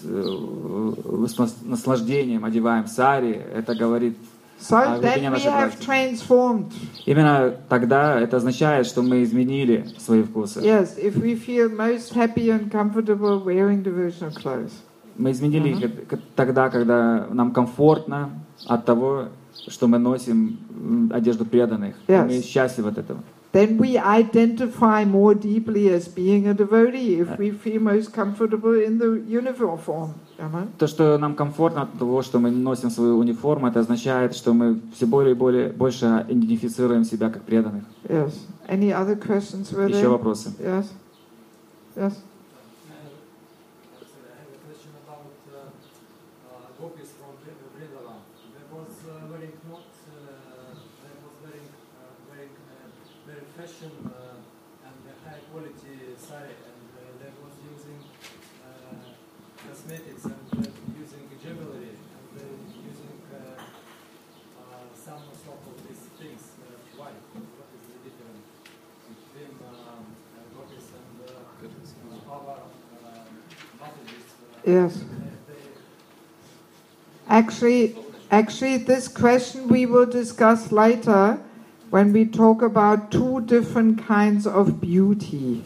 B: с наслаждением одеваем сари, это говорит о глубине нашей практики. Именно тогда это означает, что мы изменили свои вкусы.
A: Yes, if we feel most happy and comfortable wearing devotional clothes.
B: Мы изменили их тогда, когда нам комфортно от того, что мы носим одежду преданных.
A: Yes.
B: Мы счастливы от этого.
A: then we identify more deeply as being a devotee if we feel most comfortable in the uniform.
B: То, что нам комфортно от того, что мы носим свою униформу, это означает, что мы все более и больше идентифицируем себя как преданных.
A: Yes. Any other questions?
B: Еще вопросы?
A: Yes. Yes.
G: Gopis from Vrindavan. There was wearing very fashion and high quality sari, and they was using cosmetics and using jewelry and using some sort of these things. Why? What is the difference between Gopis and our Mataji's?
A: Yes. Actually, this question we will discuss later when we talk about two different kinds of beauty.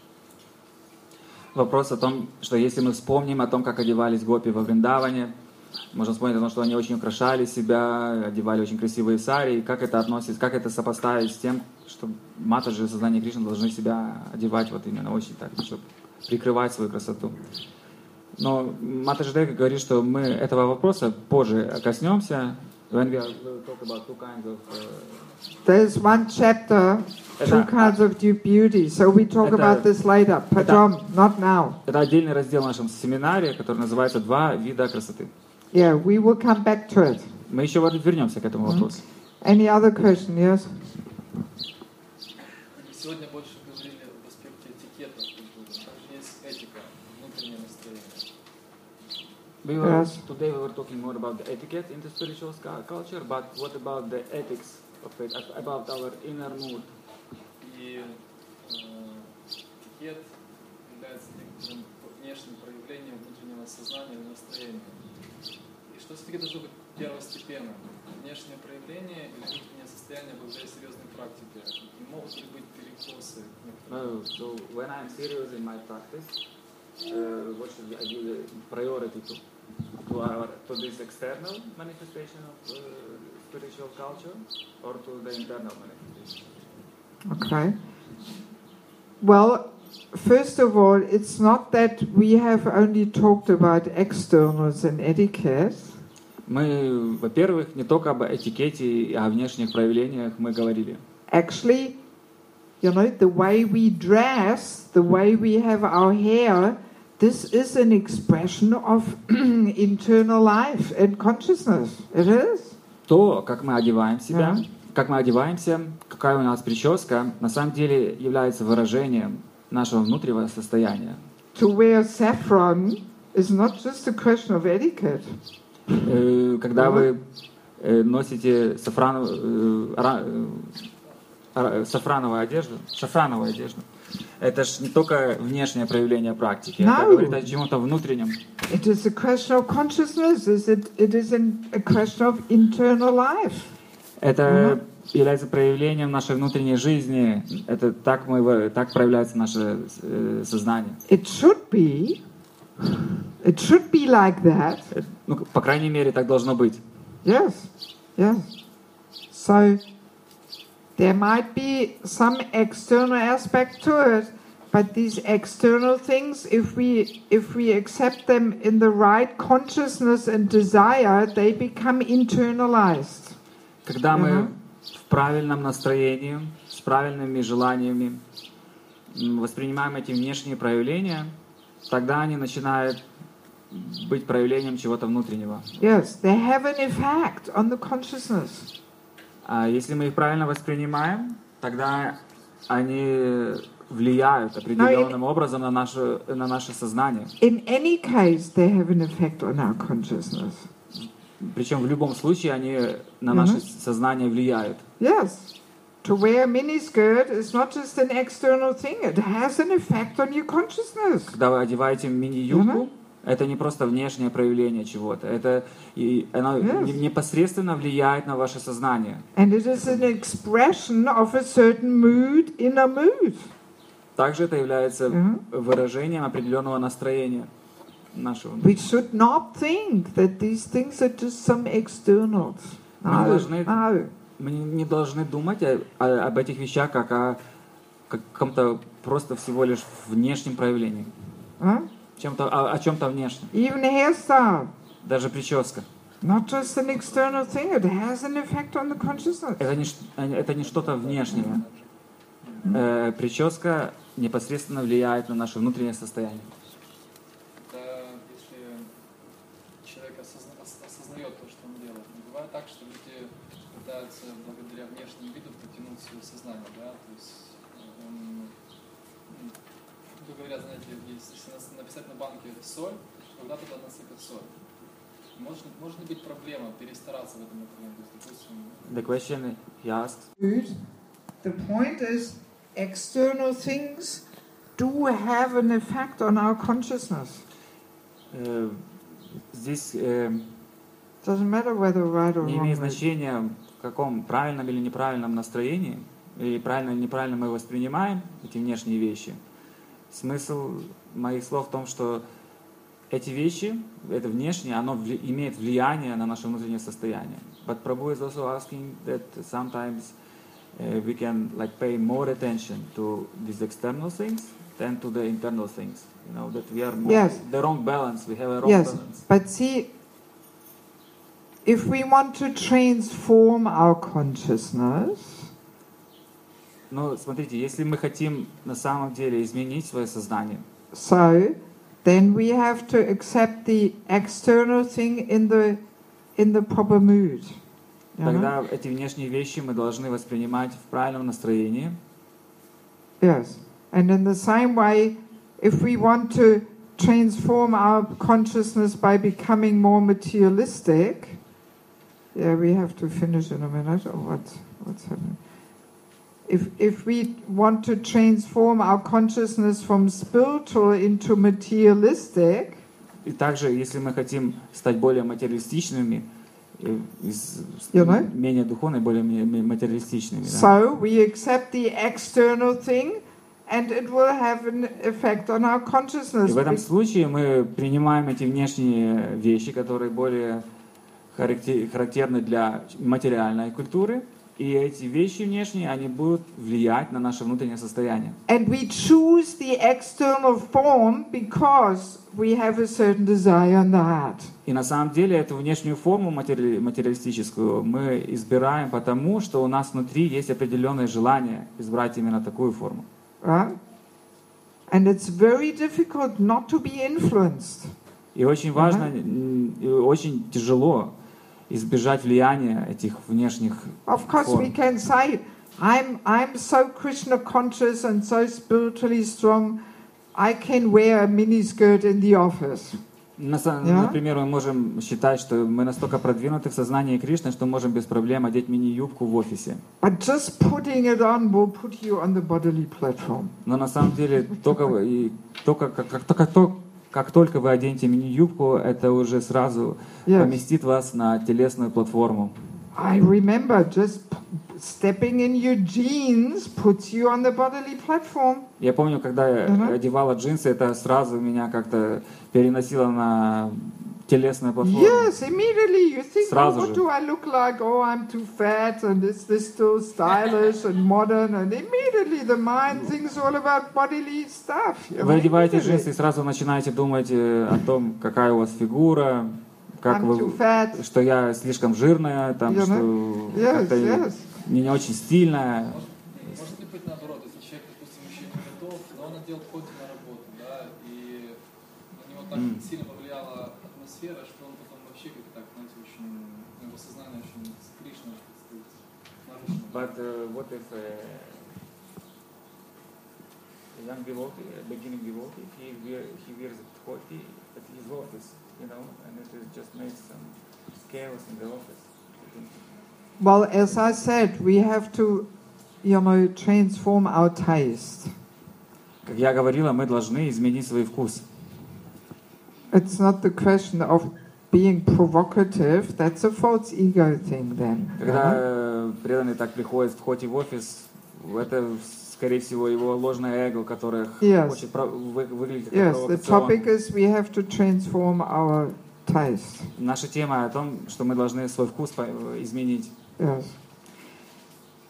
B: Вопрос о том, что если мы вспомним о том, как одевались гопи во Вриндаване, можно вспомнить о том, что они очень украшали себя, одевали очень красивые сари, и как это относится, как это сопоставить с тем, что Матаджи, сознание Кришны, должны себя одевать вот именно очень так, чтобы прикрывать свою красоту. Но Матаджи Дека говорит, что мы этого вопроса позже коснемся. When we will talk about two kinds of,
A: There's one chapter, two kinds of beauty, so we talk about this later. Pajam, not now.
B: Это отдельный раздел в нашем семинаре, который называется «Два вида красоты».
A: Yeah, we will come back to it.
B: Мы еще вернемся к этому вопросу.
A: Any other question? Yes?
C: Сегодня больше говорили об аспекте этикета в культуре. Также есть этика, внутреннее настроение.
B: Today we were talking more about the etiquette in the spiritual culture, but what about the ethics of it, about our inner mood?
C: И этикет является некоторым внешним проявлением внутреннего сознания и настроения. И что все-таки должно быть первостепенным? Внешнее проявление или внутреннее состояние благодаря серьезной практике? И могут ли быть перекосы?
B: So when I'm serious in my practice, what should I give priority to this external manifestation of spiritual culture or to the internal manifestation?
A: Okay. Well, first of all, it's not that we have only talked about externals and etiquette.
B: Мы, во-первых, не только об этикете и о внешних проявлениях мы говорили.
A: Actually, you know, the way we dress, the way we have our hair, this is an expression of internal life and consciousness. It is.
B: То, как мы одеваем себя, как мы одеваемся, какая у нас прическа, на самом деле является выражением нашего внутреннего состояния.
A: To wear saffron is not just a question of etiquette.
B: Когда вы носите шафрановую одежду, это же не только внешнее проявление практики, это говорит о чем-то внутреннем.
A: It is a question of consciousness. It is a question of internal life.
B: Это является проявлением нашей внутренней жизни. Это так проявляется наше сознание.
A: It should be like that.
B: Ну, по крайней мере, так должно быть.
A: Yes. So there might be some external aspect to it, but these external things, if we accept them in the right consciousness and desire, they become internalized.
B: Когда мы в правильном настроении, с правильными желаниями воспринимаем эти внешние проявления, тогда они начинают быть проявлением чего-то внутреннего.
A: Yes, they have an effect on the consciousness.
B: А если мы их правильно воспринимаем, тогда они влияют определенным образом на наше сознание.
A: In any case, they have an effect on our consciousness.
B: Причем в любом случае они на наше сознание влияют.
A: Yes. To wear a miniskirt is not just an external thing, it has an effect on your consciousness.
B: Когда вы одеваете мини-юбку, это не просто внешнее проявление чего-то, оно непосредственно влияет на ваше сознание.
A: And it is an expression of a certain mood, inner mood.
B: Также это является выражением определенного настроения нашего.
A: We should not think that these things are just some externals. No.
B: Мы не должны думать об этих вещах как о каком-то просто всего лишь внешнем проявлении.
A: Huh?
B: О чем-то внешнем.
A: Even hairstyle,
B: Даже прическа.
A: not just an external thing, it has an effect on the consciousness.
B: Это не что-то внешнее. Прическа непосредственно влияет на наше внутреннее состояние.
C: Это если человек осознает то, что он делает. Но бывает так, что люди пытаются благодаря внешнему виду потянуть свое сознание, да, то есть говорят, знаете, если написать на банке соль, тогда туда насыпать соль. Может быть проблема перестараться в этом направлении.
B: The question he asks.
A: The point is, external things do have an effect on our consciousness.
B: Здесь
A: Doesn't matter whether right or
B: не
A: wrong.
B: имеет значения, в каком правильном или неправильном настроении, или правильно или неправильно мы воспринимаем эти внешние вещи. Смысл моих слов в том, что эти вещи, это внешнее, оно имеет влияние на наше внутреннее состояние. But Prabhu is also asking that sometimes we can pay more attention to these external things than to the internal things. You know, that we are more,
A: Yes.
B: the wrong balance, we have a wrong
A: Yes,
B: balance.
A: but see, if we want to transform our consciousness,
B: Но смотрите, если мы хотим на самом деле изменить свое сознание,
A: so then we have to accept the external thing in the proper mood. You know?
B: тогда эти внешние вещи мы должны воспринимать в правильном настроении.
A: Yes, and in the same way, if we want to transform our consciousness by becoming more materialistic, yeah, we have to finish in a minute. Or what's happening? If we want to transform our consciousness from spiritual into materialistic,
B: И также, если мы хотим стать более материалистичными, из менее духовными, более материалистичными, да?
A: so we accept the external thing, and it will have an effect on our consciousness.
B: И в этом случае мы принимаем эти внешние вещи, которые более характерны для материальной культуры, и эти вещи внешние, они будут влиять на наше внутреннее состояние.
A: And we choose the external form because we have a certain desire in the heart.
B: И на самом деле эту внешнюю форму материалистическую мы избираем потому, что у нас внутри есть определенное желание избрать именно такую форму.
A: Right? And it's very difficult not to be influenced.
B: И очень важно, и очень тяжело избежать влияния этих внешних
A: Of course, we
B: форм.
A: can say, I'm so Krishna conscious and so spiritually strong, I can wear a miniskirt in the office.
B: Например, мы можем считать, что мы настолько продвинуты в сознании Кришны, что можем без проблем одеть мини-юбку в офисе.
A: But just putting it on will put you on the bodily platform.
B: Но на самом деле, как только вы оденете мини-юбку, это уже сразу поместит вас на телесную платформу.
A: I remember just stepping in your jeans puts you on the bodily platform.
B: Я помню, когда я одевала джинсы, это сразу меня как-то переносило на телесную платформу.
A: Yes, immediately you think,
B: Сразу
A: what
B: же.
A: do I look like? Oh, I'm too fat, and is this still stylish and modern? And immediately the mind thinks all about bodily stuff.
B: Вы одеваете джинсы и сразу начинаете думать о том, какая у вас фигура, как
A: I'm too fat.
B: что я слишком жирная, там, что как-то не очень стильная.
C: Может ли быть наоборот, если человек, допустим, еще не готов, но он одел ходит на работу, да, и на него так сильно повлияла атмосфера, что он потом вообще как-то так, знаете, очень, его сознание очень с Кришной стоит нарушено.
B: But what if a young devotee, a beginning devotee, he wears dhoti at his office, you know, and it just makes some chaos in the office.
A: Well, as I said, we have to, transform our taste.
B: Как я говорила, мы должны изменить свой вкус.
A: It's not the question of being provocative. That's a false ego thing then.
B: Когда преданный так приходит в хоте в офис, это, скорее всего, его ложное эго, которое хочет выглядеть как
A: Yes, the topic
B: провокационно.
A: is we have to transform our taste.
B: Наша тема о том, что мы должны свой вкус изменить.
A: Yes.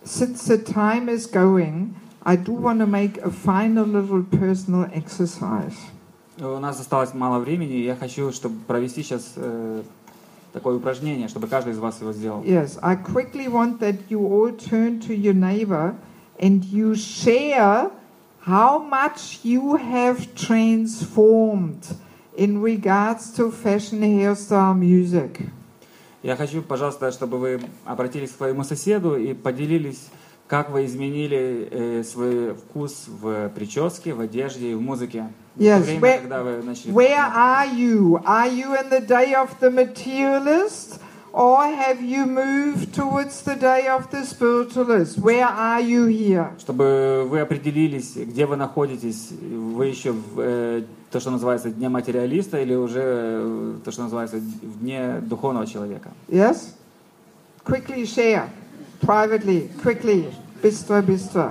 A: since the time is going, I do want to make a final little personal exercise.
B: У нас осталось мало времени, и я хочу, чтобы провести сейчас такое упражнение, чтобы каждый из вас его сделал.
A: Yes, I quickly want that you all turn to your neighbor and you share how much you have transformed in regards to fashion, hairstyle, music.
B: Я хочу, пожалуйста, чтобы вы обратились к своему соседу и поделились, как вы изменили свой вкус в прическе, в одежде и в музыке.
A: Yes,
B: Время, когда вы начали.
A: where are you? Are you in the day of the materialist? Or have you moved towards the day of the spiritualist? Where are you here?
B: Чтобы вы определились, где вы находитесь, вы еще в то, что называется дне материалиста, или уже то, что называется в дне духовного человека.
A: Yes? Quickly share. Privately. Quickly. Bistro, bistro.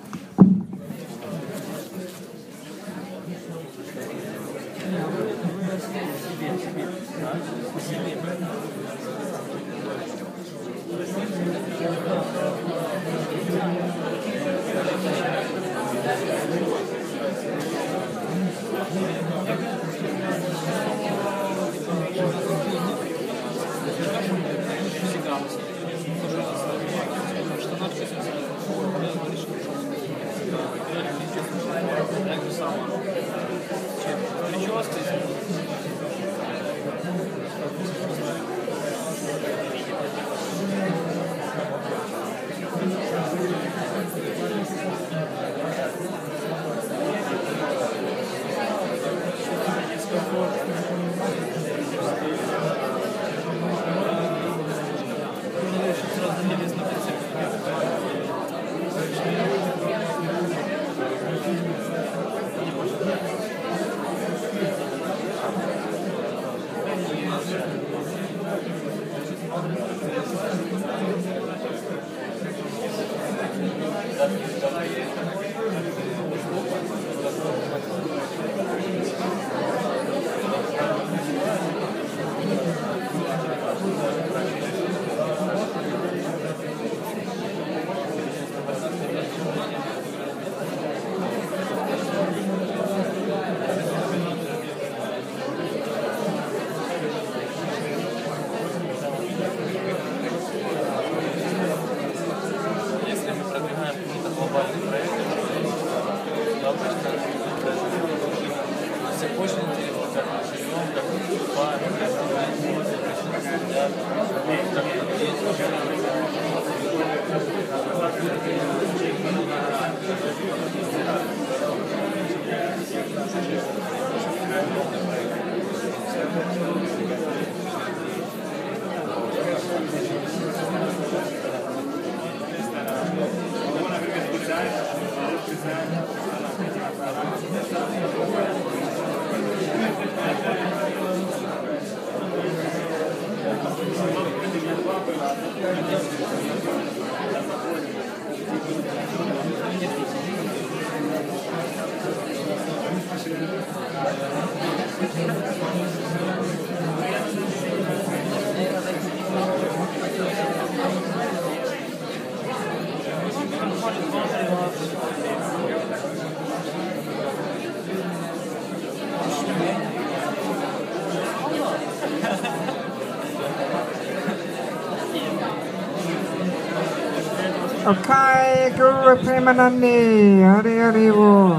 A: Okay, Guru Premanandi, Hari Hari Bol.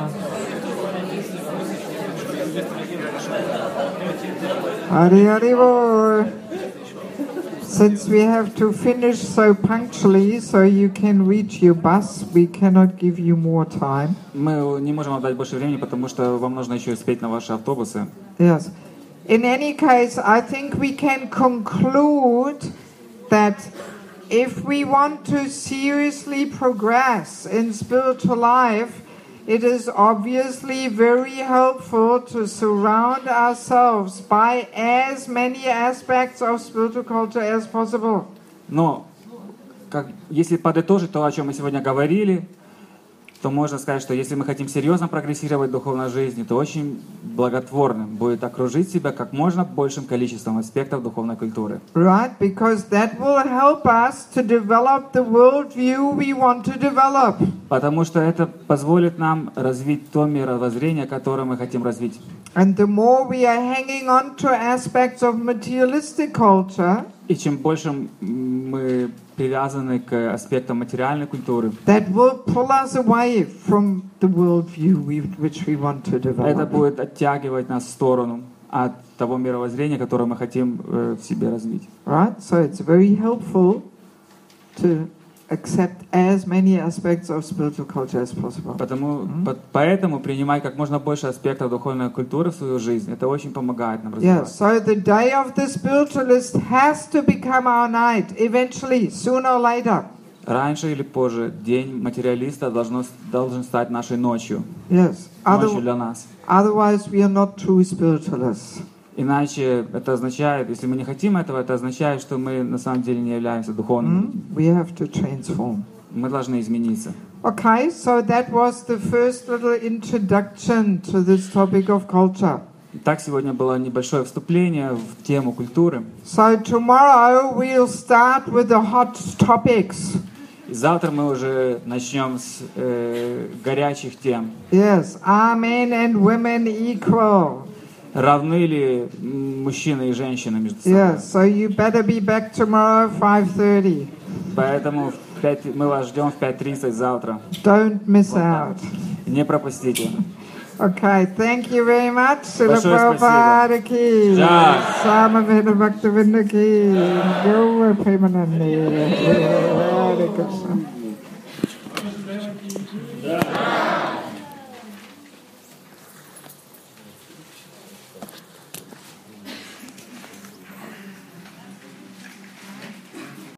A: Hari Hari Bol. Since we have to finish so punctually, so you can reach your bus, we cannot give you more time.
B: Мы не можем отдать больше времени, потому что вам нужно еще успеть на ваши автобусы.
A: Yes. In any case, I think we can conclude that if we want to seriously progress in spiritual life, it is obviously very helpful to surround ourselves by as many aspects of spiritual culture as possible.
B: Но, если подытожить то, о чем мы сегодня говорили, то можно сказать, что если мы хотим серьезно прогрессировать в духовной жизни, то очень благотворным будет окружить себя как можно большим количеством аспектов духовной культуры.
A: Right? Because that will help us to develop the worldview we want to develop.
B: Потому что это позволит нам развить то мировоззрение, которое мы хотим развить.
A: And the more we are hanging on to aspects of materialistic culture,
B: И чем больше мы привязаны к аспектам материальной культуры,
A: that will pull us away from the worldview which we want to
B: это
A: develop.
B: будет оттягивать нас в сторону от того мировоззрения, которое мы хотим в себе развить.
A: Right? So it's very helpful to accept as many aspects of spiritual culture as possible.
B: Поэтому принимать как можно больше аспектов духовной культуры в свою жизнь. Это очень помогает нам
A: Yeah,
B: развиваться.
A: so the day of the spiritualist has to become our night, eventually, sooner or later.
B: Раньше или позже день материалиста должен стать нашей ночью.
A: Yes.
B: Ночью для нас.
A: Otherwise, we are not true spiritualists.
B: Иначе это означает, если мы не хотим этого, это означает, что мы на самом деле не являемся духовными.
A: We have to transform.
B: Мы должны измениться.
A: Okay, so that was the first little introduction to this topic of culture.
B: Так, сегодня было небольшое вступление в тему культуры.
A: So tomorrow we'll start with the hot topics.
B: И завтра мы уже начнем с горячих тем.
A: Yes, are men and women equal?
B: Равны ли мужчины и женщины между собой?
A: Yes, so you better be back tomorrow 5:30.
B: Поэтому мы вас ждем в 5:30 завтра.
A: Don't miss out.
B: Не пропустите.
A: Okay, thank you very much. Srila
B: Большое
A: Prabhupada ki,
B: Jai.
A: Samaveda Bhaktivinoda ki, Gaura Premanande. Hare Krishna.